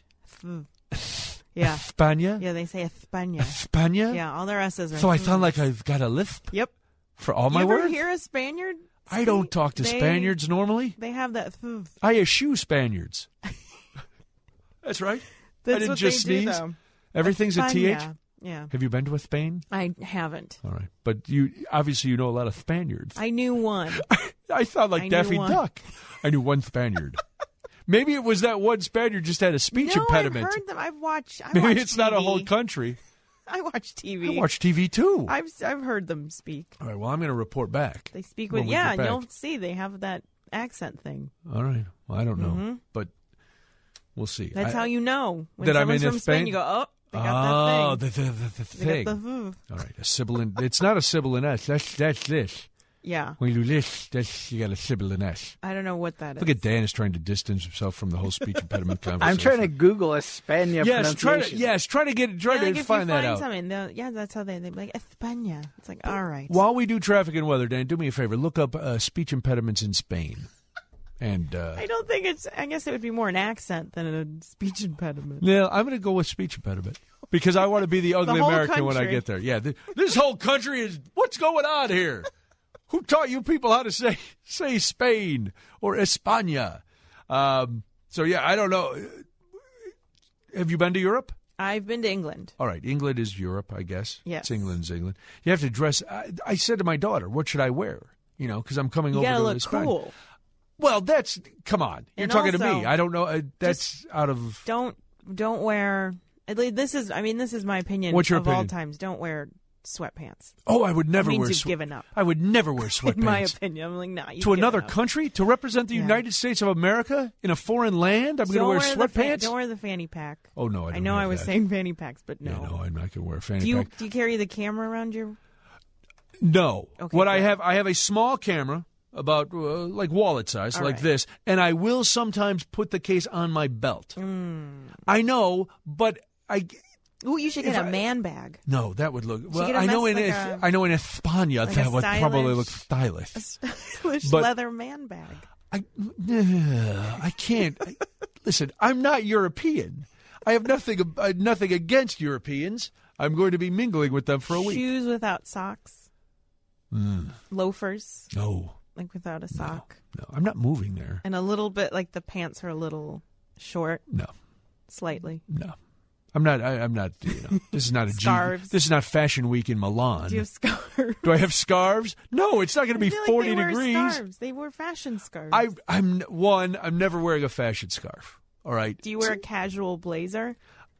Yeah. España. Yeah, they say España. España. Yeah, all their S's are. So I sound like I've got a lisp. Yep. For all my you ever words. hear a Spaniard? I don't talk to they- Spaniards normally. They have that. Th- I eschew Spaniards. That's right. That's I didn't what just they do, sneeze. though. Everything's a T H? España. Yeah. Have you been to a Spain? I haven't. All right. But you obviously you know a lot of Spaniards. I knew one. I sound like I knew Daffy one. Duck. I knew one Spaniard. Maybe it was that one Spaniard just had a speech no, impediment. I've heard them. I've watched. I Maybe watch it's not a T V. whole country. I watch T V. I watch T V too. I've I've heard them speak. All right. Well, I'm going to report back. They speak when with we yeah, get and back. you'll see they have that accent thing. All right. Well, I don't know, Mhm. but we'll see. That's I- how you know when that I'm someone's in from Spain. Spain. You go, oh, they got oh, that thing. the, the, the, the They thing. got the v. All right, a sibilant. It's not a sibilant S. That's that's this. Yeah. When you do this, that's you got a sibilant S. I don't know what that is. Look at Dan is trying to distance himself from the whole speech impediment conversation. I'm trying to Google España Yes, try to pronunciation. yes, try to get try Yeah, like to if find you that find out. something, they'll- yeah, that's how they they be like España. It's like all right. While we do traffic and weather, Dan, do me a favor. Look up uh, speech impediments in Spain. And uh, I don't think it's. I guess it would be more an accent than a speech impediment. yeah, I'm going to go with speech impediment because I want to be the ugly whole American when I country. get there. Yeah, th- this whole country is what's going on here? Who taught you people how to say say Spain or España? Um, so yeah, I don't know. Have you been to Europe? I've been to England. All right, England is Europe, I guess. Yes. It's England's England. You have to dress. I, I said to my daughter, "What should I wear?" You know, because I'm coming You over gotta to look Spain. cool. Well, that's come on. You're And talking to also, me. I don't know. Uh, that's out of. Don't don't wear. At least this is. I mean, this is my opinion. What's your of all opinion? times? Don't wear sweatpants. Oh, I would never It means wear. you've swe- given up. I would never wear sweatpants. In my opinion, I'm like, nah. You've to another given up. country to represent the Yeah. United States of America in a foreign land. I'm going to Don't wear wear the fa- sweatpants. don't wear the fanny pack. Oh no, I, I don't know have I was that. saying fanny packs, but no. Yeah, no, I'm not going to wear a fanny do you pack. do you carry the camera around your? No. Okay, what I good. have, I have a small camera about uh, like wallet size, All like right. this, and I will sometimes put the case on my belt. Mm. I know, but I. Ooh, you should If get a I- man bag. No, that would look well. get a I know mess in like Es- a- I know in España like that a would probably look stylish- stylish. A stylish But- leather man bag. I, uh, I can't. I, listen, I'm not European. I have nothing uh, nothing against Europeans. I'm going to be mingling with them for a week. Shoes without socks. Mm, Loafers. no, Like without a sock. no, I'm not moving there. And a little bit like the pants are a little short. No, Slightly. no. I'm not. I, I'm not. You know, this is not a G- Scarves. This is not Fashion Week in Milan. Do you have scarves? Do I have scarves? No, it's not going to be I feel like forty they wear degrees. Scarves. They wear fashion scarves. I, I'm one. I'm never wearing a fashion scarf. All right. Do you wear a casual blazer?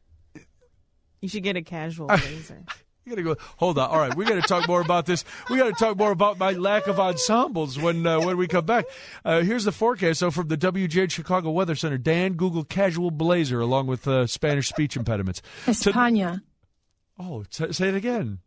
You should get a casual blazer. You gotta go. Hold on. All right, we got to talk more about this. We got to talk more about my lack of ensembles when uh, when we come back. Uh, here's the forecast. So from the W G H Chicago Weather Center, Dan, Google casual blazer along with uh, Spanish speech impediments. España. Oh, t- say it again.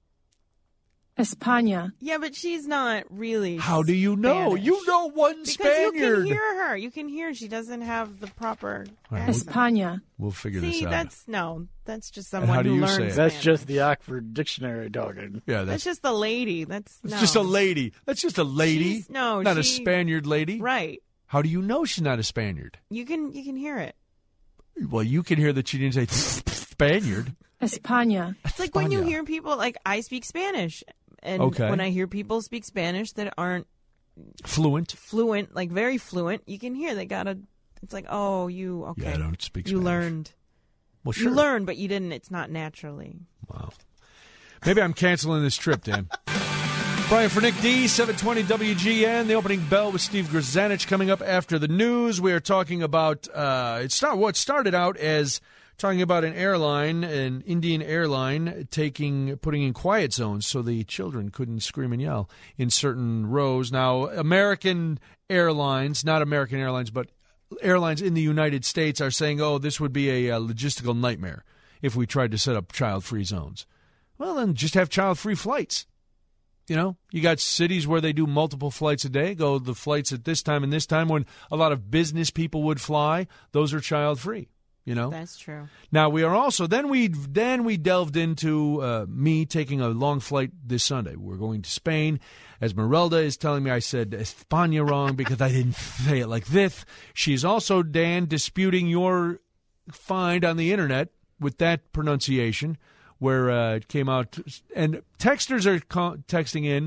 España. Yeah, but she's not really. How do you know? Spanish. You know one Because Spaniard. you can hear her. You can hear she doesn't have the proper. All right, accent. España. We'll figure See, this out. that's no. That's just And someone how do who you learns. say it? That's Spanish. just the Oxford Dictionary talking. Yeah, That's that's, just the lady. That's it's no. just a lady. That's just a lady. She's- no, not a she- Spaniard lady. Right. How do you know she's not a Spaniard? You can you can hear it. Well, you can hear that she didn't say Spaniard. España. It's like when you España. hear people like I speak Spanish, and Okay. when I hear people speak Spanish that aren't Fluent. fluent, like very fluent, you can hear they gotta. It's like, oh, you okay? Yeah, I don't speak You Spanish. learned. Well, sure. You learned, but you didn't. It's not naturally. Wow. Maybe I'm canceling this trip, Dan. Brian for Nick D, seven twenty W G N. The opening bell with Steve Grzanich coming up after the news. We are talking about uh, it start, what started out as talking about an airline, an Indian airline, taking putting in quiet zones so the children couldn't scream and yell in certain rows. Now, American airlines, not American Airlines, but airlines in the United States are saying, oh, this would be a, a logistical nightmare if we tried to set up child-free zones. Well, then just have child-free flights. You know, you got cities where they do multiple flights a day. Go the flights at this time and this time when a lot of business people would fly. Those are child-free, you know. That's true. Now, we are also, then we then we delved into uh, me taking a long flight this Sunday. We're going to Spain. As Merelda is telling me, I said España wrong because I didn't say it like this. She's also, Dan, disputing your find on the internet with that pronunciation where uh, it came out. And texters are co- texting in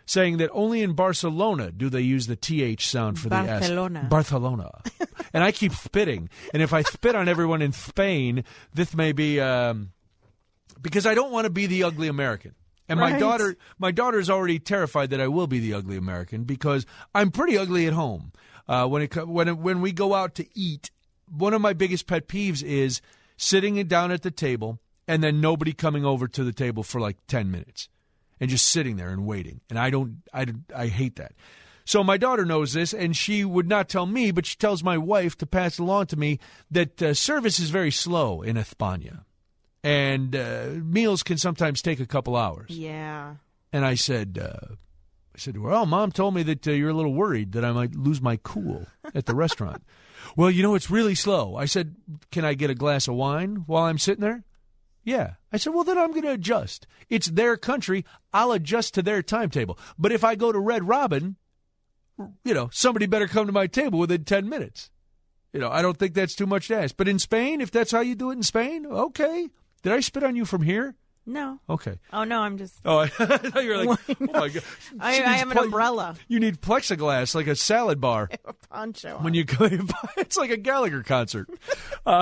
saying that only in Barcelona do they use the T H sound for Barcelona. the S. Barcelona. And I keep spitting. And if I spit on everyone in Spain, this may be um, because I don't want to be the ugly American. And my Right. daughter, my daughter's already terrified that I will be the ugly American because I'm pretty ugly at home. Uh, when it co- when it, when we go out to eat, one of my biggest pet peeves is sitting down at the table and then nobody coming over to the table for like ten minutes and just sitting there and waiting. And I don't, I, I hate that. So my daughter knows this, and she would not tell me, but she tells my wife to pass along to me that uh, service is very slow in España. And uh, meals can sometimes take a couple hours. Yeah. And I said, uh, I said, well, Mom told me that uh, you're a little worried that I might lose my cool at the restaurant. Well, you know, it's really slow. I said, can I get a glass of wine while I'm sitting there? Yeah. I said, well, then I'm going to adjust. It's their country. I'll adjust to their timetable. But if I go to Red Robin, you know, somebody better come to my table within ten minutes. You know, I don't think that's too much to ask. But in Spain, if that's how you do it in Spain, okay. Did I spit on you from here? No. Okay. Oh, no, I'm just... Oh, I thought you were like, oh, my God. I, She I needs have an ple- umbrella. You need plexiglass, like a salad bar. A poncho. When you go, it's like a Gallagher concert. uh,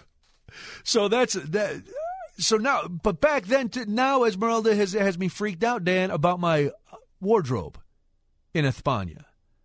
so that's that. So now, but back then, to now, Esmeralda has has me freaked out, Dan, about my wardrobe in España,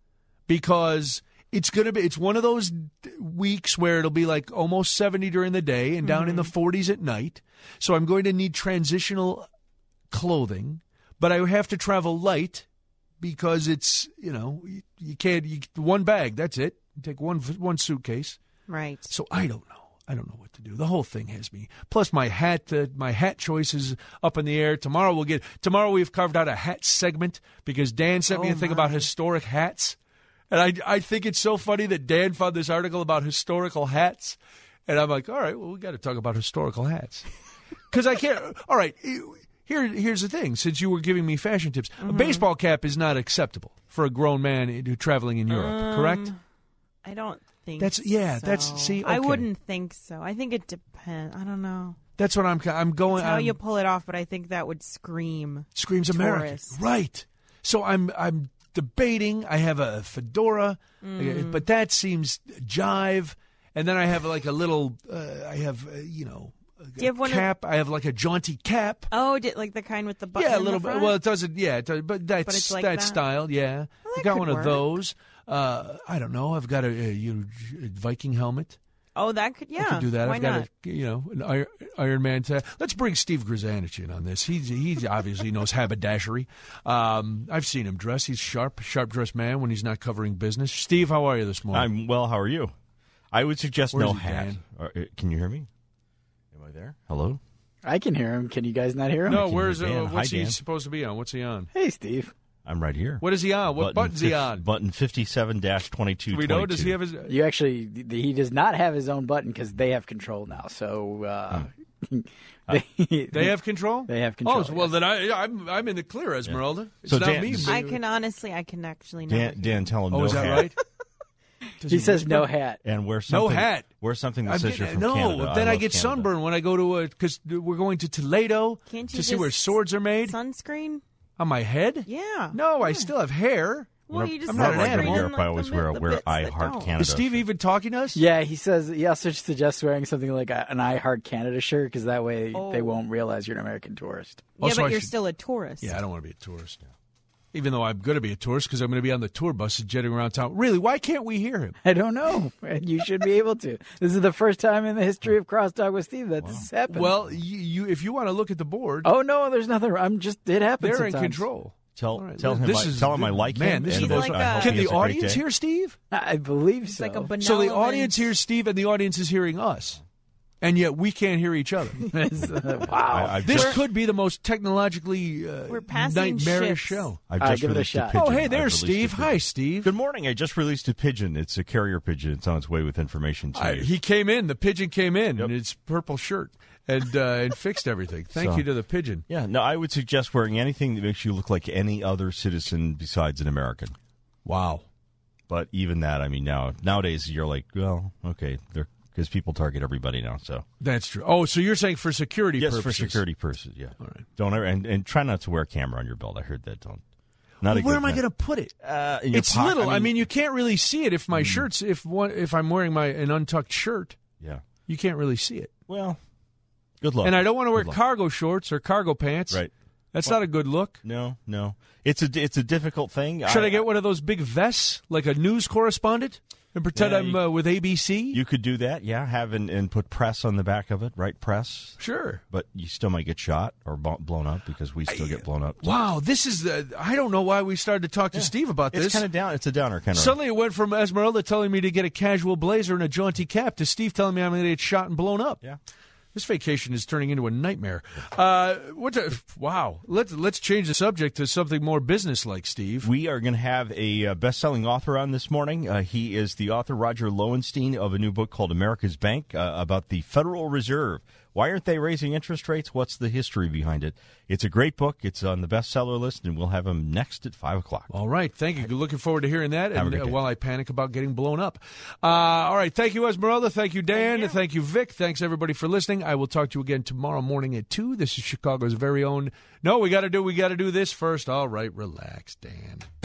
because it's gonna be it's one of those weeks where it'll be like almost seventy during the day and down in the forties at night. So I'm going to need transitional clothing, but I have to travel light because it's, you know, you, you can't you, one bag, that's it. You take one one suitcase. Right. So I don't know. I don't know what to do. The whole thing has me. Plus my hat, uh, my hat choice is up in the air. Tomorrow we'll get. Tomorrow we've carved out a hat segment because Dan sent me Oh, a thing my. about historic hats, and I I think it's so funny that Dan found this article about historical hats, and I'm like, all right, well we got to talk about historical hats because I can't. All right, here here's the thing. Since you were giving me fashion tips, a baseball cap is not acceptable for a grown man who traveling in Europe. Um, correct? I don't think That's- yeah, so. that's- see, I okay. wouldn't think so. I think it depends. I don't know. That's what I'm. I'm going. It's how I'm, you pull it off, but I think that would scream Screams American. tourist. Right. So I'm I'm debating. I have a fedora, Mm. but that seems jive. And then I have like a little, uh, I have, uh, you know, a Do you have one of- cap. I have like a jaunty cap. Oh, did, like the kind with the button Yeah, a in little the bit. front? Well, it doesn't, yeah, it does, but that's, But it's like that, that? style, yeah. Well, I that got could one of work. those. Uh, I don't know. I've got a, a, you know, a Viking helmet. Oh, that could, yeah. I could do that. Why I've got not? a, you know, an Iron, Iron Man tag. Let's bring Steve Grzanich in on this. He's he obviously knows haberdashery. Um, I've seen him dress. He's sharp, sharp dressed man when he's not covering business. Steve, how are you this morning? I'm well. How are you? I would suggest Where's no he, hat. Dan? Or, uh, can you hear me? Am I there? Hello? I can hear him. Can you guys not hear him? No, can where's hear Dan. uh, what's Hi, he Dan. supposed to be on? What's he on? Hey, Steve. I'm right here. What is he on? What button's he fif- on? Button fifty-seven twenty-two. Do we know? Does he have his? You actually, he does not have his own button because they have control now. So uh, they, They have control. They have control. Oh, so- well then I I'm I'm in the clear, Esmeralda. It's So not Dan- me. I can honestly, I can actually never Dan, Dan, tell him Oh, no is that hat. right? Does He says whisper? no hat. And wear No something. hat. Wear something that I'm says you're getting- from no, Canada. then I, love get Canada. sunburn when I go to a because we're going to Toledo Can't you to see where just swords are made sunscreen? on my head. Yeah. No, I still have hair. Well, you just I'm not an Whenever I go to animal. Europe, I always wear, the wear bits I that Heart don't. Canada. Is Steve even talking to us? Yeah, he says he also suggests wearing something like a, an I Heart Canada shirt because that way Oh. they won't realize you're an American tourist. Yeah, Also, but I you're should- still a tourist. Yeah, I don't want to be a tourist. Even though I'm going to be a tourist because I'm going to be on the tour buses jetting around town. Really, why can't we hear him? I don't know. You should be able to. This is the first time in the history of Crosstalk with Steve that this has happened. Well, you, you if you want to look at the board, oh no, there's nothing. I'm just. It happens. they're in sometimes. control. Tell, All right, tell him, this I, is- tell him I like man, him. this and is hope- like I a- hope Can he the has a great audience day. hear Steve? I believe It's so. like a benevolent... So the audience hears Steve and the audience is hearing us. And yet we can't hear each other. wow. I, I've This just, could be the most technologically uh, We're passing nightmarish ships. show. I've All right, just give it a released shot. pigeon. Oh, hey, I've there's released a Steve. pigeon. Hi, Steve. Good morning. I just released a pigeon. It's a carrier pigeon. It's on its way with information to I, you. he came in. The pigeon came in Yep. in its purple shirt and uh, and fixed everything. Thank So- you to the pigeon. Yeah, no, I would suggest wearing anything that makes you look like any other citizen besides an American. Wow. But even that, I mean, now nowadays you're like, well, okay, because people target everybody now. So That's true. Oh, so you're saying for security yes, purposes? for security purposes, yeah. All right. Don't ever and, and try not to wear a camera on your belt. I heard that. Don't. Not a Well, where good am I man. going to put it? Uh, in your It's pocket. little. I I mean- mean, you can't really see it if my shirt's if one if I'm wearing my an untucked shirt. Yeah. You can't really see it. Well, good luck. And I don't want to wear Good luck. cargo shorts or cargo pants. Right. That's Well, not a good look. No, no. It's a it's a difficult thing. Should I, get one of those big vests like a news correspondent and pretend Yeah, I'm you- uh, with A B C? You could do that, yeah. Have and, and put press on the back of it, right? Press. Sure. But you still might get shot or bo- blown up because we still get blown up. Wow, this is the. I don't know why we started to talk to Steve about It's this. kind of down. It's a downer kind of. Suddenly it went from Esmeralda telling me to get a casual blazer and a jaunty cap to Steve telling me I'm going to get shot and blown up. Yeah. This vacation is turning into a nightmare. Uh, what? The, wow. Let's let's change the subject to something more business-like, Steve. We are going to have a uh, best-selling author on this morning. Uh, he is the author, Roger Lowenstein, of a new book called America's Bank uh, about the Federal Reserve. Why aren't they raising interest rates? What's the history behind it? It's a great book. It's on the bestseller list, and we'll have him next at five o'clock. All right. Thank you. Looking forward to hearing that. Have a And good uh, day. while I panic about getting blown up. Uh, all right. Thank you, Esmeralda. Thank you, Dan. Thank you. Thank you, Vic. Thanks, everybody, for listening. I will talk to you again tomorrow morning at two. This is Chicago's very own. No, we got to do. We got to do this first. All right. Relax, Dan.